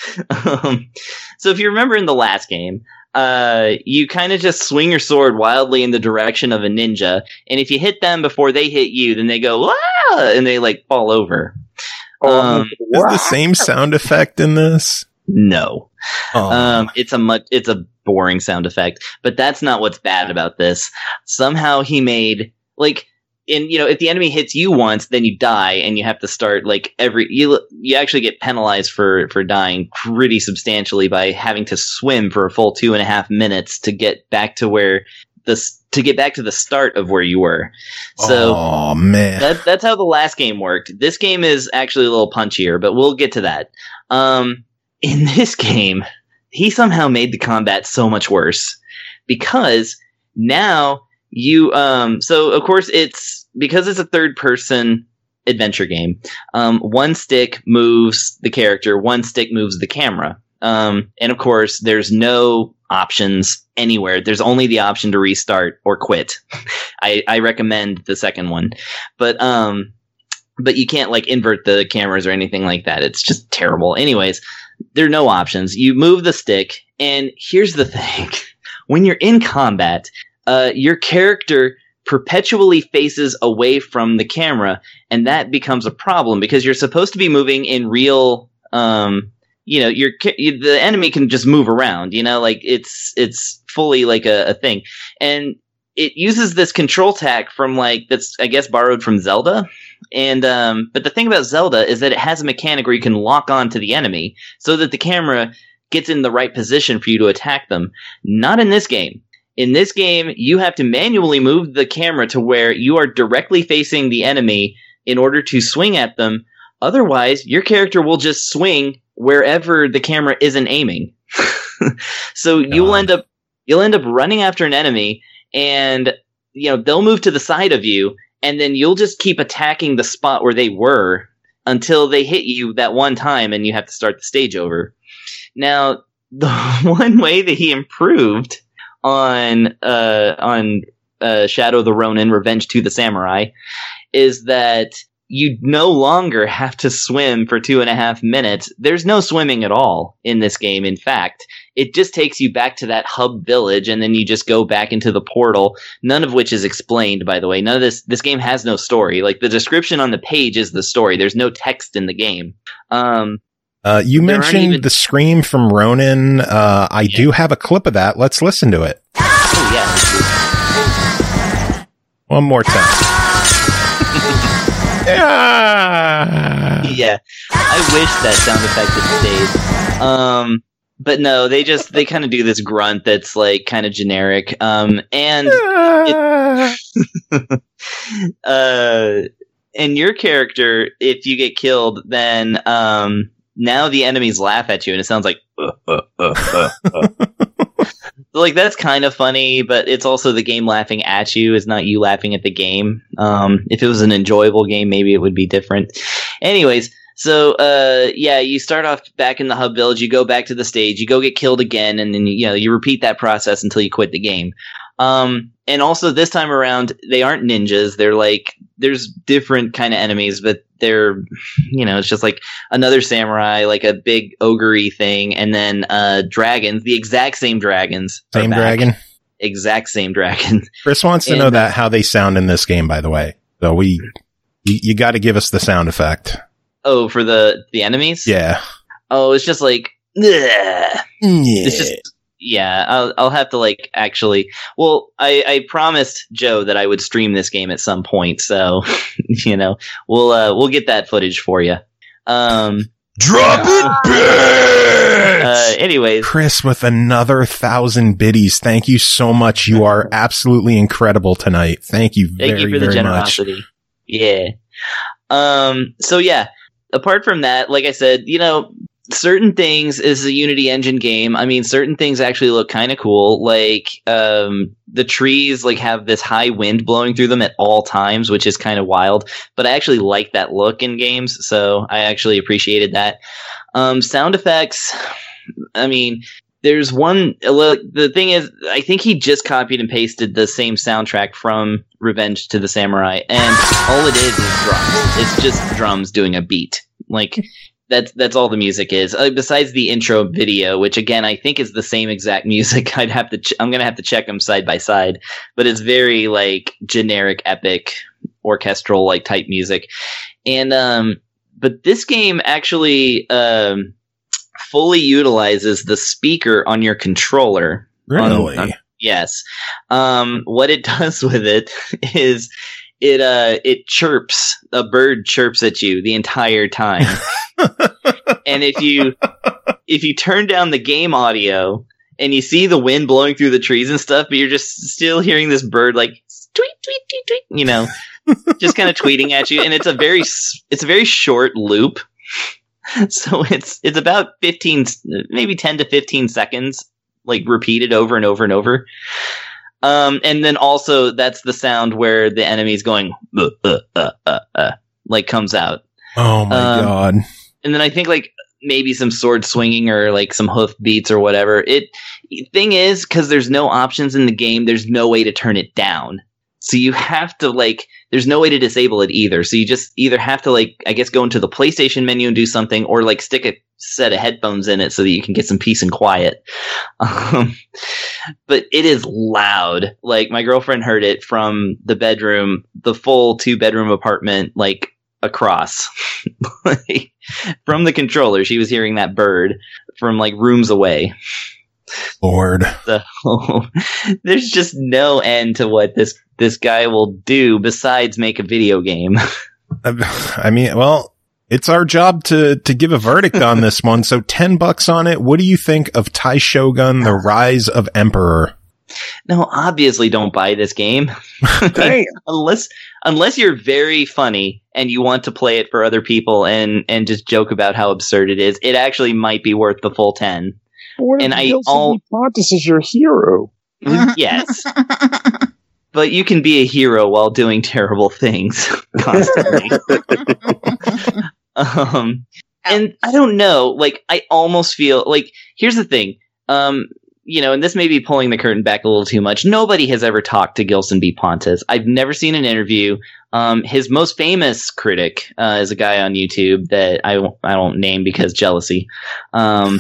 um, so if you remember in the last game, uh, you kind of just swing your sword wildly in the direction of a ninja, and if you hit them before they hit you, then they go, ah! And they, like, fall over. Um, Is the same sound effect in this? No. Oh. Um, it's a much, it's a boring sound effect, but that's not what's bad about this. Somehow he made, like, in, you know, if the enemy hits you once, then you die, and you have to start, like, every, you, you actually get penalized for, for dying pretty substantially by having to swim for a full two and a half minutes to get back to where this, to get back to the start of where you were. So, oh, man. That, that's how the last game worked. This game is actually a little punchier, but we'll get to that. Um, in this game, he somehow made the combat so much worse because now you, um, so of course it's, because it's a third person adventure game, um, one stick moves the character, one stick moves the camera. Um, and of course there's no options anywhere. There's only the option to restart or quit. I, I recommend the second one, but, um, but you can't like invert the cameras or anything like that. It's just terrible. Anyways, there are no options. You move the stick, and here's the thing. When you're in combat, uh, your character perpetually faces away from the camera, and that becomes a problem because you're supposed to be moving in real, um, you know, your the enemy can just move around, you know, like it's it's fully like a, a thing. And it uses this control tack from like, that's, I guess, borrowed from Zelda. And, um, but the thing about Zelda is that it has a mechanic where you can lock on to the enemy so that the camera gets in the right position for you to attack them. Not in this game. In this game, you have to manually move the camera to where you are directly facing the enemy in order to swing at them. Otherwise, your character will just swing wherever the camera isn't aiming. So God. you'll end up, you'll end up running after an enemy, and, you know, they'll move to the side of you, and then you'll just keep attacking the spot where they were until they hit you that one time and you have to start the stage over. Now, the one way that he improved on uh, on uh, Shadow of the Ronin, Revenge to the Samurai, is that you no longer have to swim for two and a half minutes. There's no swimming at all in this game. In fact, it just takes you back to that hub village, and then you just go back into the portal, none of which is explained, by the way. None of this, this game has no story. Like, the description on the page is the story. There's no text in the game. Um, uh, you mentioned even... the scream from Ronin. Uh, I yeah. do have a clip of that. Let's listen to it. Oh, yeah. One more time. Yeah. Yeah. I wish that sound effect had stayed. Um, but no, they just, they kind of do this grunt that's like kind of generic. Um, and, it, uh, and your character, if you get killed, then, um, now the enemies laugh at you and it sounds like, uh, uh, uh, uh, uh. Like, that's kind of funny, but it's also the game laughing at you. It's not you laughing at the game. Um, if it was an enjoyable game, maybe it would be different. Anyways, so, uh, yeah, you start off back in the hub village, you go back to the stage, you go get killed again, and then, you know, you repeat that process until you quit the game. Um, and also this time around, they aren't ninjas. They're like, there's different kind of enemies, but they're, you know, it's just like another samurai, like a big ogre-y thing, and then uh, dragons, the exact same dragons. Same dragon? Exact same dragon. Chris wants to and, know that how they sound in this game, by the way. So we, you, you got to give us the sound effect. Oh, for the, the enemies? Yeah. Oh, it's just like, yeah. It's just, yeah, I'll, I'll have to like actually, well, I, I promised Joe that I would stream this game at some point. So, you know, we'll, uh, we'll get that footage for you. Um, Drop it, bitch! Uh, anyways. Chris with another thousand biddies. Thank you so much. You are absolutely incredible tonight. Thank you very, Thank you for the very generosity. much. Yeah. Um, so yeah, apart from that, like I said, you know, certain things is a Unity engine game. I mean, certain things actually look kind of cool. Like, um, the trees like have this high wind blowing through them at all times, which is kind of wild, but I actually like that look in games. So I actually appreciated that. Um, sound effects. I mean, There's one. Look, the thing is, I think he just copied and pasted the same soundtrack from Revenge to the Samurai, and all it is is drums. It's just drums doing a beat. Like that's that's all the music is. Uh, besides the intro video, which again I think is the same exact music. I'd have to. Ch- I'm gonna have to check them side by side, but it's very like generic, epic, orchestral like type music, and um. But this game actually um. fully utilizes the speaker on your controller. Really? On, on, yes. Um, what it does with it is it uh it chirps. A bird chirps at you the entire time. And if you if you turn down the game audio and you see the wind blowing through the trees and stuff, but you're just still hearing this bird like tweet tweet tweet tweet, you know, just kind of tweeting at you, and it's a very it's a very short loop. So it's it's about fifteen, maybe ten to fifteen seconds, like repeated over and over and over. Um, and then also that's the sound where the enemy's going, uh, uh, uh, uh, uh, like comes out. Oh my um, God. And then I think like maybe some sword swinging or like some hoof beats or whatever. It thing is, because there's no options in the game, there's no way to turn it down. So you have to like, there's no way to disable it either. So you just either have to like, I guess, go into the PlayStation menu and do something, or like stick a set of headphones in it so that you can get some peace and quiet. Um, but it is loud. Like my girlfriend heard it from the bedroom, the full two bedroom apartment, like across like, from the controller. She was hearing that bird from like rooms away. Lord. So there's just no end to what this this guy will do besides make a video game. I mean, well, it's our job to to give a verdict on this one. So ten bucks on it. What do you think of Tai Shogun: The Rise of Emperor? No, obviously don't buy this game. Damn. unless unless you're very funny and you want to play it for other people and and just joke about how absurd it is. It actually might be worth the full ten. What And if I Gilson all- Pontus is your hero? Yes. But you can be a hero while doing terrible things constantly. um, and I don't know, like, I almost feel like, here's the thing, um, you know, and this may be pulling the curtain back a little too much. Nobody has ever talked to Gilson B. Pontus. I've never seen an interview. Um, his most famous critic uh, is a guy on YouTube that I, won't- I won't name because jealousy. Um,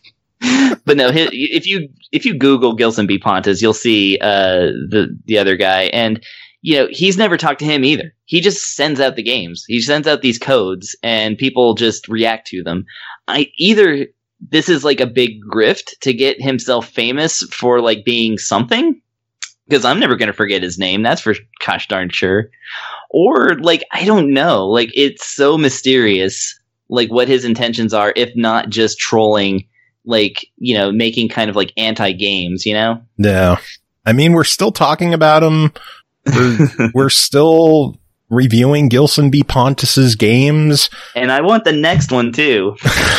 but no, his, if you if you Google Gilson B. Pontus, you'll see uh, the the other guy, and you know he's never talked to him either. He just sends out the games. He sends out these codes, and people just react to them. I either this is like a big grift to get himself famous for like being something, because I'm never going to forget his name. That's for gosh darn sure. Or like I don't know, like it's so mysterious, like what his intentions are, if not just trolling. Like, you know, making kind of like anti-games, you know? Yeah. I mean, we're still talking about him. We're, we're still reviewing Gilson B. Pontus's games. And I want the next one too.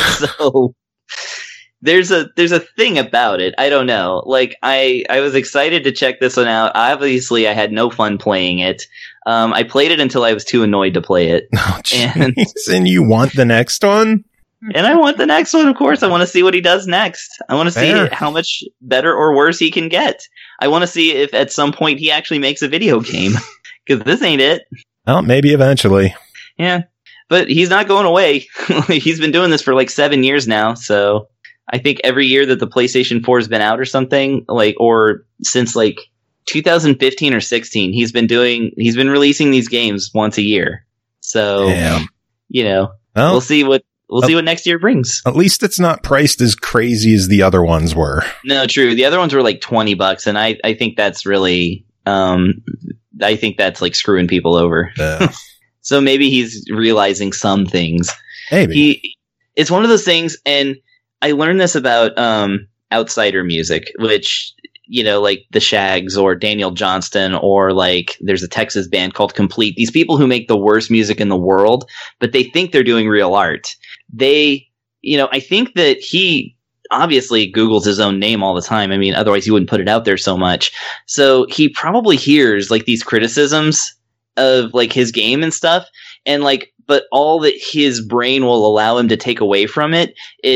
So there's a there's a thing about it. I don't know. Like I, I was excited to check this one out. Obviously I had no fun playing it. Um, I played it until I was too annoyed to play it. Oh, and, and you want the next one? And I want the next one, of course. I want to see what he does next. I want to see Fair. how much better or worse he can get. I want to see if at some point he actually makes a video game. Because this ain't it. Well, maybe eventually. Yeah. But he's not going away. He's been doing this for like seven years now. So I think every year that the PlayStation four has been out or something, like, or since like two thousand fifteen or sixteen, he's been doing, he's been releasing these games once a year. So, Damn. you know, Well, we'll see what. We'll Uh, see what next year brings. at least it's not priced as crazy as the other ones were. No, true. The other ones were like twenty bucks, and I, I think that's really, um, I think that's like screwing people over. Yeah. So maybe he's realizing some things. Maybe. He, it's one of those things, and I learned this about um, outsider music, which, you know, like the Shags or Daniel Johnston, or like there's a Texas band called Complete. These people who make the worst music in the world, but they think they're doing real art. They, you know, I think that he obviously Googles his own name all the time. I mean, otherwise he wouldn't put it out there so much. So he probably hears like these criticisms of like his game and stuff. And like, but all that his brain will allow him to take away from it is,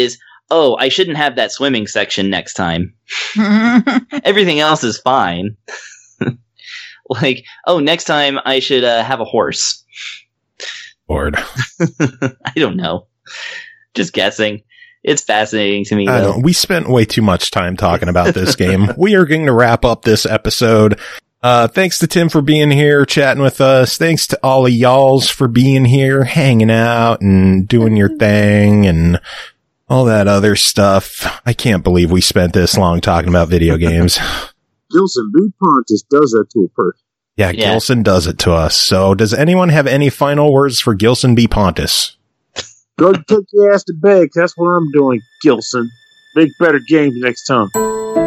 oh, I shouldn't have that swimming section next time. Everything else is fine. Like, oh, next time I should uh, have a horse. Lord. I don't know. Just guessing. It's fascinating to me, I though. don't, we spent way too much time talking about this game. We are going to wrap up this episode. Uh, thanks to Tim for being here, chatting with us. Thanks to all of y'alls for being here, hanging out and doing your thing and all that other stuff. I can't believe we spent this long talking about video games. Gilson B. Pontus does that to a person. Yeah, Yeah. Gilson does it to us. So does anyone have any final words for Gilson B. Pontus? Go take your ass to bed, 'cause that's what I'm doing, Gilson. Make better games next time.